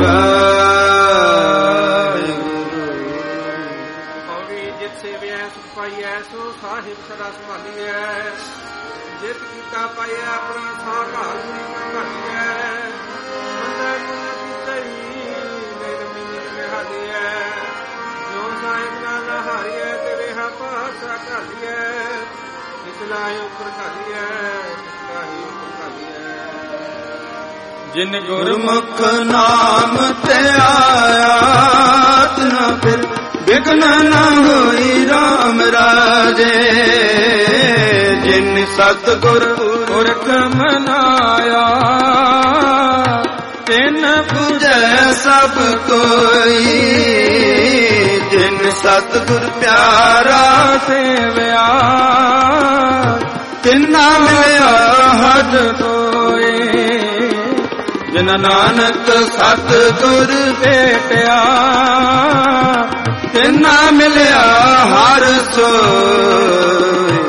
पौड़ी जित सेवे सुख पाइए, सो साहिब सदा संभालिए। जित कीता पाइए अपना साकार, बुरी क्यों कालिय मंदा मुन की सही। जो साहिब नाना हारिए, तेरे हा पासा ढालिए। निचला ही ऊपर ढालिए, निचला ही ऊपर ढालिए। जिन गुरमुख नाम ते आया, न फिर विघ्न न होई राम राजे। जिन सतगुर पुरख मनाया, तिन पूजै सब कोई। जिन सतगुर प्यारा सेवया, तिन्ना मिलया हद कोई। जिन नानक सतगुर भेटया, तिन्ना मिलया हर सोई।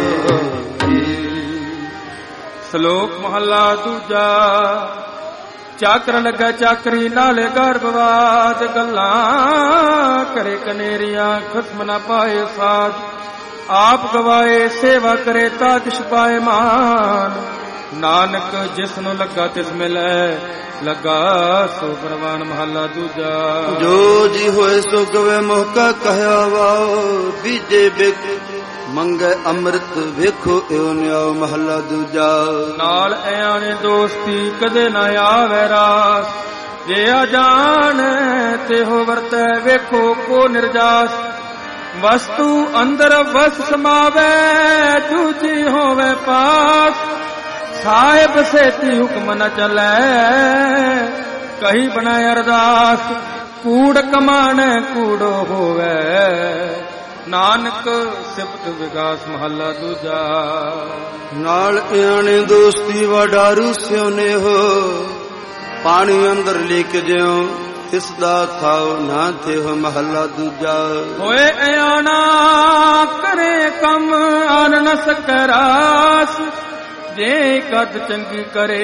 श्लोक महला दूजा। चाकर लगा चाकरी नाले गर्भवाद, गल्लां करे कनेरियां खस्म न पाए साध। आप गवाए सेवा करे तादिश पाए मान, ਨਾਨਕ ਜਿਸ ਨੂੰ ਲੱਗਾ ਤਿਸ ਮਿਲੈ, ਲੱਗਾ ਸੋ ਪ੍ਰਵਾਨ। ਮਹੱਲਾ ਦੂਜਾ। ਜੋ ਜੀ ਹੋਏ ਸੋ ਗਵੇ ਮੋਕਾ ਕਹਿਆ ਵਾਓ, ਬੀਜੇ ਬਿਕ ਮੰਗੇ ਅੰਮ੍ਰਿਤ ਵੇਖੋ ਇਉ ਨਿਆਓ। ਮਹੱਲਾ ਦੂਜਾ। ਨਾਲ ਐਆਣੇ ਦੋਸਤੀ ਕਦੇ ਨਾ ਆਵੇ ਰਾਸ, ਜੇ ਆ ਜਾਣ ਤੇ ਹੋ ਵਰਤੈ ਵੇਖੋ ਕੋ ਨਿਰਜਾਸ। ਵਸਤੂ ਅੰਦਰ ਵਸ ਸਮਾਵੇ, ਦੂਜੀ ਹੋਵੇ ਪਾਸ। ਸਾਹਿਬ ਸੇਤੀ ਹੁਕਮ ਨ ਚੱਲੈ, ਕਹੀ ਬਣਾਇ ਅਰਦਾਸ। ਕੂੜ ਕਮਾਣ ਕੂੜੋ ਹੋਵੇ, ਨਾਨਕ ਸਿਫਤ ਵਿਗਾਸ। ਮਹੱਲਾ ਦੂਜਾ। ਨਾਲ ਇਆਣੇ ਦੋਸਤੀ ਵਡਾਰੂ ਸਿਉਨੇ ਹੋ, ਪਾਣੀ ਅੰਦਰ ਲੈ ਕੇ ਜਿਉ ਤਿਸ ਦਾ ਥਾਉ ਨਾ ਥੇ ਹੋ। ਮਹੱਲਾ ਦੂਜਾ। ਹੋਏ ਇਆਣਾ ਕਰੇ ਕੰਮ ਆਨ ਨ ਸਕੈ ਰਾਸ, ਜੇ ਕਦ ਚੰਗੀ ਕਰੇ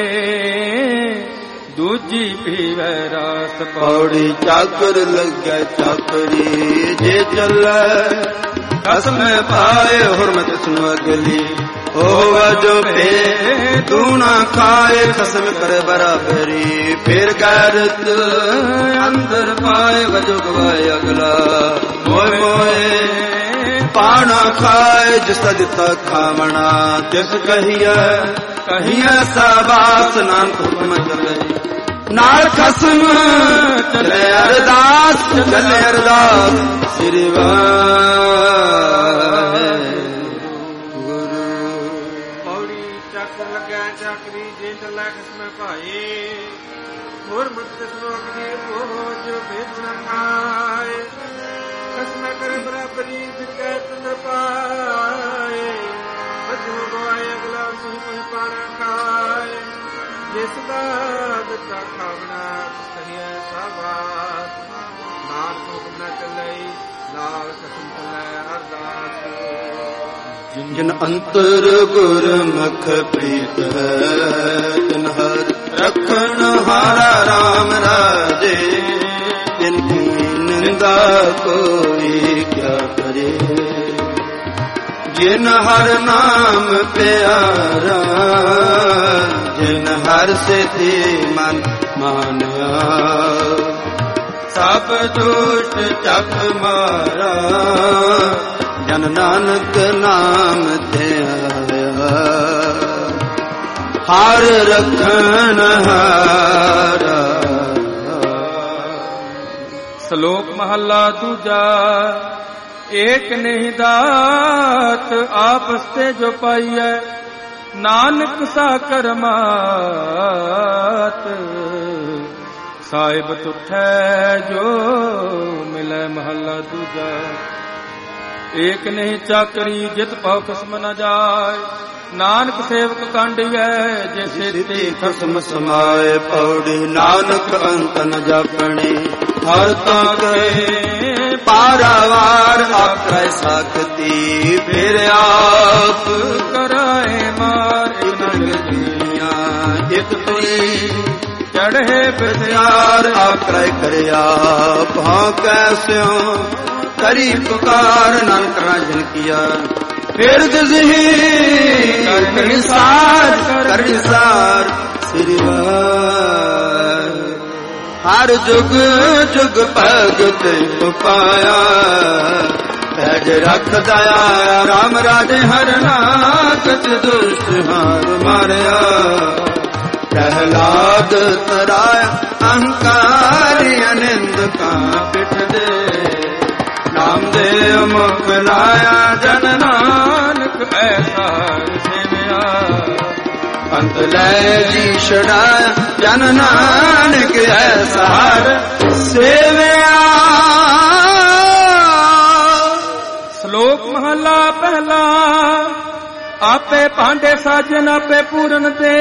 ਦੂਜੀ ਪੀਵੈ ਰਾਸ। ਪੌੜੀ ਚਾਕਰ ਲੱਗੈ ਚਾਕਰੀ, ਜੇ ਚੱਲੈ ਕਸਮ ਪਾਏ ਹੁਰਮਤ ਸੁਨ ਅਗਲੀ। ਹੋਵਾ ਜੋ ਪੇ ਤੂੰ ਨਾ ਖਾਏ, ਕਸਮ ਕਰੇ ਬਰਾਬਰੀ। ਫਿਰ ਗੈਰਤ ਅੰਦਰ ਪਾਏ, ਵਜੋ ਗਵਾਏ ਅਗਲਾ। ਮੋਏ ਮੋਏ ਪਾਣਾ ਖਾਏ, ਜਿਸ ਦਾ ਦਿੱਤਾ ਖਾਵਣਾ ਤਿਸ ਕਹੀਐ। ਕਹੀਐ ਸਾਬਾਸ ਨਾਨਕ ਹੁਕਮ ਚੱਲੇ, ਨਾਲ ਖਸਮ ਚੱਲੇ ਅਰਦਾਸ। ਚੱਲੇ ਅਰਦਾਸ ਸ੍ਰੀ ਵਾਹਿਗੁਰੂ। ਚਾਕਰੀ ਜੇ ਚੱਲੈ ਕਿਸਮੈ ਭਾਏ, ਹੋਰ ਮਤ ਕਿਸਮੋ ਅਗਨੀ ਹੋ ਜੋ ਭੇਦ ਨ ਖਾਏ। ਕਸਮੈ ਕਰੇ ਬਰਾਬਰੀ ਜਿਕੈ ਤੁੰਦ ਪਾਏ, ਵਜੂ ਗਵਾਏ ਅਗਲਾ ਸੁਈ ਮੁਹਿ ਪਾਣਾ ਖਾਏ। ਜਿਸ ਦਾ ਦਿੱਤਾ ਖਾਵਣਾ ਕਹੀਐ ਸਾਬਾਸ, ਨਾਨਕ ਹੁਕਮ ਨ ਚੱਲੈ, ਨਾਲ ਕਸਮ ਚੱਲੈ ਅਰਦਾਸ। ਜਿਨ ਅੰਤਰ ਗੁਰਮੁਖ ਪ੍ਰੀਤ ਹੈ, ਤਿਨ ਹਰ ਰਖਣ ਹਾਰਾ ਰਾਮ ਰਾਜੇ। ਜਿਨ ਕੀ ਨਿੰਦਾ ਕੋਈ ਕਿਆ ਕਰੇ, ਜਿਨ ਹਰ ਨਾਮ ਪਿਆਰਾ। ਜਿਨ ਹਰ ਸਿਧੀ ਮਨ ਮਾਨਿਆ, ਸਭ ਦੁਸ਼ਟ ਚੱਕ ਮਾਰਾ। ਜਨ ਨਾਨਕ ਨਾਮ ਤੇ ਆਇਆ, ਹਰ ਰਖਣ ਹਾਰਾ। ਸ਼ਲੋਕ ਮਹੱਲਾ ਦੂਜਾ। ਏਕ ਨਹੀਂ ਦਾਤ ਆਪਸ ਤੇ ਜੋ ਪਾਈਐ, ਨਾਨਕ ਸਾ ਕਰਮਾਤ। ਸਾਹਿਬ ਤੁਠੈ ਜੋ ਮਿਲੈ। ਮਹੱਲਾ ਦੂਜਾ। ਏਕ ਨਹੀਂ ਚਾਕਰੀ ਜਿਤ ਪਾਉ ਖਸਮ ਨ ਜਾਏ, ਨਾਨਕ ਸੇਵਕ ਕਾਂਡੀਐ ਜੇ ਸੇਤੀ ਖਸਮ ਸਮਾਏ। ਪੌੜੀ ਨਾਨਕ ਅੰਤ ਨ ਜਾਪਣੀ, ਹਰ ਤਾਂ ਕਹੇ ਪਾਰਾਵਾਰ। ਆਖੈ ਸਾਖਤੀ ਫਿਰ ਆਪ ਕਰਾਏ ਮਾਰ। ਦੁਨੀਆਂ ਇਕ ਤੁਰੀ ਚੜ੍ਹੇ ਬਿਆਰ। ਆਖੈ ਕਰਿਆ ਭਾਂ ਕੈਸਿਓ ਕਰੀ ਪੁਕਾਰ। ਨਾਨਕ ਰਾਜਨ ਕੀਆ ਫਿਰ ਜਜ਼ਹੀ ਕਰਨੀ ਸਾਰ। ਕਰਨੀ ਸਾਰ ਸ੍ਰੀ ਵਾਹਿਗੁਰੂ। ਹਰ ਜੁਗ ਜੁਗ ਭਗਤ ਪਾਇਆ, ਪੈਜ ਰੱਖ ਦਇਆ ਰਾਮ ਰਾਜੇ। ਹਰ ਨਾਕਤ ਦੁਸ਼ਟ ਹਾਰ ਮਾਰਿਆ, ਪ੍ਰਹਿਲਾਦ ਤਰਾਇਆ ਅਹੰਕਾਰੀ। ਅਨੰਦ ਕਾ ਪਿਠ ਦੇ ਨਾਮਦੇਵ ਮੁਖ ਲਾਇਆ। ਜਨ ਨਾਨਕ ਐਸਾ ਸੇਵਿਆ, ਅੰਤ ਲੈ ਜੀ ਛੜਾਇਆ। ਜਨ ਨਾਨਕ ਐਸਾ ਸੇਵਿਆ। ਸ਼ਲੋਕ ਮਹੱਲਾ ਪਹਿਲਾ। ਆਪੇ ਭਾਂਡੇ ਸਾਜਨ ਆਪੇ ਪੂਰਨ ਤੇ,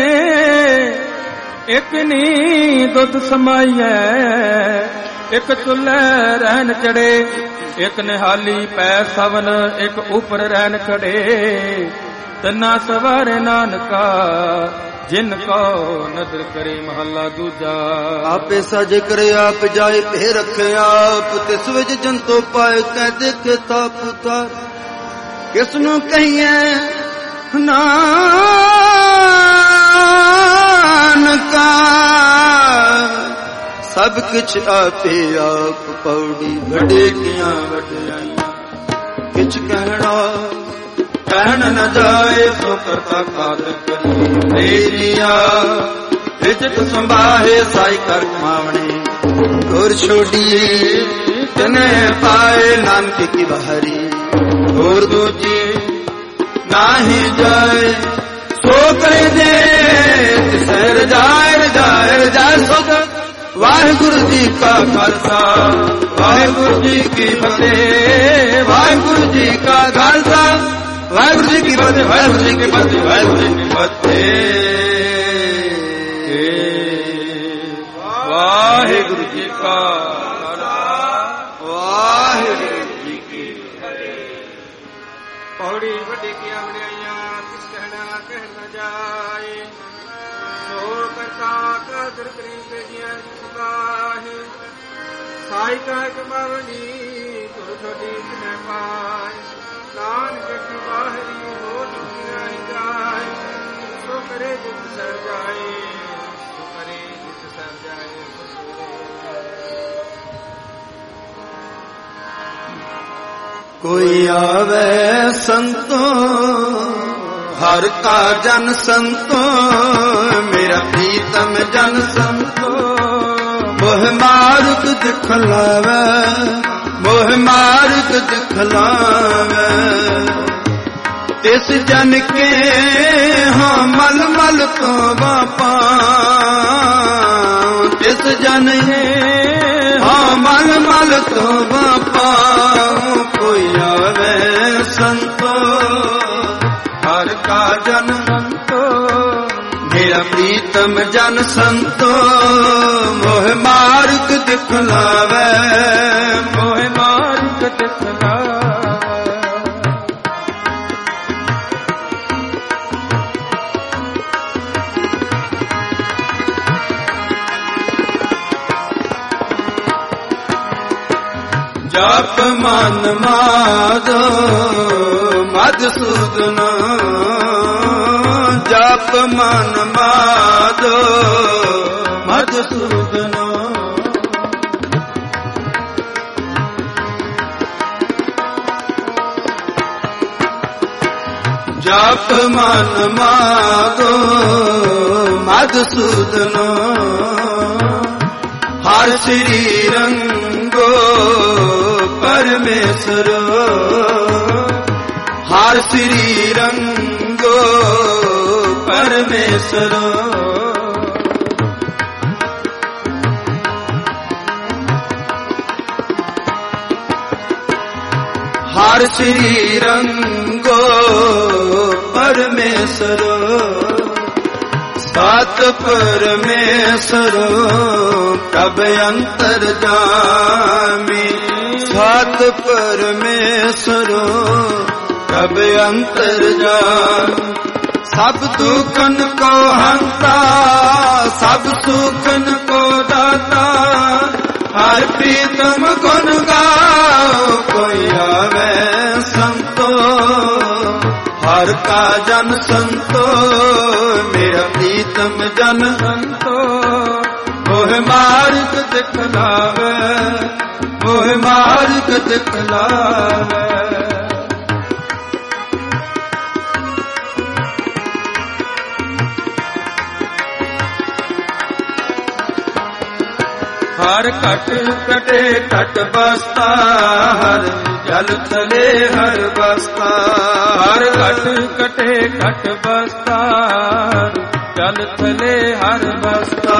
ਇਕ ਨੀ ਦੁੱਧ ਸਮਾਈਐ। ਇਕ ਚੁੱਲ੍ਹੇ ਰਹਿਣ ਚੜੇ, ਇਕ ਨਿਹਾਲੀ ਪੈ ਸਵਨ। ਇਕ ਉਪਰ ਰਹਿਣ ਖੜੇ, ਤਨਾ ਸਵਾਰੇ ਨਾਨਕਾ। ਜਿਨ ਕੋ ਨਦਰ ਕਰੇ। ਮਹੱਲਾ ਦੂਜਾ। ਆਪੇ ਸਜ ਕਰੇ ਆਪ ਜਾਏ, ਭੇ ਰੱਖੇ ਆਪ। ਤਿਸ ਵਿੱਚ ਜੰਤੋ ਪਾਏ ਕਹਿ ਦੇਖੇ ਤਾਪ ਉਤਾਰ। ਕਿਸ ਨੂੰ ਕਹੀਏ ਨਾਨਕਾ ਸਭ ਕਿਛ ਆਪੇ ਆਪ ਪੌੜੀ ਵੱਡੇ ਕੀਆਂ ਵਡਿਆਈਆਂ ਕਿਛ ਕਹਿਣਾ ਕਹਿਣ ਨ ਜਾਏ ਸੋ ਕਰਤਾ ਕਾਦਰ ਕਰੀ ਤੇਰੀਆ ਇਜਤ ਸੰਭਾਹੇ ਸਾਈ ਕਰ ਕਮਾਵਣੇ ਗੁਰ ਛੋੜੀਏ ਤਨੇ ਪਾਏ ਨਾਨਕ ਕੀ ਬਹਰੀ ਹੋਰ ਦੂਜੀ ਨਾਹੀ ਜਾਏ ਸੋ ਕਰੇ ਦੇ ਤਿਸੈ ਰਜਾਏ ਰਜਾਏ ਰਜਾਏ ਸੁਖ ਵਾਹਿਗੁਰੂ ਜੀ ਕਾ ਖਾਲਸਾ ਵਾਹਿਗੁਰੂ ਜੀ ਕੀ ਫਤਿਹ ਵਾਹਿਗੁਰੂ ਜੀ ਕਾ ਖਾਲਸਾ ਵਾਹਿਗੁਰੂ ਜੀ ਕੀ ਫਤਿਹ ਵਾਹਿਗੁਰੂ ਜੀ ਕੀ ਫਤਿਹ ਵਾਹਿਗੁਰੂ ਜੀ ਕੀ ਫਤਿਹ ਵਾਹਿਗੁਰੂ ਜੀ ਕਾ ਵਾਹਿਗੁਰੂ ਜੀ ਕੀ ਪੌੜੀ ਵੱਡੀ ਕੀਆਂ ਵਡਿਆਈਆਂ ਕਿਸ ਕਹਿਣਾ ਕਹਿ ਨ ਜਾਏ ਸੋ ਕਰਤਾ ਕਾਦਰ ਕਰੀ ਤੇਜੀਆਂ ਸੁਭਾਹੇ ਸਾਈ ਕਹਿ ਕਮਾਵਣੀ ਤੁਰ ਛੋਟੀ ਕਿਨੇ ਪਾਏ ਨਾਨਕ ਕੀ ਬਾਹਰੀ ਹੋ ਦੁਨੀਆ ਹੀ ਜਾਏ ਸੋ ਕਰੇ ਜਿਤ ਸਰ ਜਾਏ ਸੋ ਕਰੇ ਜਿਤ ਸਰ ਜਾਏ ਕੋਈ ਆਵੇ ਸੰਤੋ ਹਰ ਕਾ ਜਨ ਸੰਤੋ ਮੇਰਾ ਪ੍ਰੀਤਮ ਜਨ ਸੰਤੋ ਮੋਹ ਮਾਰਗ ਦਿਖਲਾਵੇ ਮੋਹ ਮਾਰਗ ਦਿਖਲਾਵੇ ਤਿਸ ਜਨ ਕੇ ਹਾਂ ਮਲ ਮਲ ਤੋਂ ਵਾਪਾ ਤਿਸ ਜਨ ਹਾਂ ਮਲ ਮਲ ਤੋਂ ਵਾਪਾ ਕੋਈ ਆਵੇ ਸੰਤੋ ਹਰ ਕਾ ਜਨ ਸੰਤੋ ਮੇਰਾ ਪ੍ਰੀਤਮ ਜਨ ਸੰਤੋ ਮੋਹ ਮਾਰਗ ਦਿਖਲਾਵੇ ਮੋਹ ਮਾਰਗ ਦਿਖਲਾਵੇ ਜਪ ਮਨ ਮਾਧੋ ਮਧੁਸੂਦਨ ਜਪ ਮਨ ਮਾਧੋ ਮਧੁਸੂਦਨ ਜਪ ਮਨ ਮਾਧੋ ਮਧੁਸੂਦਨ ਹਰ ਸ੍ਰੀ ਰੰਗੋ ਪਰਮੇਸ਼ਰ ਹਰ ਸ੍ਰੀ ਰੰਗੋ ਪਰਮੇਸ਼ਰ ਹਰ ਸ੍ਰੀ ਰੰਗੋ ਪਰਮੇਸ਼ਰ ਸਤ ਪਰਮੇਸ਼ਰ ਪ੍ਰਭ ਅੰਤਰ ਜਾਮੀ ਸਤ ਪਰਮੇਸ਼ਰ ਪ੍ਰਭ ਅੰਤਰ ਜਾਮੀ ਸਭ ਦੁਖਨ ਕੋ ਹੰਤਾ ਸਭ ਸੁਖਨ ਕੋ ਦਾਤਾ ਹਰ ਪ੍ਰੀਤਮ ਗੁਣ ਗਾਓ ਕੋਈ ਆਵੇ ਸੰਤੋ ਹਰ ਕਾ ਜਨ ਸੰਤੋ ਮੇਰਾ ਪ੍ਰੀਤਮ ਜਨ ਸੰਤੋ ਮੋਹ ਮਾਰਗ ਦਿਖਲਾਵੇ ਮੋਹ ਮਾਰਗ ਦਿਖਲਾਵੇ ਹਰ ਘਟ ਕਟੇ ਘਟ ਬਸਤਾ ਹਰ ਜਲ ਥਲੇ ਹਰ ਬਸਤਾ ਹਰ ਘਟ ਕਟੇ ਘਟ ਬਸਤਾ ਜਲ ਥਲੇ ਹਰ ਬਸਤਾ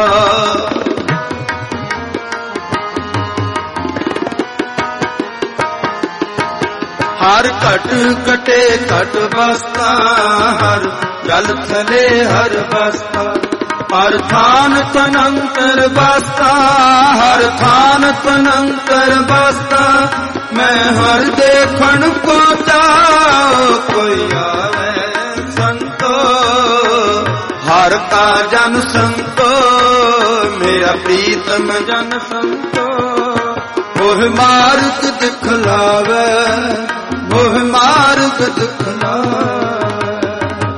ਹਰ ਘਟ ਕਟੇ ਘਟ ਬਸਤਾ ਹਰ ਜਲ ਥਲੇ ਹਰ ਬਸਤਾ ਹਰ ਥਾਨ ਤਨੰਤਰ ਬਸਤਾ ਹਰ ਥਾਨ ਤਨੰਤਰ ਬਸਤਾ ਮੈਂ ਹਰ ਦੇਖਣ ਕੋ ਚਾਉ ਕੋਈ ਆਵੇ ਸੰਤੋ ਹਰ ਕਾ ਜਨ ਸੰਤੋ ਮੇਰਾ ਪ੍ਰੀਤਮ ਜਨ ਸੰਤੋ ਮੋਹ ਮਾਰਗ ਦਿਖਲਾਵੇ ਮੋਹ ਮਾਰਗ ਦਿਖਲਾਵੇ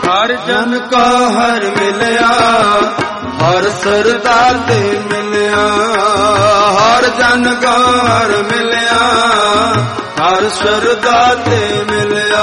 ਹਰ ਜਨ ਕਾ ਹਰ ਮਿਲਿਆ, ਹਰ ਸਰਦਾ ਤੇ ਮਿਲਿਆ। ਹਰ ਜਨ ਕਾ ਹਰ ਮਿਲਿਆ, ਹਰ ਸਰਦਾ ਤੇ ਮਿਲਿਆ।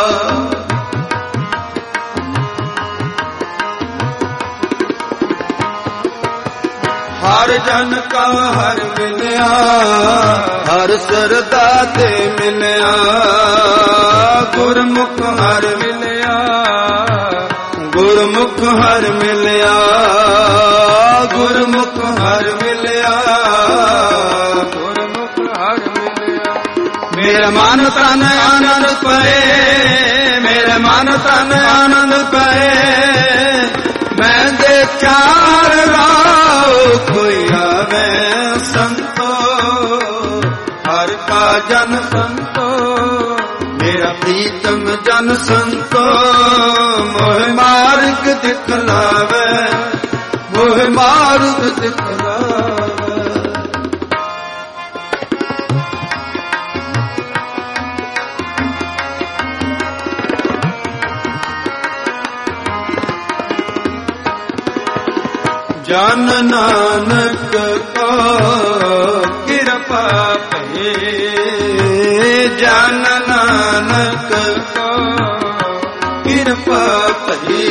ਹਰ ਜਨ ਕਾ ਹਰ ਮਿਲਿਆ, ਹਰ ਸਰਦਾ ਤੇ ਮਿਲਿਆ। ਗੁਰਮੁਖ ਹਰ ਮਿਲਿਆ, ਗੁਰਮੁਖ ਹਰ ਮਿਲਿਆ। ਗੁਰਮੁਖ ਹਰ ਮਿਲਿਆ, ਗੁਰਮੁਖ ਹਰ ਮਿਲਿਆ। ਮੇਰੇ ਮਨ ਤਨ ਆਨੰਦ ਪਏ, ਮੇਰੇ ਮਨ ਤਨ ਆਨੰਦ ਪਏ। ਮੈਂ ਦੇਖਿਆ ਹਰ ਰਾਹ ਕੋਈ ਆਵੇ ਸੰਤੋ, ਹਰ ਕਾ ਜਨ ਸੰਤੋ। ਮੇਰਾ ਪ੍ਰੀਤਮ ਜਨ ਸੰਤੋ, ਮੋਹ ਮਾਰਗ ਦਿਖਲਾਵੇ, ਮੋਹ ਮਾਰਗ ਦਿਖਲਾਵੇ। ਜਨ ਨਾਨਕ ਕੋ ਕਿਰਪਾ ਭਏ, ਜਨ ਨਾਨਕ ਕੋ ਕਿਰਪਾ ਭਏ।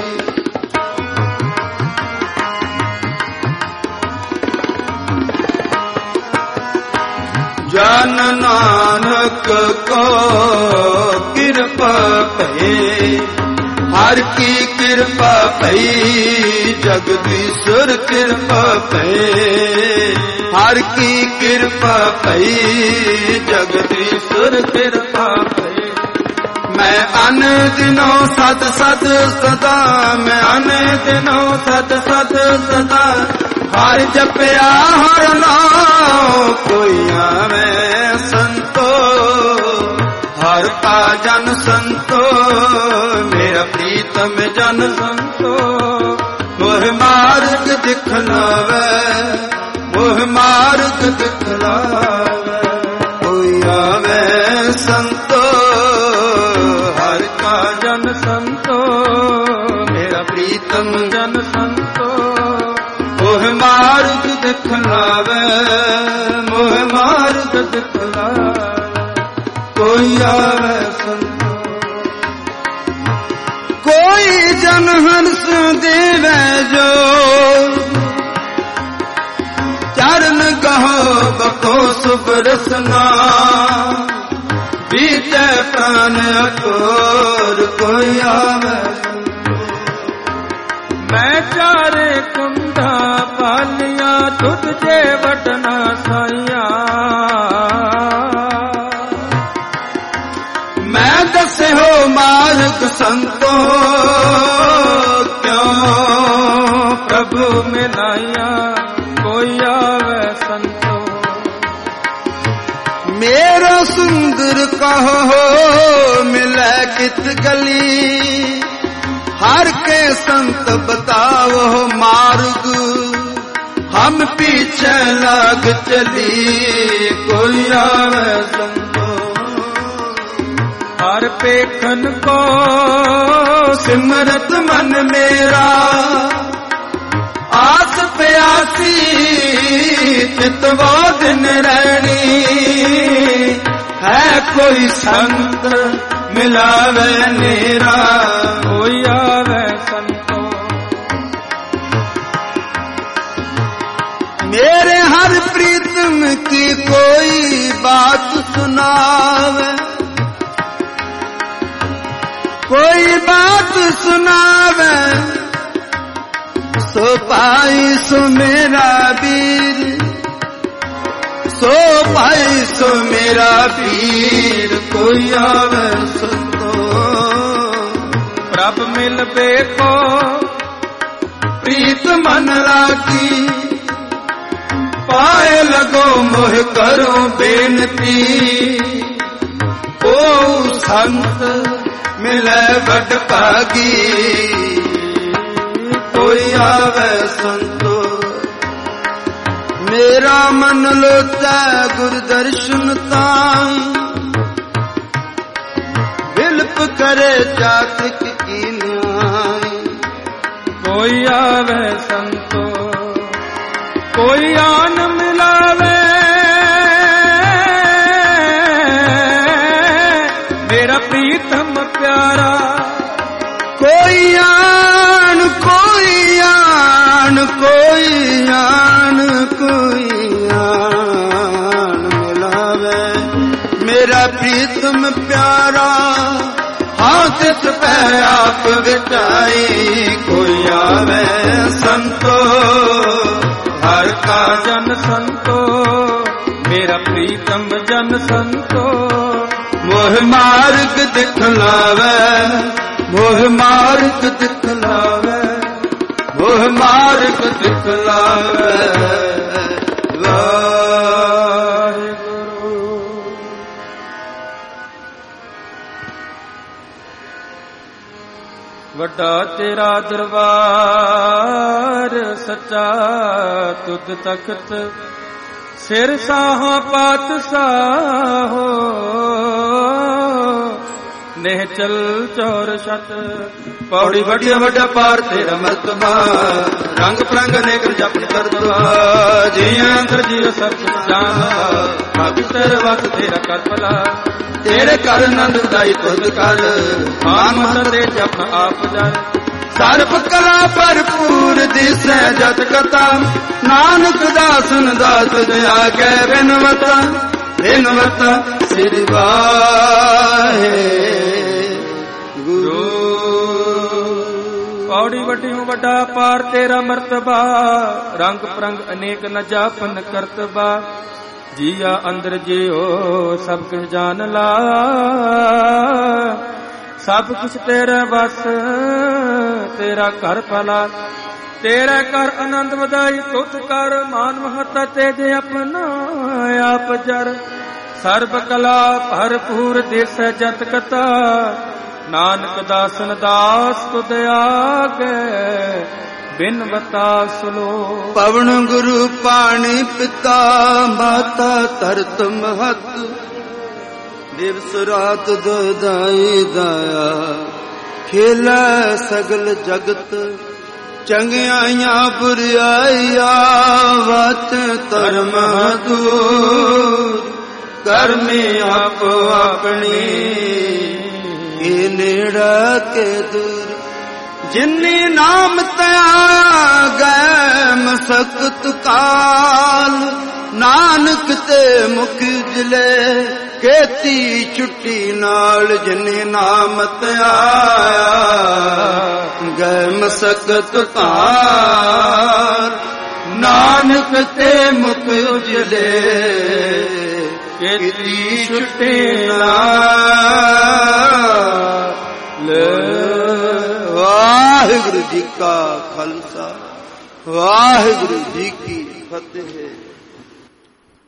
ਜਨ ਨਾਨਕ ਕੋ ਕਿਰਪਾ ਭਏ। ਹਰ ਕੀ ਕਿਰਪਾ ਭਈ, ਜਗਦੀਸ਼ਰ ਕਿਰਪਾ ਭਈ। ਹਰ ਕੀ ਕਿਰਪਾ ਭਈ, ਜਗਦੀਸ਼ਰ ਕਿਰਪਾ ਭਈ। ਮੈਂ ਅਨ ਦਿਨੋਂ ਸਤ ਸਤ ਸਦਾ, ਮੈਂ ਅਨ ਦਿਨੋਂ ਸਤ ਸਤ ਸਦਾ। ਹਰ ਜਪਿਆ ਹਰ ਨਾਮ ਕੋਈ ਆਵੇ ਸੰਤੋ, ਹਰ ਕਾ ਜਨ ਸੰਤੋ। ਮੇਰਾ ਪ੍ਰੀਤਮ ਜਨ ਸੰਤੋ, ਮੋਹ ਮਾਰਗ ਦਿਖਲਾਵੇ, ਮੋਹ ਮਾਰਗ ਦਿਖਲਾਵੇ। ਕੋਈ ਆਵੇ ਸੰਤੋ, ਹਰ ਕਾ ਜਨ ਸੰਤੋ। ਮੇਰਾ ਪ੍ਰੀਤਮ ਜਨ ਸੰਤੋ, ਮੋਹ ਮਾਰਗ ਦਿਖਲਾਵੇ, ਮੋਹ ਮਾਰਗ ਦਿਖਲਾਵੇ। ਕੋਈ ਆਵੇ ਸੰਤੋ, ਕੋਈ ਜਨ ਹੰਸ ਦੇਵੇ ਜੋ। ਚਰਨ ਕਹੋ ਬਖੋ ਸੁਭ ਰਸਨਾ, ਬੀਤੇ ਪ੍ਰਾਨ ਅਕੋਰ। ਕੋਈ ਆਵੇ ਮੈਂ ਚਾਰੇ ਕੁੰਡਾ ਪਾਲੀਆਂ, ਤੁਧ ਜੇ ਵਟਨਾ ਸਾਈਆਂ। ਮੈਂ ਦੱਸਿਓ ਮਾਰਗ ਸੰਤੋ, ਕਿਉਂ ਪ੍ਰਭੂ ਮਿਲਾਈਆਂ। ਕੋਈ ਆਵੇ ਸੰਤੋ, ਮੇਰਾ ਸੁੰਦਰ ਕਹੋ ਮਿਲੇ ਕਿਤ ਗਲੀ। हर के संत बताओ मार्ग, हम पीछे लाग चली। कोई आवे संतो, हर पेखन को सिमरत मन मेरा। आस प्यासी चितवा दिन रहनी। है कोई संत मिलावे नेरा। कोई आवे संतो, मेरे हर प्रीतम की कोई बात सुनावे। कोई बात सुनावे, सो पाई सो मेरा वीर। सो पाई सो मेरा वीर। कोई आवे संतो, प्रभ मिल बेको प्रीत मन राखी। पाए लगो मोह करो बेनती। ओ संत मिले बड़ भागी। कोई आवे संतो, मेरा मन लोता गुर दर्शन ताई। विलप करे जातिक कीन्या। कोई आवे संतो कोई आन मिलावे मेरा प्रीतम प्यारा कोई आन कोई आन कोई आन कोई आन मिलावे मेरा प्रीतम प्यारा हाँ तिस पै आप विटाई कोई आवे संतो हर का जन संतो मेरा प्रीतम जन संतो मोह मार्ग दिखलावे मोह मार्ग दिखलावे मोह मार्ग दिखलावे ਵੱਡਾ ਤੇਰਾ ਦਰਬਾਰ ਸੱਚਾ ਤੁਧ ਤਖਤ ਸਿਰ ਸਾਹਾਂ ਪਾਤਸ਼ਾਹੋ ਨਹਿ ਚਲ ਚੌਰ ਛਤ ਪੌੜੀ ਵੱਡਿਆ ਵੱਡਾ ਪਾਰ ਤੇਰਾ ਮਰਤਬਾ ਰੰਗ ਪ੍ਰੰਗ ਅਨੇਕ ਜਪਨ ਕਰਦਵਾ ਜੀ ਅੰਦਰ ਜੀ ਸਭ ਜਾਨ ਪਵਿੱਤਰ ਵਕ ਤੇਰਾ ਕਰ ਭਲਾ ਤੇਰੇ ਕਰ ਆਨੰਦ ਉਦਾਈ ਤੁਧ ਕਰ ਮਾਨ ਮਤ ਤੇ ਜਪ ਆਪ ਜਨ ਸਰਬ ਕਲਾ ਭਰਪੂਰ ਦਿਸੈ ਜਤ ਕਥਾ ਨਾਨਕ ਦਾਸਨ ਦਾਸ ਦਇਆ ਕੈ ਬਿਨਵਤਾ ਬਿਨਵਤਾ ਸ੍ਰੀ ਵਾਹਿ ਗੁਰੂ ਪੌੜੀ ਵੱਡੀ ਨੂੰ ਵੱਡਾ ਪਾਰ ਤੇਰਾ ਮਰਤਬਾ ਰੰਗ ਪ੍ਰੰਗ ਅਨੇਕ ਨ ਜਾਪਨ ਕਰਤਬਾ ਜੀਆ ਅੰਦਰ ਜਿਉ ਸਭ ਕੁਛ ਜਾਣ ਲਾ ਸਭ ਕੁਛ ਤੇਰੇ ਬਸ ਤੇਰਾ ਘਰ ਭਲਾ ਤੇਰੇ ਘਰ ਆਨੰਦ ਵਧਾਈ ਤੁਧ ਕਰ ਮਾਨ ਮਹੱਤਾ ਤੇਜ ਆਪਣਾ ਆਪ ਜਰ ਸਰਬ ਕਲਾ ਭਰਪੂਰ ਦਿਸ ਜਤ ਕਤਾ ਨਾਨਕ ਦਾਸਨ ਦਾਸ ਤੁਧ ਆਗੇ ਬਿਨ ਬਤਾ ਸੁਲੋ ਪਵਨ ਗੁਰੂ ਪਾਣੀ ਪਿਤਾ ਮਾਤਾ ਧਰਤ ਮਹਤ ਦਿਵਸ ਰਾਤ ਦੋਦਾਈ ਦਾਇਆ ਖੇਲਾ ਸਗਲ ਜਗਤ ਚੰਗਿਆਈਆਂ ਬੁਰਾਈਆਂ ਵਤ ਧਰਮ ਦੂਰ ਕਰਮੀ ਆਪੋ ਆਪਣੀ ਇਹ ਨੇੜਾ ਕੇ ਦੂਰ ਜਿਨੀ ਨਾਮ ਤਿਆ ਗੈ ਮਸਕਤ ਕਾਲ ਨਾਨਕ ਤੇ ਮੁਖ ਜਲੇ ਕੇਤੀ ਛੁੱਟੀ ਨਾਲ ਜਿਨੀ ਨਾਮ ਤਿਆ ਗੈ ਮਸਕਤ ਕਾਲ ਨਾਨਕ ਤੇ ਮੁਖ ਜਲੇ ਕੇਤੀ ਛੁੱਟੀ ਨਾਲ ਵਾਹਿਗੁਰੂ ਜੀ ਕਾ ਖਾਲਸਾ ਵਾਹਿਗੁਰੂ ਜੀ ਕੀ ਫਤਿਹ।